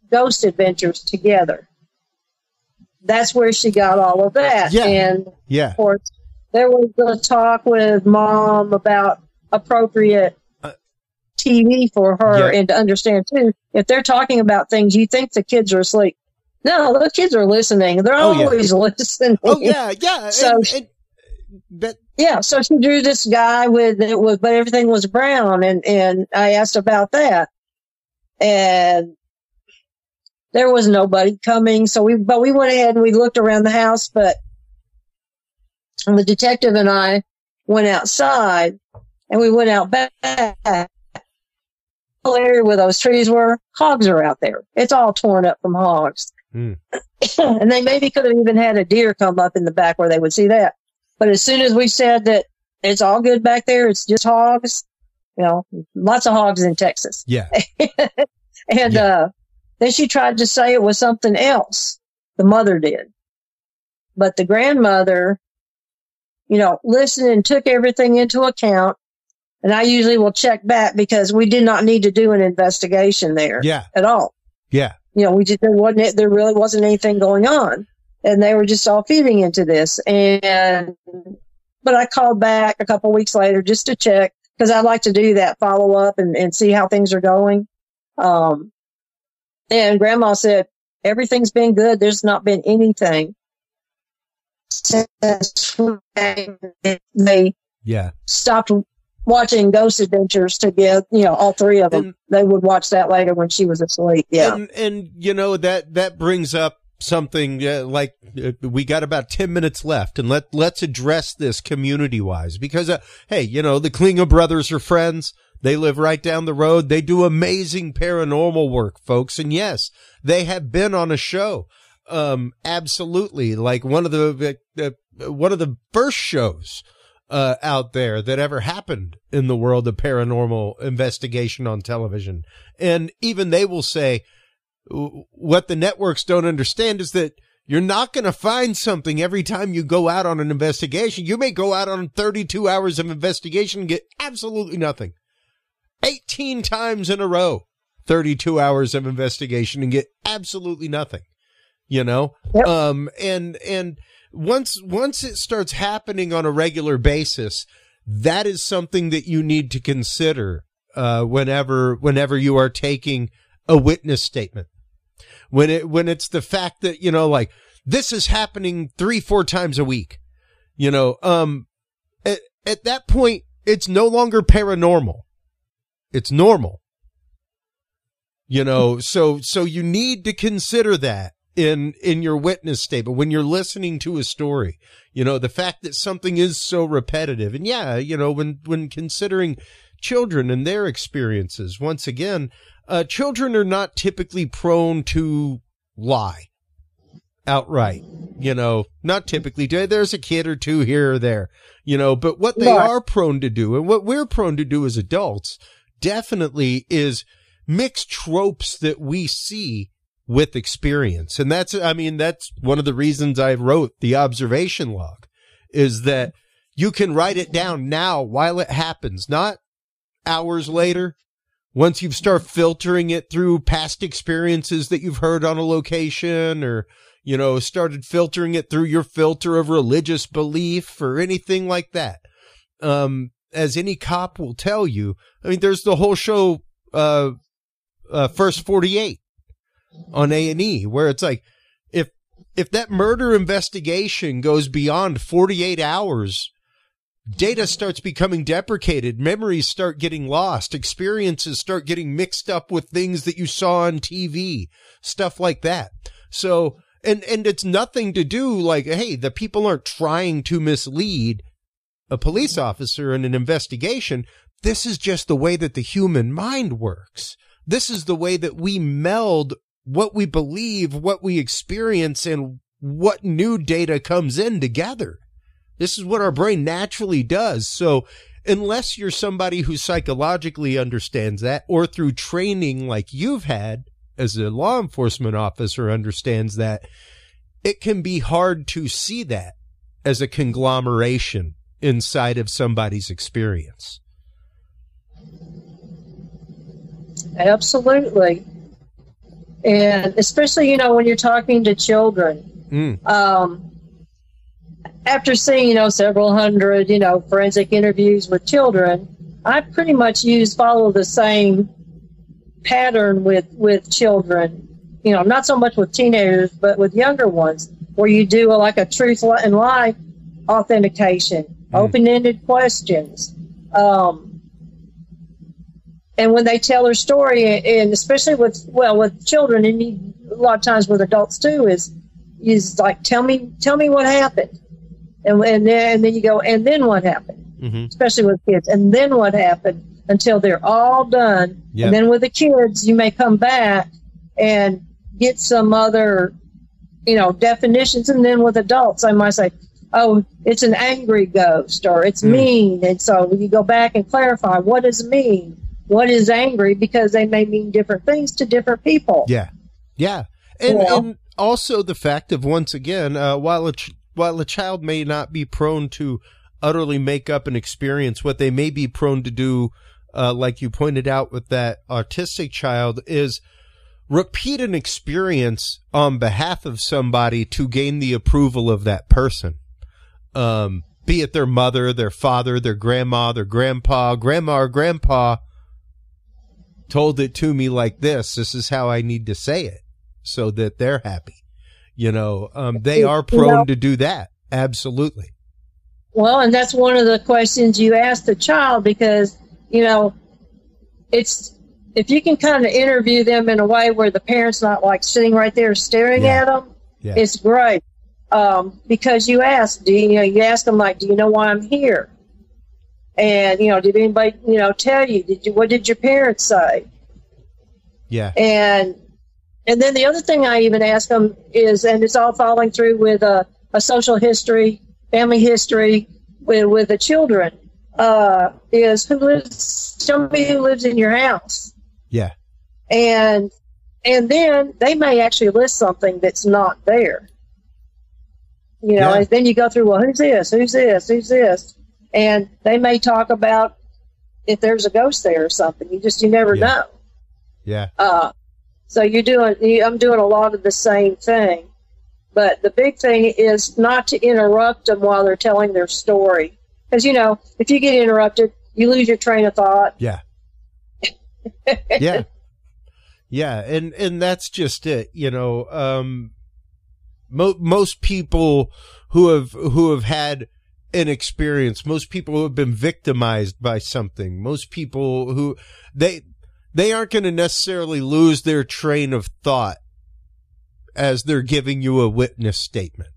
Speaker 3: Ghost Adventures together. That's where she got all of that.
Speaker 1: Yeah.
Speaker 3: And
Speaker 1: yeah.
Speaker 3: of course, there was a talk with Mom about appropriate
Speaker 1: uh,
Speaker 3: T V for her,
Speaker 1: yeah.
Speaker 3: and to understand too, if they're talking about things, you think the kids are asleep. No, the kids are listening. They're
Speaker 1: oh,
Speaker 3: always
Speaker 1: yeah.
Speaker 3: listening.
Speaker 1: Oh yeah, yeah.
Speaker 3: So
Speaker 1: and,
Speaker 3: she,
Speaker 1: and that,
Speaker 3: yeah, so she drew this guy with it was, but everything was brown, and and I asked about that, and there was nobody coming. So we, but we went ahead and we looked around the house, but the detective and I went outside, and we went out back. The area where those trees were, hogs are out there. It's all torn up from hogs.
Speaker 1: mm.
Speaker 3: And they maybe could have even had a deer come up in the back where they would see that. But as soon as we said that it's all good back there, it's just hogs, you know, lots of hogs in Texas.
Speaker 1: Yeah.
Speaker 3: and
Speaker 1: yeah.
Speaker 3: uh, then she tried to say it was something else. The mother did. But the grandmother, you know, listened and took everything into account. And I usually will check back because we did not need to do an investigation there
Speaker 1: yeah.
Speaker 3: at all.
Speaker 1: Yeah.
Speaker 3: You know, we just, there wasn't, there really wasn't anything going on, and they were just all feeding into this. And, but I called back a couple of weeks later just to check, because I'd like to do that follow up and, and see how things are going. Um, and Grandma said, everything's been good. There's not been anything since they
Speaker 1: yeah.
Speaker 3: stopped watching Ghost Adventures together, you know, all three of them. And they would watch that later when she was asleep. Yeah.
Speaker 1: And, and you know, that, that brings up something uh, like uh, we got about ten minutes left, and let, let's address this community wise, because, uh, hey, you know, the Klinger brothers are friends. They live right down the road. They do amazing paranormal work, folks. And yes, they have been on a show. Um, absolutely. Like one of the, uh, uh, one of the first shows Uh, out there that ever happened in the world of paranormal investigation on television. And even they will say what the networks don't understand is that you're not going to find something every time you go out on an investigation. You may go out on thirty-two hours of investigation and get absolutely nothing. eighteen times in a row, thirty-two hours of investigation and get absolutely nothing, you know?
Speaker 3: Yep.
Speaker 1: Um, and, and, Once, once it starts happening on a regular basis, that is something that you need to consider, uh, whenever, whenever you are taking a witness statement. When it, when it's the fact that, you know, like this is happening three, four times a week, you know, um, at, at that point, it's no longer paranormal. It's normal, you know, so, so you need to consider that in, in your witness statement, when you're listening to a story, you know, the fact that something is so repetitive. And yeah, you know, when, when considering children and their experiences, once again, uh, children are not typically prone to lie outright, you know, not typically. There's a kid or two here or there, you know, but what they are prone to do and what we're prone to do as adults definitely is mix tropes that we see with experience. And that's, I mean, that's one of the reasons I wrote the observation log, is that you can write it down now while it happens, not hours later, once you've started filtering it through past experiences that you've heard on a location, or, you know, started filtering it through your filter of religious belief or anything like that. Um, as any cop will tell you, I mean, there's the whole show, uh, uh, First forty-eight. On A and E, where it's like, if, if that murder investigation goes beyond forty-eight hours, data starts becoming deprecated, memories start getting lost, experiences start getting mixed up with things that you saw on T V, stuff like that. So, and, and it's nothing to do like, hey, the people aren't trying to mislead a police officer in an investigation. This is just the way that the human mind works. This is the way that we meld what we believe, what we experience, and what new data comes in together. This is what our brain naturally does. So unless you're somebody who psychologically understands that, or through training like you've had as a law enforcement officer understands that, it can be hard to see that as a conglomeration inside of somebody's experience.
Speaker 3: Absolutely. And especially, you know, when you're talking to children, mm. um, after seeing, you know, several hundred, you know, forensic interviews with children, I pretty much use, follow the same pattern with, with children, you know, not so much with teenagers, but with younger ones, where you do a, like a truth and lie authentication, mm. open-ended questions. Um, And when they tell their story, and especially with, well, with children, and you, a lot of times with adults too, is, is like, tell me, tell me what happened. And, and then, and then you go, and then what happened? Mm-hmm. Especially with kids. And then what happened, until they're all done. Yep. And then with the kids, you may come back and get some other, you know, definitions. And then with adults, I might say, oh, it's an angry ghost, or it's mm. mean. And so you go back and clarify, what does mean? What is angry? Because they may mean different things to different people.
Speaker 1: Yeah. Yeah. And, yeah. and also the fact of, once again, uh, while a, ch- while a child may not be prone to utterly make up an experience, what they may be prone to do, uh, like you pointed out with that autistic child, is repeat an experience on behalf of somebody to gain the approval of that person. Um, be it their mother, their father, their grandma, their grandpa, grandma or grandpa told it to me like this. This is how I need to say it so that they're happy. You know, um, they are prone you know, to do that. Absolutely.
Speaker 3: Well, and that's one of the questions you ask the child, because, you know, it's, if you can kind of interview them in a way where the parent's not like sitting right there staring yeah. at them, yeah. it's great. Um, because you ask, do you, you know, you ask them like, do you know why I'm here? And, you know, did anybody, you know, tell you, did you, what did your parents say?
Speaker 1: Yeah.
Speaker 3: And, and then the other thing I even ask them is, and it's all following through with a, a social history, family history with, with the children, uh, is who lives, tell me who lives in your house.
Speaker 1: Yeah.
Speaker 3: And, and then they may actually list something that's not there. You know, yeah. and then you go through, well, who's this? Who's this? Who's this? And they may talk about if there's a ghost there or something. You just, you never
Speaker 1: yeah.
Speaker 3: know.
Speaker 1: Yeah.
Speaker 3: Uh, so you're doing, I'm doing a lot of the same thing. But the big thing is not to interrupt them while they're telling their story. Because, you know, if you get interrupted, you lose your train of thought.
Speaker 1: Yeah. yeah. Yeah. And, and that's just it. You know, um, mo- most people who have, who have had an experience, most people who have been victimized by something, most people who they they aren't going to necessarily lose their train of thought as they're giving you a witness statement.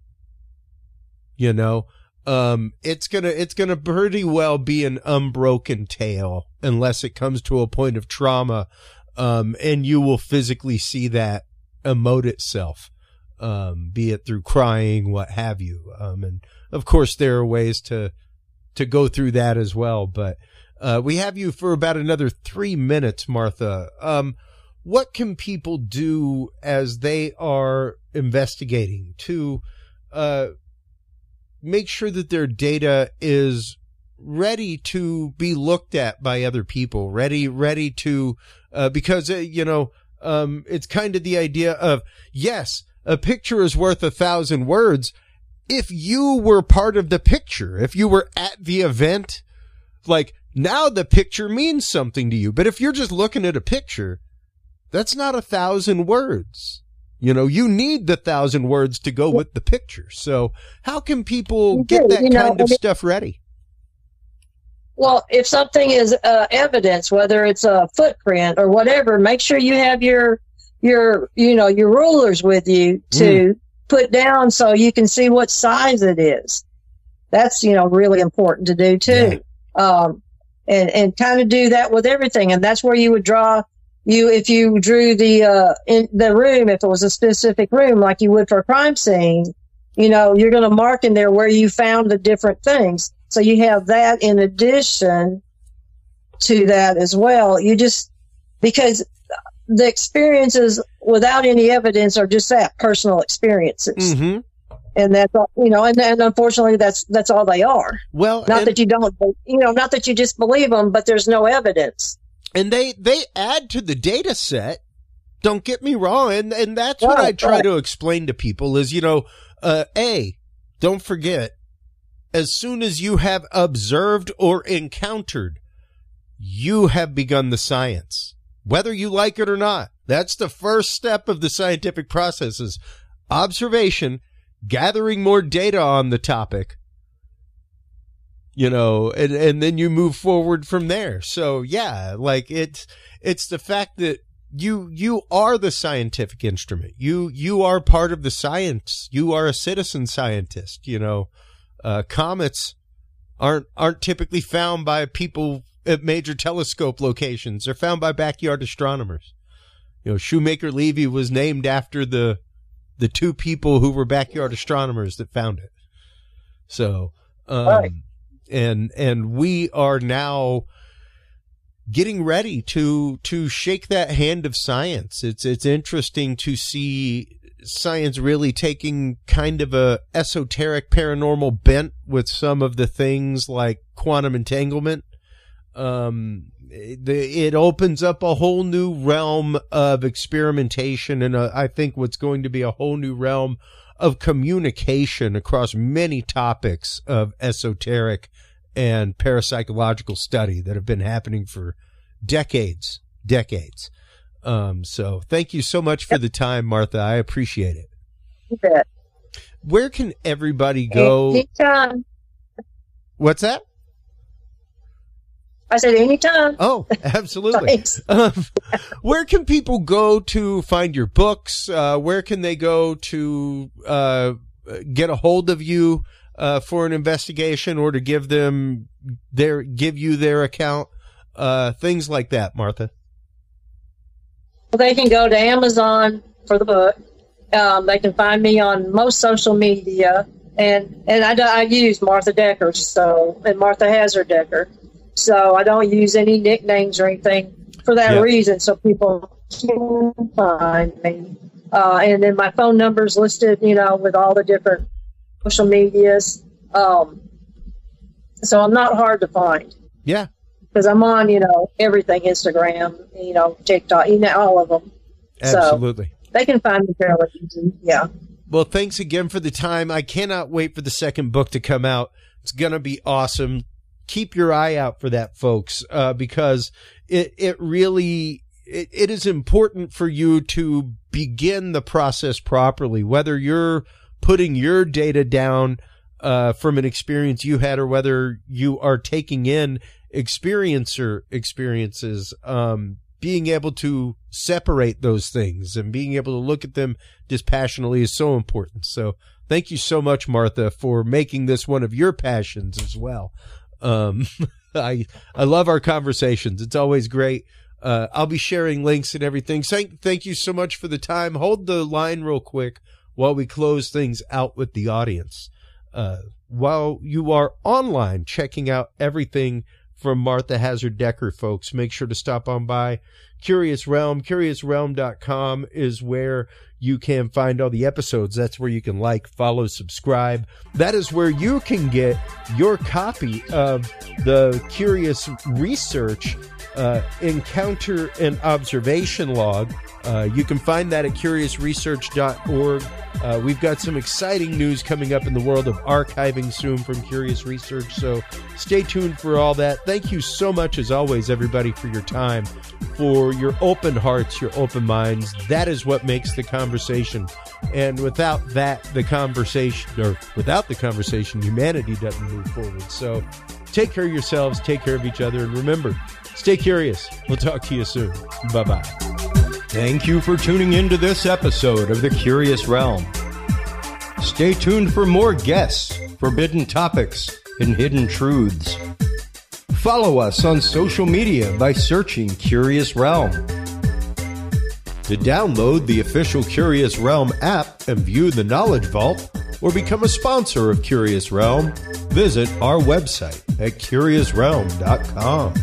Speaker 1: You know, um, it's gonna it's gonna pretty well be an unbroken tale unless it comes to a point of trauma, um, and you will physically see that emote itself, um, be it through crying, what have you, um, and of course, there are ways to to go through that as well. But uh, we have you for about another three minutes, Martha. Um, what can people do as they are investigating to uh, make sure that their data is ready to be looked at by other people, ready, ready to, uh, because, uh, you know, um, it's kind of the idea of, yes, a picture is worth a thousand words. If you were part of the picture, if you were at the event, like, now the picture means something to you. But if you're just looking at a picture, that's not a thousand words. You know, you need the thousand words to go with the picture. So how can people get that kind of stuff ready?
Speaker 3: Well, if something is uh, evidence, whether it's a footprint or whatever, make sure you have your, your, you know, your rulers with you to mm. put down so you can see what size it is. That's, you know, really important to do too. Yeah. Um, and, and kind of do that with everything. And that's where you would draw you, if you drew the, uh, in the room, if it was a specific room, like you would for a crime scene, you know, you're going to mark in there where you found the different things. So you have that in addition to that as well. You just, because the experiences without any evidence are just that, personal experiences. Mm-hmm. And that's, you know, and, and unfortunately that's, that's all they are.
Speaker 1: Well,
Speaker 3: not that you don't, you know, not that you just believe them, but there's no evidence.
Speaker 1: And they, they add to the data set Don't get me wrong. And, and that's what I try to explain to people is, you know, uh, A, don't forget, as soon as you have observed or encountered, you have begun the science, whether you like it or not. That's the first step of the scientific process is observation, gathering more data on the topic, you know, and, and then you move forward from there. So, yeah, like it's, it's the fact that You you are the scientific instrument. You you are part of the science. You are a citizen scientist. You know, uh, comets aren't aren't typically found by people at major telescope locations. They're found by backyard astronomers. You know, Shoemaker Levy was named after the the two people who were backyard astronomers that found it. So, um, right. and and we are now getting ready to to shake that hand of science. It's it's interesting to see science really taking kind of a esoteric paranormal bent with some of the things like quantum entanglement. Um, the, it opens up a whole new realm of experimentation and a, I think what's going to be a whole new realm of communication across many topics of esoteric and parapsychological study that have been happening for decades, decades. Um, so thank you so much for the time, Martha. I appreciate it.
Speaker 3: You bet.
Speaker 1: Where can everybody go?
Speaker 3: Anytime.
Speaker 1: What's that?
Speaker 3: I said anytime.
Speaker 1: Oh, absolutely. um, where can people go to find your books? Uh, where can they go to uh, get a hold of you? Uh, for an investigation or to give them their, give you their account, uh, things like that, Martha?
Speaker 3: Well, they can go to Amazon for the book. Um, they can find me on most social media, and, and I, I use Martha Decker, so, and Martha Hazard Decker. So I don't use any nicknames or anything for that yep. reason, so people can find me. Uh, and then my phone number is listed, you know, with all the different social medias. Um, so I'm not hard to find.
Speaker 1: Yeah.
Speaker 3: Because I'm on, you know, everything, Instagram, you know, TikTok, you know, all of them.
Speaker 1: Absolutely.
Speaker 3: So they can find me fairly easy. Yeah.
Speaker 1: Well, thanks again for the time. I cannot wait for the second book to come out. It's going to be awesome. Keep your eye out for that, folks, uh, because it, it really, it, it is important for you to begin the process properly, whether you're putting your data down uh, from an experience you had or whether you are taking in experiencer experiences, um, being able to separate those things and being able to look at them dispassionately is so important. So thank you so much, Martha, for making this one of your passions as well. Um, I I love our conversations. It's always great. Uh, I'll be sharing links and everything. Thank, thank you so much for the time. Hold the line real quick while we close things out with the audience. Uh, while you are online checking out everything from Martha Hazard Decker, folks, make sure to stop on by Curious Realm. Curious Realm dot com is where you can find all the episodes. That's where you can like, follow, subscribe. That is where you can get your copy of the Curious Research uh, Encounter and Observation Log. Uh, you can find that at curious research dot org. Uh, we've got some exciting news coming up in the world of archiving soon from Curious Research, so stay tuned for all that. Thank you so much, as always, everybody, for your time, for your open hearts, your open minds. That is what makes the conversation. And without that, the conversation, or without the conversation, humanity doesn't move forward. So take care of yourselves, take care of each other, and remember, stay curious. We'll talk to you soon. Bye-bye.
Speaker 4: Thank you for tuning in to this episode of The Curious Realm. Stay tuned for more guests, forbidden topics, and hidden truths. Follow us on social media by searching Curious Realm. To download the official Curious Realm app and view the Knowledge Vault, or become a sponsor of Curious Realm, visit our website at curious realm dot com.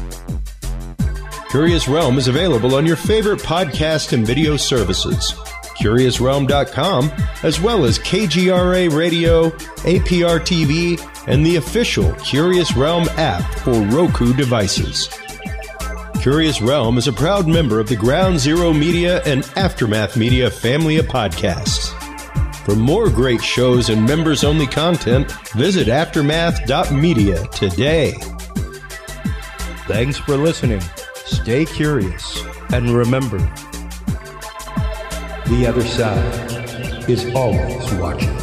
Speaker 4: Curious Realm is available on your favorite podcast and video services, curious realm dot com, as well as K G R A Radio, A P R T V, and the official Curious Realm app for Roku devices. Curious Realm is a proud member of the Ground Zero Media and Aftermath Media family of podcasts. For more great shows and members-only content, visit aftermath dot media today. Thanks for listening. Stay curious. And remember, the other side is always watching.